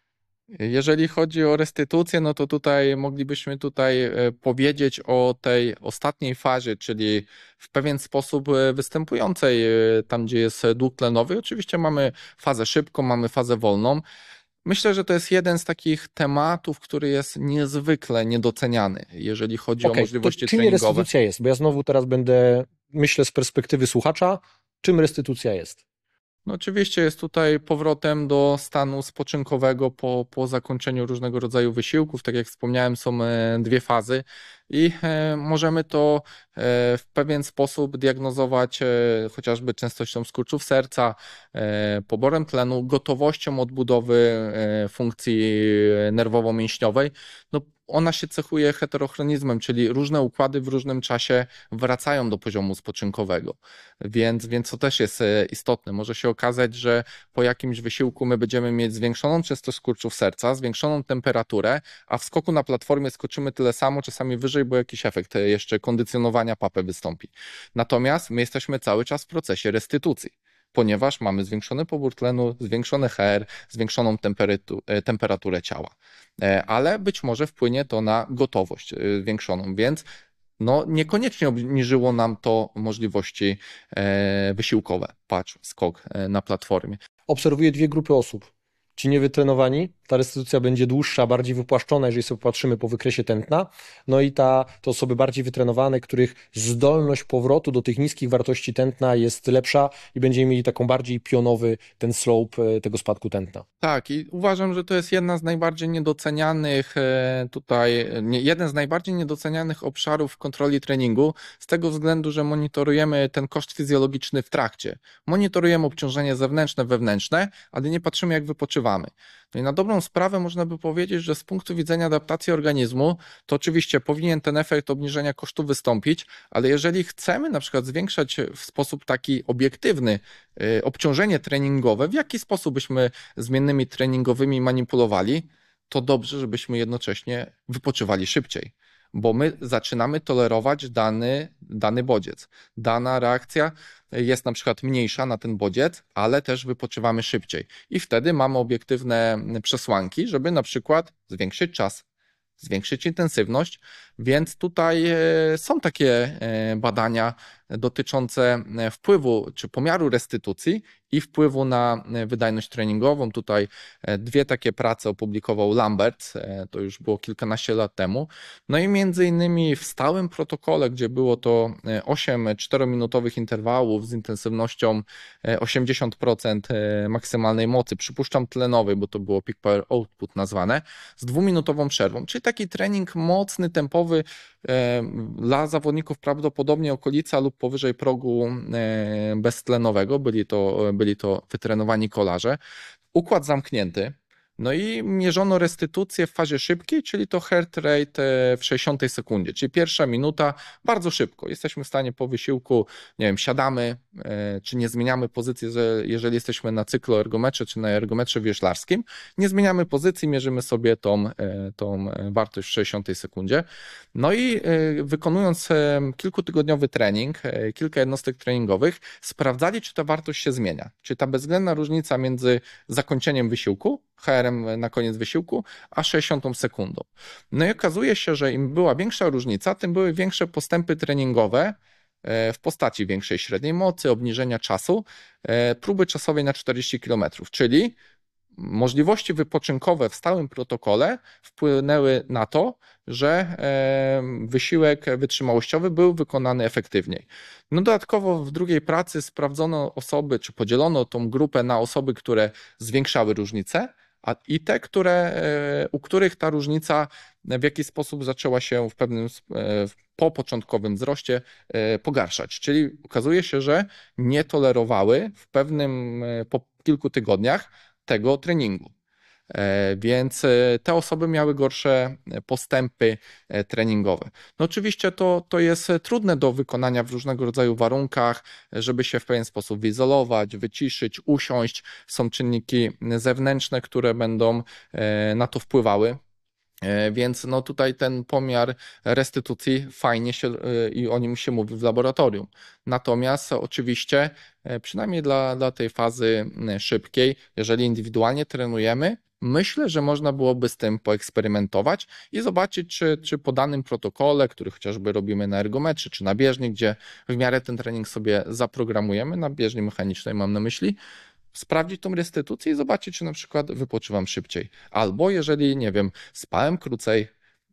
Jeżeli chodzi o restytucję, no to tutaj moglibyśmy tutaj powiedzieć o tej ostatniej fazie, czyli w pewien sposób występującej tam, gdzie jest dług tlenowy. Oczywiście mamy fazę szybką, mamy fazę wolną. Myślę, że to jest jeden z takich tematów, który jest niezwykle niedoceniany, jeżeli chodzi okay, o możliwości to czym treningowe. Czym restytucja jest? Bo ja znowu teraz będę, myślę z perspektywy słuchacza, czym restytucja jest? No oczywiście jest tutaj powrotem do stanu spoczynkowego po, po zakończeniu różnego rodzaju wysiłków. Tak jak wspomniałem, są dwie fazy i możemy to w pewien sposób diagnozować chociażby częstością skurczów serca, poborem tlenu, gotowością odbudowy funkcji nerwowo-mięśniowej. No, ona się cechuje heterochronizmem, czyli różne układy w różnym czasie wracają do poziomu spoczynkowego, więc, więc to też jest istotne. Może się okazać, że po jakimś wysiłku my będziemy mieć zwiększoną częstość skurczów serca, zwiększoną temperaturę, a w skoku na platformie skoczymy tyle samo, czasami wyżej, bo jakiś efekt jeszcze kondycjonowania papy wystąpi. Natomiast my jesteśmy cały czas w procesie restytucji, ponieważ mamy zwiększony pobór tlenu, zwiększony H R, zwiększoną temperaturę ciała. Ale być może wpłynie to na gotowość zwiększoną, więc no niekoniecznie obniżyło nam to możliwości wysiłkowe. Patrz, skok na platformie. Obserwuję dwie grupy osób. Ci niewytrenowani, ta restytucja będzie dłuższa, bardziej wypłaszczona, jeżeli sobie patrzymy po wykresie tętna. No i ta, te osoby bardziej wytrenowane, których zdolność powrotu do tych niskich wartości tętna jest lepsza i będziemy mieli taką bardziej pionowy ten slope tego spadku tętna. Tak, i uważam, że to jest jedna z najbardziej niedocenianych tutaj, jeden z najbardziej niedocenianych obszarów kontroli treningu, z tego względu, że monitorujemy ten koszt fizjologiczny w trakcie. Monitorujemy obciążenie zewnętrzne, wewnętrzne, ale nie patrzymy, jak wypoczywamy. No i na dobrą sprawę można by powiedzieć, że z punktu widzenia adaptacji organizmu, to oczywiście powinien ten efekt obniżenia kosztu wystąpić, ale jeżeli chcemy na przykład zwiększać w sposób taki obiektywny obciążenie treningowe, w jaki sposób byśmy zmiennymi treningowymi manipulowali, to dobrze, żebyśmy jednocześnie wypoczywali szybciej, bo my zaczynamy tolerować dany, dany bodziec. Dana reakcja jest na przykład mniejsza na ten bodziec, ale też wypoczywamy szybciej. I wtedy mamy obiektywne przesłanki, żeby na przykład zwiększyć czas, zwiększyć intensywność, więc tutaj są takie badania dotyczące wpływu czy pomiaru restytucji i wpływu na wydajność treningową. Tutaj dwie takie prace opublikował Lambert, to już było kilkanaście lat temu. No i między innymi w stałym protokole, gdzie było to osiem czterominutowych interwałów z intensywnością osiemdziesiąt procent maksymalnej mocy, przypuszczam tlenowej, bo to było peak power output nazwane, z dwuminutową przerwą, czyli taki trening mocny, tempowy dla zawodników prawdopodobnie okolica lub powyżej progu beztlenowego, byli to, byli to wytrenowani kolarze. Układ zamknięty, No i mierzono restytucję w fazie szybkiej, czyli to heart rate w sześćdziesiątej sekundzie, czyli pierwsza minuta, bardzo szybko. Jesteśmy w stanie po wysiłku, nie wiem, siadamy, czy nie zmieniamy pozycji, jeżeli jesteśmy na cykloergometrze, czy na ergometrze wioślarskim, nie zmieniamy pozycji, mierzymy sobie tą, tą wartość w sześćdziesiątej sekundzie. No i wykonując kilkutygodniowy trening, kilka jednostek treningowych, sprawdzali, czy ta wartość się zmienia, czy ta bezwzględna różnica między zakończeniem wysiłku, H R-em na koniec wysiłku, a sześćdziesiątą sekundą. No i okazuje się, że im była większa różnica, tym były większe postępy treningowe w postaci większej średniej mocy, obniżenia czasu, próby czasowej na czterdzieści kilometrów, czyli możliwości wypoczynkowe w stałym protokole wpłynęły na to, że wysiłek wytrzymałościowy był wykonany efektywniej. No dodatkowo w drugiej pracy sprawdzono osoby, czy podzielono tą grupę na osoby, które zwiększały różnicę, a i te, które, u których ta różnica w jakiś sposób zaczęła się w pewnym, po początkowym wzroście pogarszać. Czyli okazuje się, że nie tolerowały w pewnym, po kilku tygodniach tego treningu. Więc te osoby miały gorsze postępy treningowe. No oczywiście to, to jest trudne do wykonania w różnego rodzaju warunkach, żeby się w pewien sposób wyizolować, wyciszyć, usiąść. Są czynniki zewnętrzne, które będą na to wpływały. Więc no tutaj ten pomiar restytucji fajnie się i o nim się mówi w laboratorium. Natomiast oczywiście przynajmniej dla, dla tej fazy szybkiej, jeżeli indywidualnie trenujemy, myślę, że można byłoby z tym poeksperymentować i zobaczyć, czy, czy po danym protokole, który chociażby robimy na ergometrze, czy na bieżni, gdzie w miarę ten trening sobie zaprogramujemy, na bieżni mechanicznej mam na myśli, sprawdzić tą restytucję i zobaczyć, czy na przykład wypoczywam szybciej. Albo jeżeli, nie wiem, spałem krócej,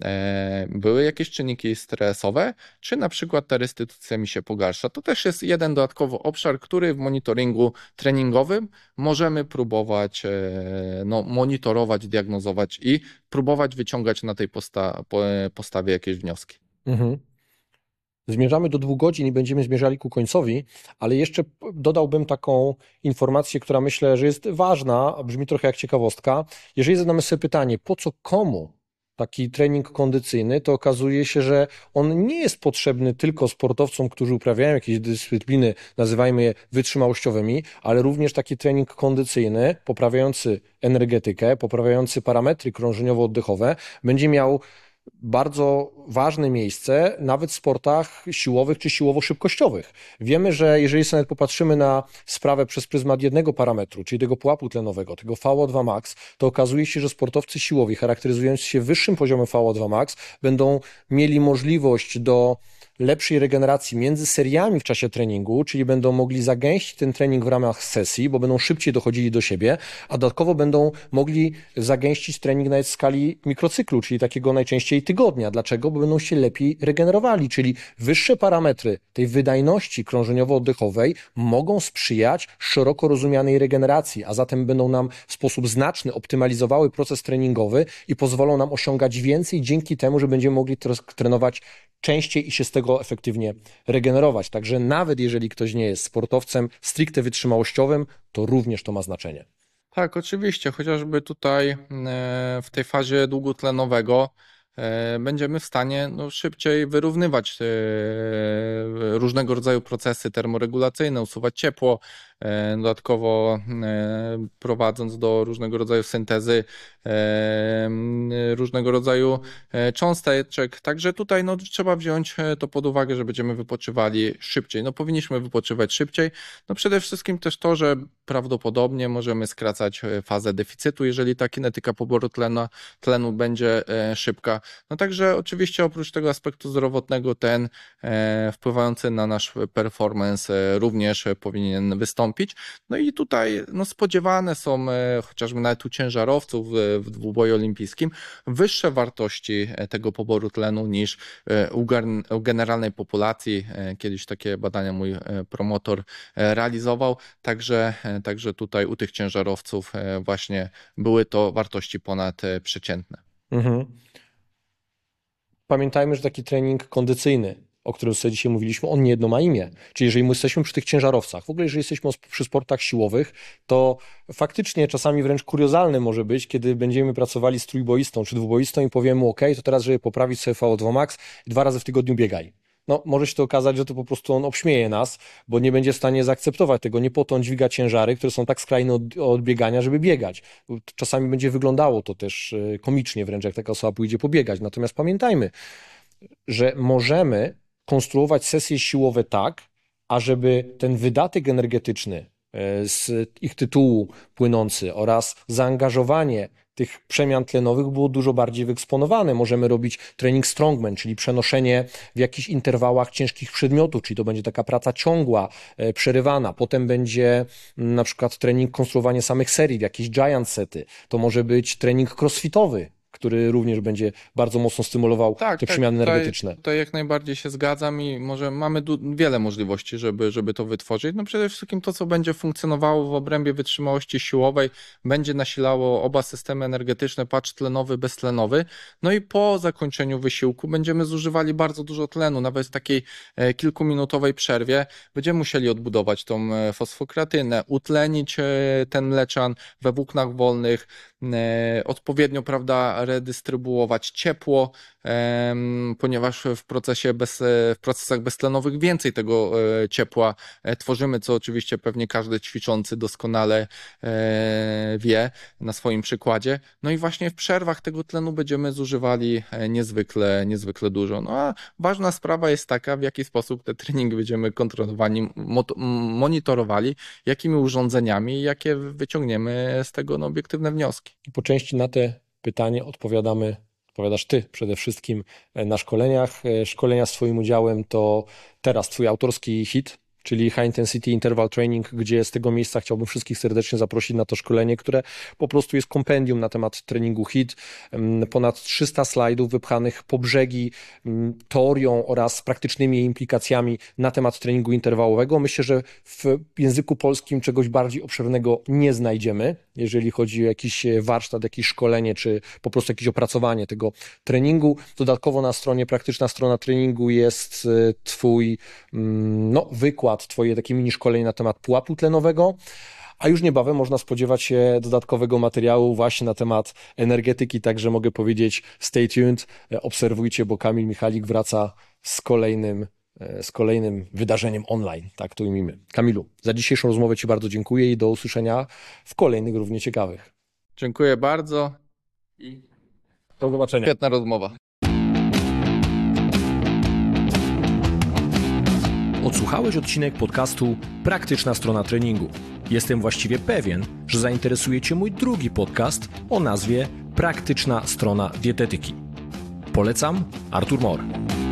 e, były jakieś czynniki stresowe, czy na przykład ta restytucja mi się pogarsza. To też jest jeden dodatkowy obszar, który w monitoringu treningowym możemy próbować e, no, monitorować, diagnozować i próbować wyciągać na tej posta postawie jakieś wnioski. Mhm. Zmierzamy do dwóch godzin i będziemy zmierzali ku końcowi, ale jeszcze dodałbym taką informację, która myślę, że jest ważna, a brzmi trochę jak ciekawostka. Jeżeli zadamy sobie pytanie, po co komu taki trening kondycyjny, to okazuje się, że on nie jest potrzebny tylko sportowcom, którzy uprawiają jakieś dyscypliny, nazywajmy je wytrzymałościowymi, ale również taki trening kondycyjny, poprawiający energetykę, poprawiający parametry krążeniowo-oddechowe, będzie miał bardzo ważne miejsce nawet w sportach siłowych czy siłowo-szybkościowych. Wiemy, że jeżeli sobie popatrzymy na sprawę przez pryzmat jednego parametru, czyli tego pułapu tlenowego, tego V O dwa max, to okazuje się, że sportowcy siłowi charakteryzujący się wyższym poziomem V O dwa max będą mieli możliwość do lepszej regeneracji między seriami w czasie treningu, czyli będą mogli zagęścić ten trening w ramach sesji, bo będą szybciej dochodzili do siebie, a dodatkowo będą mogli zagęścić trening nawet w skali mikrocyklu, czyli takiego najczęściej tygodnia. Dlaczego? Bo będą się lepiej regenerowali, czyli wyższe parametry tej wydajności krążeniowo-oddechowej mogą sprzyjać szeroko rozumianej regeneracji, a zatem będą nam w sposób znaczny optymalizowały proces treningowy i pozwolą nam osiągać więcej dzięki temu, że będziemy mogli trenować częściej i się z tego efektywnie regenerować. Także nawet jeżeli ktoś nie jest sportowcem stricte wytrzymałościowym, to również to ma znaczenie. Tak, oczywiście, chociażby tutaj w tej fazie długotlenowego będziemy w stanie no, szybciej wyrównywać różnego rodzaju procesy termoregulacyjne, usuwać ciepło, dodatkowo prowadząc do różnego rodzaju syntezy różnego rodzaju cząsteczek. Także tutaj no, trzeba wziąć to pod uwagę, że będziemy wypoczywali szybciej. No powinniśmy wypoczywać szybciej. No przede wszystkim też to, że prawdopodobnie możemy skracać fazę deficytu, jeżeli ta kinetyka poboru tlenu, tlenu będzie szybka. No także oczywiście oprócz tego aspektu zdrowotnego ten wpływający na nasz performance również powinien wystąpić. No i tutaj no, spodziewane są chociażby nawet u ciężarowców w dwuboju olimpijskim wyższe wartości tego poboru tlenu niż u generalnej populacji. Kiedyś takie badania mój promotor realizował, także, także tutaj u tych ciężarowców właśnie były to wartości ponadprzeciętne. Mhm. Pamiętajmy, że taki trening kondycyjny o którym sobie dzisiaj mówiliśmy, on niejedno ma imię. Czyli jeżeli my jesteśmy przy tych ciężarowcach, w ogóle jeżeli jesteśmy przy sportach siłowych, to faktycznie czasami wręcz kuriozalne może być, kiedy będziemy pracowali z trójboistą czy dwuboistą i powiemy, ok, to teraz, żeby poprawić sobie V O dwa max, dwa razy w tygodniu biegaj. No, może się to okazać, że to po prostu on obśmieje nas, bo nie będzie w stanie zaakceptować tego. Nie po to on dźwiga ciężary, które są tak skrajne od, od biegania, żeby biegać. Czasami będzie wyglądało to też komicznie wręcz, jak taka osoba pójdzie pobiegać. Natomiast pamiętajmy, że możemy konstruować sesje siłowe tak, ażeby ten wydatek energetyczny z ich tytułu płynący oraz zaangażowanie tych przemian tlenowych było dużo bardziej wyeksponowane. Możemy robić trening strongman, czyli przenoszenie w jakichś interwałach ciężkich przedmiotów, czyli to będzie taka praca ciągła, przerywana. Potem będzie na przykład trening, konstruowanie samych serii, jakieś giant sety. To może być trening crossfitowy, który również będzie bardzo mocno stymulował tak, te tak, przemiany tutaj, energetyczne. Tutaj jak najbardziej się zgadzam i może mamy du- wiele możliwości, żeby, żeby to wytworzyć. No przede wszystkim to, co będzie funkcjonowało w obrębie wytrzymałości siłowej, będzie nasilało oba systemy energetyczne, patch tlenowy, beztlenowy. No i po zakończeniu wysiłku będziemy zużywali bardzo dużo tlenu, nawet w takiej e, kilkuminutowej przerwie będziemy musieli odbudować tą e, fosfokreatynę, utlenić e, ten mleczan we włóknach wolnych, e, odpowiednio, prawda, redystrybuować ciepło, ponieważ w procesie bez, w procesach beztlenowych więcej tego ciepła tworzymy, co oczywiście pewnie każdy ćwiczący doskonale wie na swoim przykładzie. No i właśnie w przerwach tego tlenu będziemy zużywali niezwykle, niezwykle dużo. No a ważna sprawa jest taka, w jaki sposób te treningi będziemy kontrolowali, monitorowali, jakimi urządzeniami i jakie wyciągniemy z tego no, obiektywne wnioski. I po części na te pytanie odpowiadamy, odpowiadasz Ty przede wszystkim na szkoleniach. Szkolenia z Twoim udziałem to teraz Twój autorski hit, czyli High Intensity Interval Training, gdzie z tego miejsca chciałbym wszystkich serdecznie zaprosić na to szkolenie, które po prostu jest kompendium na temat treningu hit. Ponad trzysta slajdów wypchanych po brzegi teorią oraz praktycznymi implikacjami na temat treningu interwałowego. Myślę, że w języku polskim czegoś bardziej obszernego nie znajdziemy, jeżeli chodzi o jakiś warsztat, jakieś szkolenie, czy po prostu jakieś opracowanie tego treningu. Dodatkowo na stronie Praktyczna Strona Treningu jest Twój no, wykład, Twoje takie mini szkolenie na temat pułapu tlenowego, a już niebawem można spodziewać się dodatkowego materiału właśnie na temat energetyki, także mogę powiedzieć stay tuned, obserwujcie, bo Kamil Michalik wraca z kolejnym, z kolejnym wydarzeniem online, tak to ujmijmy. Kamilu, za dzisiejszą rozmowę Ci bardzo dziękuję i do usłyszenia w kolejnych równie ciekawych. Dziękuję bardzo i do zobaczenia. Świetna rozmowa. Odsłuchałeś odcinek podcastu Praktyczna Strona Treningu. Jestem właściwie pewien, że zainteresuje Cię mój drugi podcast o nazwie Praktyczna Strona Dietetyki. Polecam, Artur Mor.